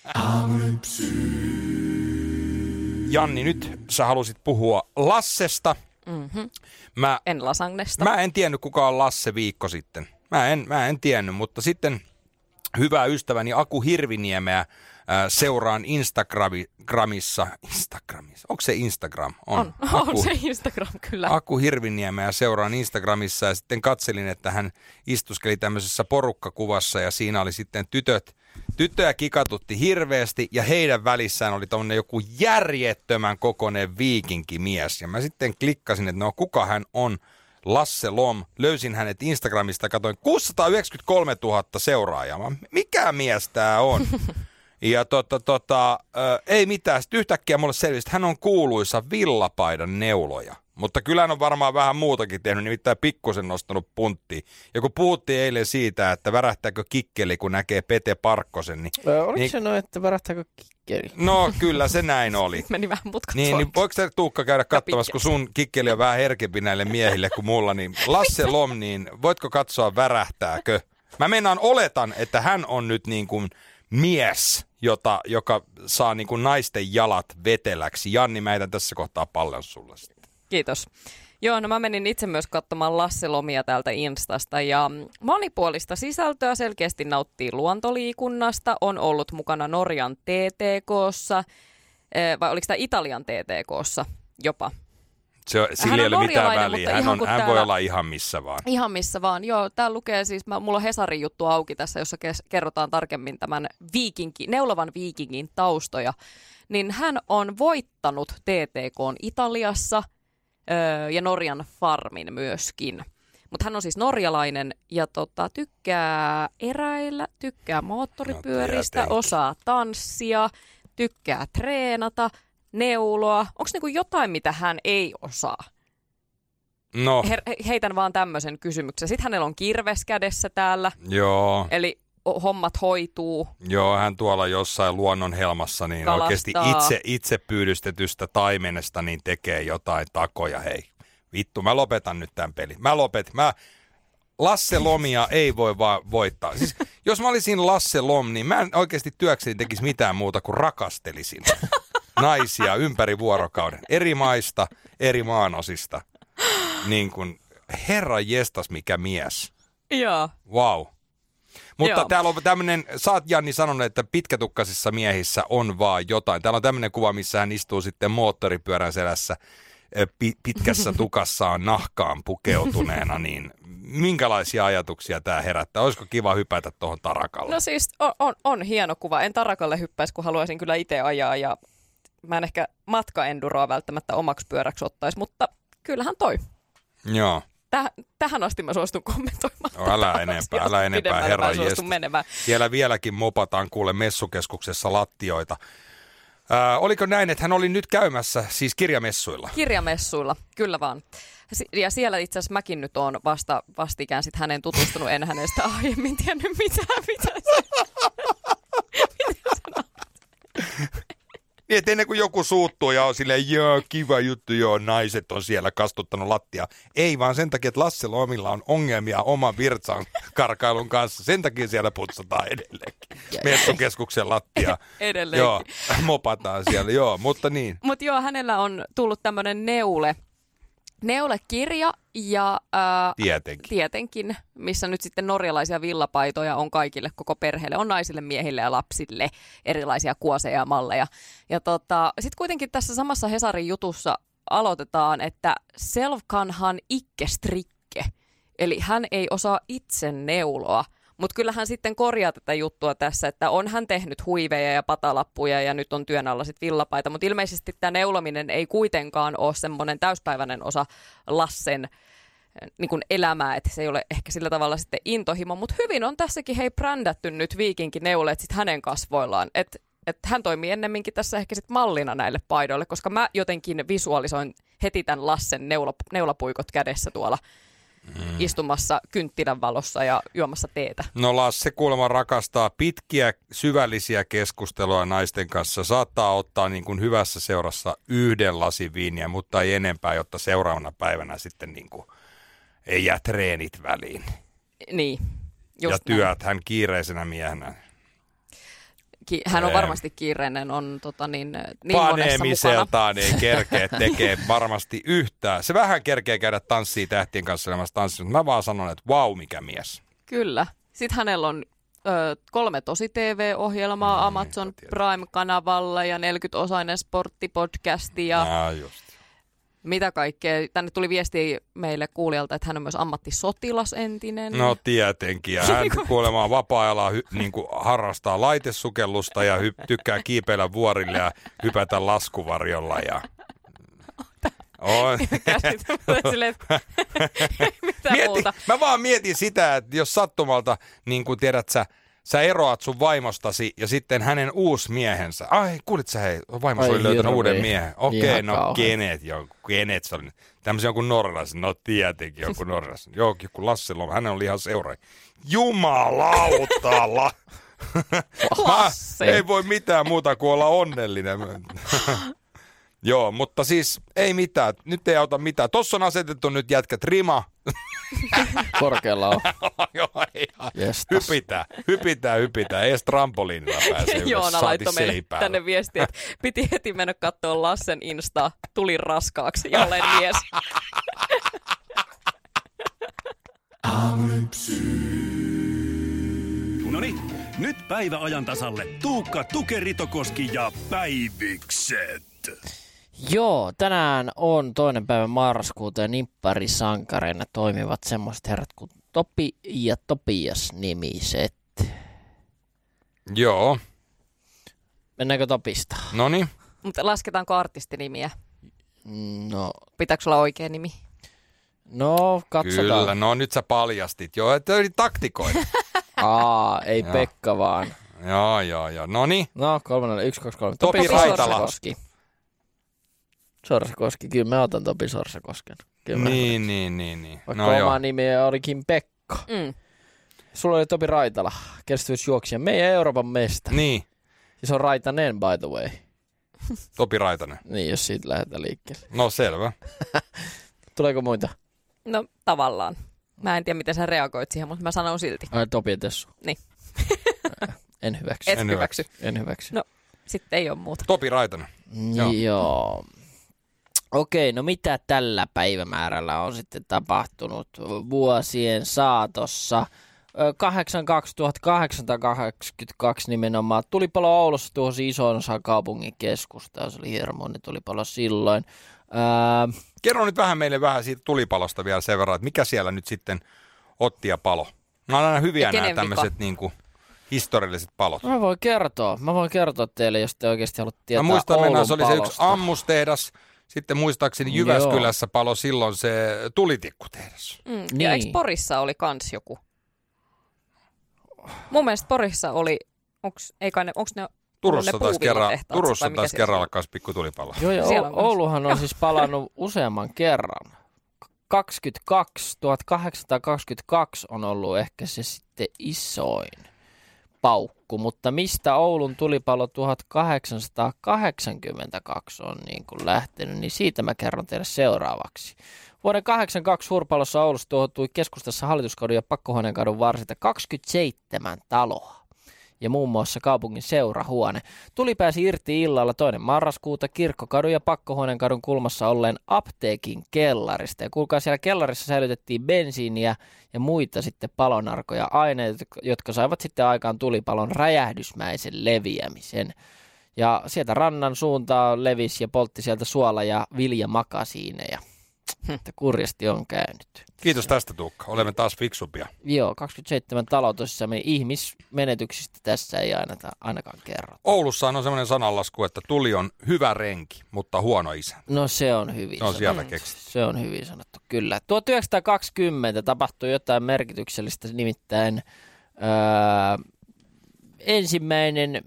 Janni, nyt sä halusit puhua Lassesta. Mm-hmm. En Lasagnesta. Mä en tiennyt, kuka on Lasse viikko sitten. Mä en tiennyt, mutta sitten hyvä ystäväni Aku Hirviniemeä seuraan Instagramissa. Onko se Instagram? On se Instagram, kyllä. Aku Hirviniemeä seuraan Instagramissa ja sitten katselin, että hän istuskeli tämmöisessä porukkakuvassa ja siinä oli sitten tyttöjä kikatutti hirveästi ja heidän välissään oli tommonen joku järjettömän kokoinen viikinkimies. Ja mä sitten klikkasin, että no kuka hän on, Lasse Lom. Löysin hänet Instagramista ja katsoin 693 000 seuraajaa. Mikä mies tää on? Ja ei mitään. Sitten yhtäkkiä mulle selvisi, että hän on kuuluisa villapaidan neuloja. Mutta kyllä hän on varmaan vähän muutakin tehnyt, nimittäin pikkusen nostanut punttiin. Ja kun puhuttiin eilen siitä, että värähtääkö kikkeli, kun näkee Pete Parkkosen, niin... Oliko se noin, että värähtääkö kikkeli? No kyllä se näin oli. Meni vähän mutkat niin voiko se Tuukka käydä katsomassa, kun sun kikkeli on vähän herkempi näille miehille kuin mulla, niin Lasse Lom, niin voitko katsoa värähtääkö? Mä oletan, että hän on nyt niin kuin mies, joka saa niin kuin naisten jalat veteläksi. Janni, mä heitän tässä kohtaa pallon sulle. Kiitos. Joo, no mä menin itse myös katsomaan Lasse Lomia täältä Instasta ja monipuolista sisältöä, selkeästi nauttii luontoliikunnasta, on ollut mukana Norjan TTK:ssa, vai oliko tämä Italian TTK:ssa jopa? Sillä ei ole mitään väliä, hän voi olla ihan missä vaan. Ihan missä vaan, joo. Täällä lukee siis, mulla on Hesarin juttu auki tässä, jossa kerrotaan tarkemmin tämän neulovan viikingin taustoja. Niin hän on voittanut TTK:n Italiassa ja Norjan farmin myöskin. Mutta hän on siis norjalainen ja tykkää eräillä, tykkää moottoripyöristä, osaa tanssia, tykkää treenata, neuloa. Onko niinku jotain, mitä hän ei osaa? No. Heitän vaan tämmöisen kysymyksen. Sitten hänellä on kirves kädessä täällä. Joo. Eli hommat hoituu. Joo, hän tuolla jossain luonnonhelmassa niin kalastaa. Oikeasti itse pyydystetystä taimenesta niin tekee jotain takoja. Hei, vittu, mä lopetan nyt tämän pelin. Lasse Lomia ei voi vaan voittaa. Siis, jos mä olisin Lasse Lom, niin mä en oikeasti työkseni tekisi mitään muuta kuin rakastelisin naisia ympäri vuorokauden. Eri maista, eri maanosista. Niin kuin, herra jestas, mikä mies. Joo. Wow. Mutta täällä on tämmöinen, sä oot Janni sanonut, että pitkätukkaisissa miehissä on vaan jotain. Täällä on tämmöinen kuva, missä hän istuu sitten moottoripyörän selässä pitkässä tukassaan nahkaan pukeutuneena, niin minkälaisia ajatuksia tämä herättää? Olisiko kiva hypätä tuohon tarakalle? No siis on hieno kuva. En tarakalle hyppäisi, kun haluaisin kyllä itse ajaa ja mä en ehkä matkaenduroa välttämättä omaksi pyöräksi ottaisi, mutta kyllähän toi. Joo. Tähän asti mä suostun kommentoimaan. No, älä enempää, herran jestas. Siellä vieläkin mopataan kuule messukeskuksessa lattioita. Oliko näin, että hän oli nyt käymässä siis kirjamessuilla? Kirjamessuilla, kyllä vaan. Ja siellä itse asiassa mäkin nyt oon vastikään sit hänen tutustunut, en hänestä aiemmin tiennyt mitään, mitä Niin, että ennen kuin joku suuttuu ja on silleen, joo, kiva juttu, joo, naiset on siellä kastuttanut lattia. Ei, vaan sen takia, että Lasse Lomilla on ongelmia oman virtsan karkailun kanssa. Sen takia siellä putsataan edelleenkin. Messukeskuksen lattia. Edelleenkin. Joo, mopataan siellä, joo, mutta niin. Mutta joo, hänellä on tullut tämmöinen neulekirja ja tietenkin, missä nyt sitten norjalaisia villapaitoja on kaikille, koko perheelle, on naisille, miehille ja lapsille erilaisia kuoseja ja malleja. Ja sitten kuitenkin tässä samassa Hesarin jutussa aloitetaan, että selv kan han ikke strikke, eli hän ei osaa itse neuloa. Mutta kyllä hän sitten korjaa tätä juttua tässä, että on hän tehnyt huiveja ja patalappuja ja nyt on työn alla sitten villapaita. Mutta ilmeisesti tämä neulominen ei kuitenkaan ole semmoinen täyspäiväinen osa Lassen niin kuin elämää, että se ei ole ehkä sillä tavalla sitten intohimo. Mutta hyvin on tässäkin brändätty nyt viikinkineuleet sitten hänen kasvoillaan. Että hän toimii ennemminkin tässä ehkä sitten mallina näille paidoille, koska mä jotenkin visualisoin heti tämän Lassen neulapuikot kädessä tuolla. Istumassa kynttilän valossa ja juomassa teetä. No Lasse kuulemma rakastaa pitkiä, syvällisiä keskusteluja naisten kanssa. Saattaa ottaa niin kuin hyvässä seurassa yhden lasin viiniä, mutta ei enempää, jotta seuraavana päivänä sitten niin kuin ei jää treenit väliin. Niin, just ja työt hän kiireisenä miehenä. Hän on varmasti kiireinen, on niin paneemiseltaan ei kerkeä tekee varmasti yhtään. Se vähän kerkeä käydä tanssiin tähtien kanssa olemassa tanssia, mutta mä vaan sanon, että vau, mikä mies. Kyllä. Sitten hänellä on 3 tosi TV-ohjelmaa Amazon Prime-kanavalla ja 40-osainen sporttipodcasti ja mitä kaikkea. Tänne tuli viesti meille kuulijalta, että hän on myös ammattisotilas entinen. No tietenkin. Ja hän kuulemaan vapaa-ajalla harrastaa laitesukellusta ja tykkää kiipeillä vuorille ja hypätä laskuvarjolla. Ja... Mitä muuta? Mä vaan mietin sitä, että jos sattumalta, niin kuin tiedät sä eroat sun vaimostasi ja sitten hänen uusi miehensä. Ai, kuulit sä, hei, vaimosi oli löytänyt uuden miehen. Okei, no kenet se oli. Tämmöisen jonkun norjalaisen, no tietenkin joku norjalaisen. Joku Lassella, hänen oli ihan seuraaja. Jumalauta! Ei voi mitään muuta kuin olla onnellinen. Joo, mutta siis ei mitään. Nyt ei auta mitään. Tossa on asetettu nyt jätkät rima. Korkealla on. Joo, hypitään. Ei edes trampoliinilla pääse ylös. Joona laittoi meille tänne viestiä, että piti heti mennä katsoa Lassen Instaa. Tulin raskaaksi ja olen mies. Noniin, nyt päiväajan tasalle Tuukka Tukeritokoski ja Päivykset. Joo, tänään on 2. päivä marraskuuta ja nimpparisankareina toimivat semmoiset herrat kuin Topi ja Topias nimiset. Joo. Mennäänkö Topista? Noniin. Mutta lasketaanko artistinimiä? No. Pitääkö olla oikea nimi? No, katsotaan. Kyllä, no nyt sä paljastit. Joo, että oli taktikoita. Ei Pekka vaan. Joo. Noniin. No, 3, 1, 2, 3. Topi Raitala. Sorsakoski, kyllä mä otan Topi Sorsakosken. Niin. Vaikka oma nimi olikin Pekka. Sulla oli Topi Raitala, kestävyysjuoksija, meidän Euroopan mesta. Niin. Ja se on Raitanen, by the way. Topi Raitanen. Niin, jos siitä lähdetään liikkeelle. No selvä. Tuleeko muita? No tavallaan. Mä en tiedä, miten sä reagoit siihen, mutta mä sanon silti. Topi ja Tessu. Niin. En hyväksy. En hyväksy. No, sitten ei ole muuta. Topi Raitanen. Joo. Okei, no mitä tällä päivämäärällä on sitten tapahtunut vuosien saatossa? 82 nimenomaan. Tulipalo Oulussa tuosi isoon osaan kaupungin keskustaa. Se oli hirmuinen tulipalo silloin. Kerro nyt meille vähän siitä tulipalosta vielä sen verran, että mikä siellä nyt sitten otti ja palo. Nämä on aina hyviä nämä tämmöiset niinku historialliset palot. Mä voin kertoa teille, jos te oikeasti haluatte tietää Mä muistan, Oulun se oli palosta. se yksi ammustehdas. Sitten muistaakseni Jyväskylässä palo silloin se tulitikkutehdas. Niin. Ja eikö Porissa oli kans joku? Mun mielestä Porissa oli, onko ne Turussa taisi kerran alkaa pikku tulipalo. Joo, Ouluhan on siis palannut useamman kerran. 1822 on ollut ehkä se sitten isoin paukku, mutta mistä Oulun tulipalo 1882 on niin kuin lähtenyt, niin siitä mä kerron teille seuraavaksi. Vuoden 1982 suurpalossa Oulussa tuohtui keskustassa Hallituskadun ja Pakkohuoneenkadun varsilta 27 taloa ja muun muassa kaupungin seurahuone. Tuli pääsi irti illalla 2. marraskuuta Kirkkokadun ja Pakkohuoneenkadun kulmassa olleen apteekin kellarista. Ja kuulkaa, siellä kellarissa säilytettiin bensiiniä ja muita sitten palonarkoja aineita, jotka saivat sitten aikaan tulipalon räjähdysmäisen leviämisen. Ja sieltä rannan suuntaan levisi ja poltti sieltä suola- ja viljamakasiineja. Että kurjasti on käynyt. Kiitos tästä, Tuukka. Olemme taas fiksumpia. Joo, 27 taloa tosissaan. Ihmismenetyksistä tässä ei ainakaan kerrota. Oulussa on semmoinen sananlasku, että tuli on hyvä renki, mutta huono isä. No se on hyvin sanottu. Siellä keksitty. Se on hyvin sanottu, kyllä. 1920 tapahtui jotain merkityksellistä, nimittäin ensimmäinen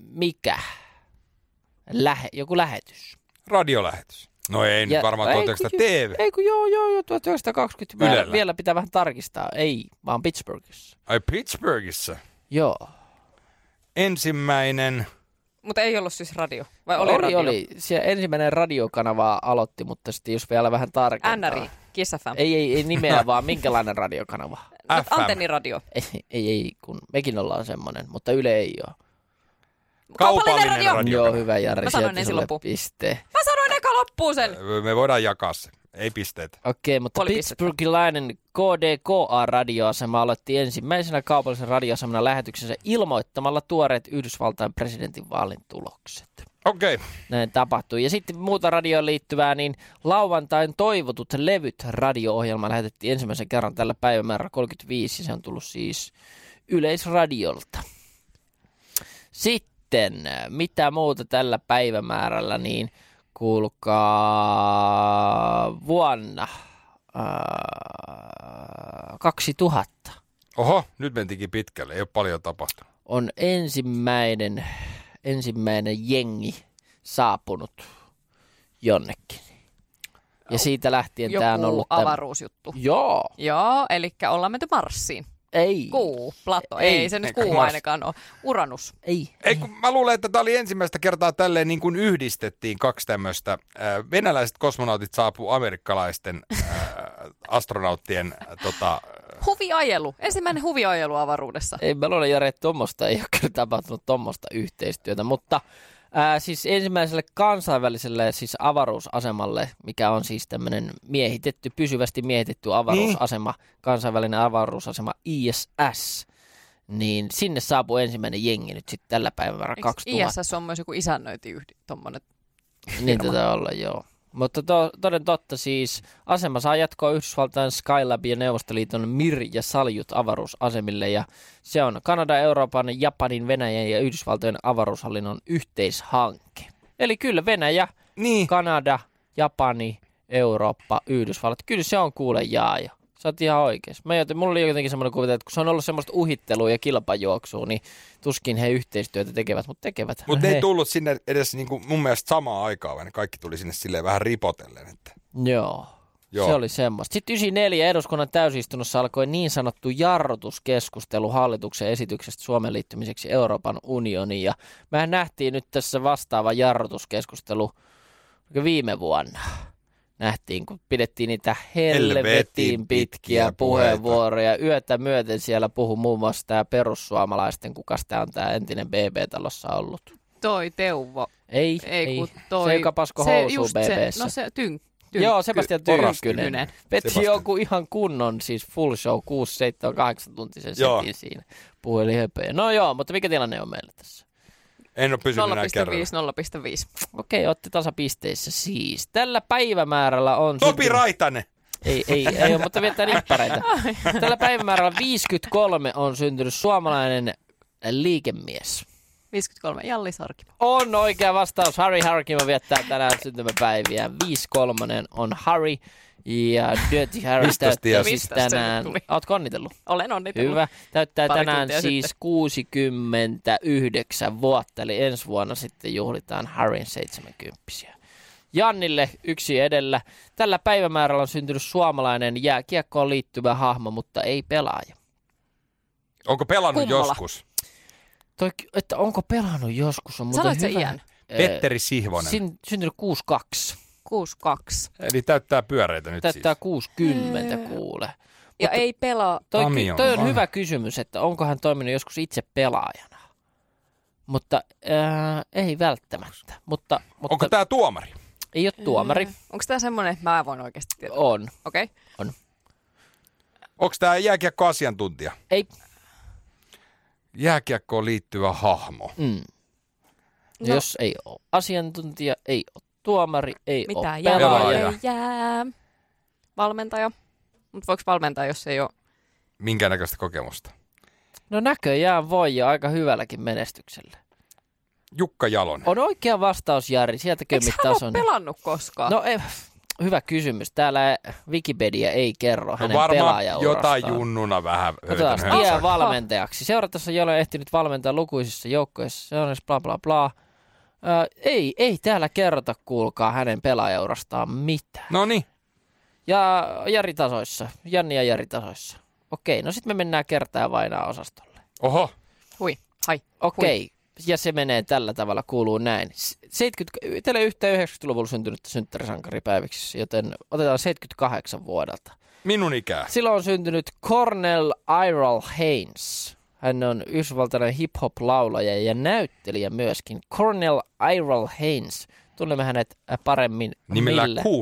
joku lähetys. Radiolähetys. No ei nyt varmaan 1920 TV. Ei kun joo, 1920. Vielä pitää vähän tarkistaa. Ei, vaan Pittsburghissa. Ai Pittsburghissa? Joo. Ensimmäinen... Mutta ei ollut siis radio? Vai oli radio? Oli. Siellä ensimmäinen radiokanava aloitti, mutta sitten jos vielä vähän tarkentaa. NRI, Kiss FM. Ei nimeä, vaan minkälainen radiokanava? No, antenniradio. Ei, kun mekin ollaan semmoinen, mutta Yle ei ole. Kaupallinen radio. Joo, hyvä Jari. Mä sanoin ensin loppuun. Pisteen. Mä sanoin eka loppuun sen. Me voidaan jakaa se. Ei pisteitä. Okei, mutta pittsburghilainen KDKA-radioasema aloitti ensimmäisenä kaupallisen radioasemana lähetyksensä ilmoittamalla tuoreet Yhdysvaltain presidentinvaalin tulokset. Okei. Näin tapahtui. Ja sitten muuta radioon liittyvää, niin lauantain toivotut levyt radio-ohjelma lähetettiin ensimmäisen kerran tällä päivämäärällä 35, ja se on tullut siis Yleisradiolta. Sitten, mitä muuta tällä päivämäärällä, niin kuulkaa vuonna 2000. Oho, nyt mentikin pitkälle, ei ole paljon tapahtunut. On ensimmäinen jengi saapunut jonnekin. Ja siitä lähtien tämä on ollut avaruusjuttu. Joo. Joo, eli ollaan menty Marsiin. Ei. Kuu, Plato. Ei se nyt kuu ainakaan ole. Uranus. Ei, kun mä luulen, että tämä oli ensimmäistä kertaa tälleen niin kuin yhdistettiin kaksi tämmöistä. Venäläiset kosmonautit saapuu amerikkalaisten astronauttien huviajelu. Ensimmäinen huviajelu avaruudessa. Ei, mä luulen, Jari, että tuommoista ei ole kyllä tapahtunut tuommoista yhteistyötä, mutta siis ensimmäiselle kansainväliselle siis avaruusasemalle, mikä on siis tämmöinen pysyvästi miehitetty avaruusasema, kansainvälinen avaruusasema ISS, niin sinne saapuu ensimmäinen jengi nyt sitten tällä päivällä 2000. ISS on myös joku isännöinti tommonen niin tätä olla, joo. Mutta toden totta siis asema saa jatkoa Yhdysvaltain Skylab ja Neuvostoliiton Mir ja Saljut avaruusasemille, ja se on Kanadan, Euroopan, Japanin, Venäjän ja Yhdysvaltojen avaruushallinnon yhteishanke. Eli kyllä Venäjä, Kanada, Japani, Eurooppa, Yhdysvallat, kyllä se on kuule jaaja. Sä oot ihan oikeassa. Mulla oli jotenkin semmoinen kuvite, että kun se on ollut semmoista uhittelua ja kilpajuoksua, niin tuskin he yhteistyötä tekevät, mutta tekevät. Mutta ne ei tullut sinne edes niinku mun mielestä samaan aikaan, vaan ne kaikki tuli sinne silleen vähän ripotellen. Että. Joo, se oli semmoista. Sitten 94 eduskunnan täysistunnossa alkoi niin sanottu jarrutuskeskustelu hallituksen esityksestä Suomen liittymiseksi Euroopan unioniin. Ja mehän nähtiin nyt tässä vastaava jarrutuskeskustelu viime vuonna. Nähtiin, kun pidettiin niitä helvetin pitkiä puheenvuoroja. Yötä myöten siellä puhui muun muassa tämä perussuomalaisten, kukas tämä on tämä entinen BB-talossa ollut. Toi Teuvo. Ei. Se, joka pasko housuu BB:ssä. No se Joo, Sebastian Tynkkynen. Veti joku ihan kunnon, siis full show, 6, 7, 8 tuntisen setin siinä. Puheli höpöjä. No joo, mutta mikä tilanne on meillä tässä? En ole pysynyt enää kerran. 0,5. Okei, otti tasapisteissä siis. Tällä päivämäärällä on... Topi Raitanen! Ei ole, mutta viettää nippareita. Tällä päivämäärällä 53 on syntynyt suomalainen liikemies. 53, Jallis Harkimo. On oikea vastaus. Harry Harkimo viettää tänään syntymäpäiviä. 53 on Harry. Ja Dirty Harry täyttää siis tänään. Ootko onnitellut? Olen onnitellut. Hyvä. Täyttää tänään siis 69 vuotta, eli ensi vuonna sitten juhlitaan Harryn 70. Jannille yksi edellä. Tällä päivämäärällä on syntynyt suomalainen jääkiekkoon liittyvä hahmo, mutta ei pelaaja. Onko pelannut joskus? Että onko pelannut joskus? On sanoit se iän? Petteri Sihvonen. Syntynyt 62. 62. Eli täyttää pyöreitä nyt täyttää siis. 60 kuule. Ja mutta ei pelaa. Toi on hyvä kysymys, että onko hän toiminut joskus itse pelaajana. Mutta ei välttämättä. Mutta onko tämä tuomari? Ei ole tuomari. Onko tämä semmoinen, että mä voin oikeasti tietää? On. Okei. Okay. On. Onko tämä jääkiekko-asiantuntija? Ei. Jääkiekkoon liittyvä hahmo. No. Jos ei ole asiantuntija, ei ole tuomari, ei mitä ole pelaaja. Ei jää. Valmentaja. Mutta voiko valmentaa, jos ei ole? Minkäännäköistä kokemusta? No näköjään voi ja aika hyvälläkin menestyksellä. Jukka Jalonen. On oikea vastaus, Jari. Sieltä eikö hän ole pelannut koskaan? No hyvä kysymys. Täällä Wikipedia ei kerro hänen pelaajaurastaan. Jotain junnuna vähän höytänyt. Valmentajaksi. Seuratossa ei ole ehtinyt valmentaa lukuisissa joukkoissa. Se on bla bla bla. Ei täällä kerrota, kuulkaa, hänen pelaajaurastaan mitään. Noniin. Ja Janni ja Jari tasoissa. Okei, no sitten me mennään kertaa vainaa osastolle. Oho. Hui, hai. Okei, ja se menee tällä tavalla, kuuluu näin. Teillä yhtään 90-luvulla syntynyt synttärisankaripäiväksi, joten otetaan 78 vuodelta. Minun ikää. Silloin on syntynyt Cornell Irrell Haynes. Hän on yhdysvaltainen hip-hop-laulaja ja näyttelijä myöskin. Cornell Irrell Haynes. Tunnemme hänet paremmin nimellä Coolio.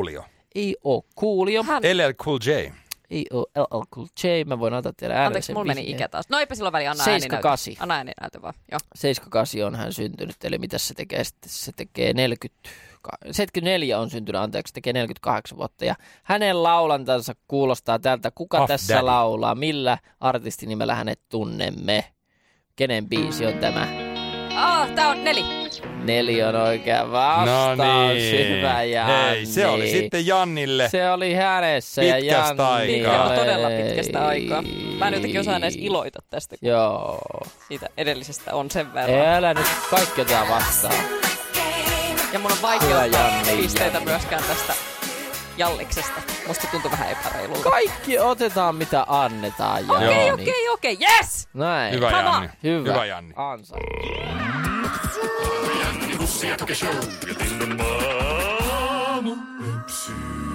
Ei oo Coolio. LL Cool J. Ei oo LL Cool J. Mä voin antaa teille äänellisen. Anteeksi, mulla meni ikä taas. No eipä silloin väliä, anna 78. ääninäytö. Anna ääninäytö vaan, joo. 78 on hän syntynyt, eli mitä se tekee sitten? Se tekee 74 on syntynyt, anteeksi, tekee 48 vuotta. Ja hänen laulantansa kuulostaa tältä, kuka Puff tässä Daddy laulaa, millä artistinimellä hänet tunnemme. Kenen biisi on tämä? Tää on 4. 4 on oikea vastaus. No niin. Hyvä Janni. Hei, se oli sitten Jannille. Se oli hänessä Pitkästä ja Janni. aikaa. Todella pitkästä aikaa. Mä en jotenkin osaa edes iloita tästä, kun Joo. siitä edellisestä on sen verran. Älä nyt kaikki otetaan vastaan. Ja mun on vaikea ottaa pisteitä myöskään tästä Jalliksesta. Musta tuntuu vähän epäreilulta. Kaikki otetaan mitä annetaan, Janni. Okei, yes! Näin. Hyvä Janni. Hyvä Janni. Ansa. Janni Bussi ja Toke Show ja Linnan maamu.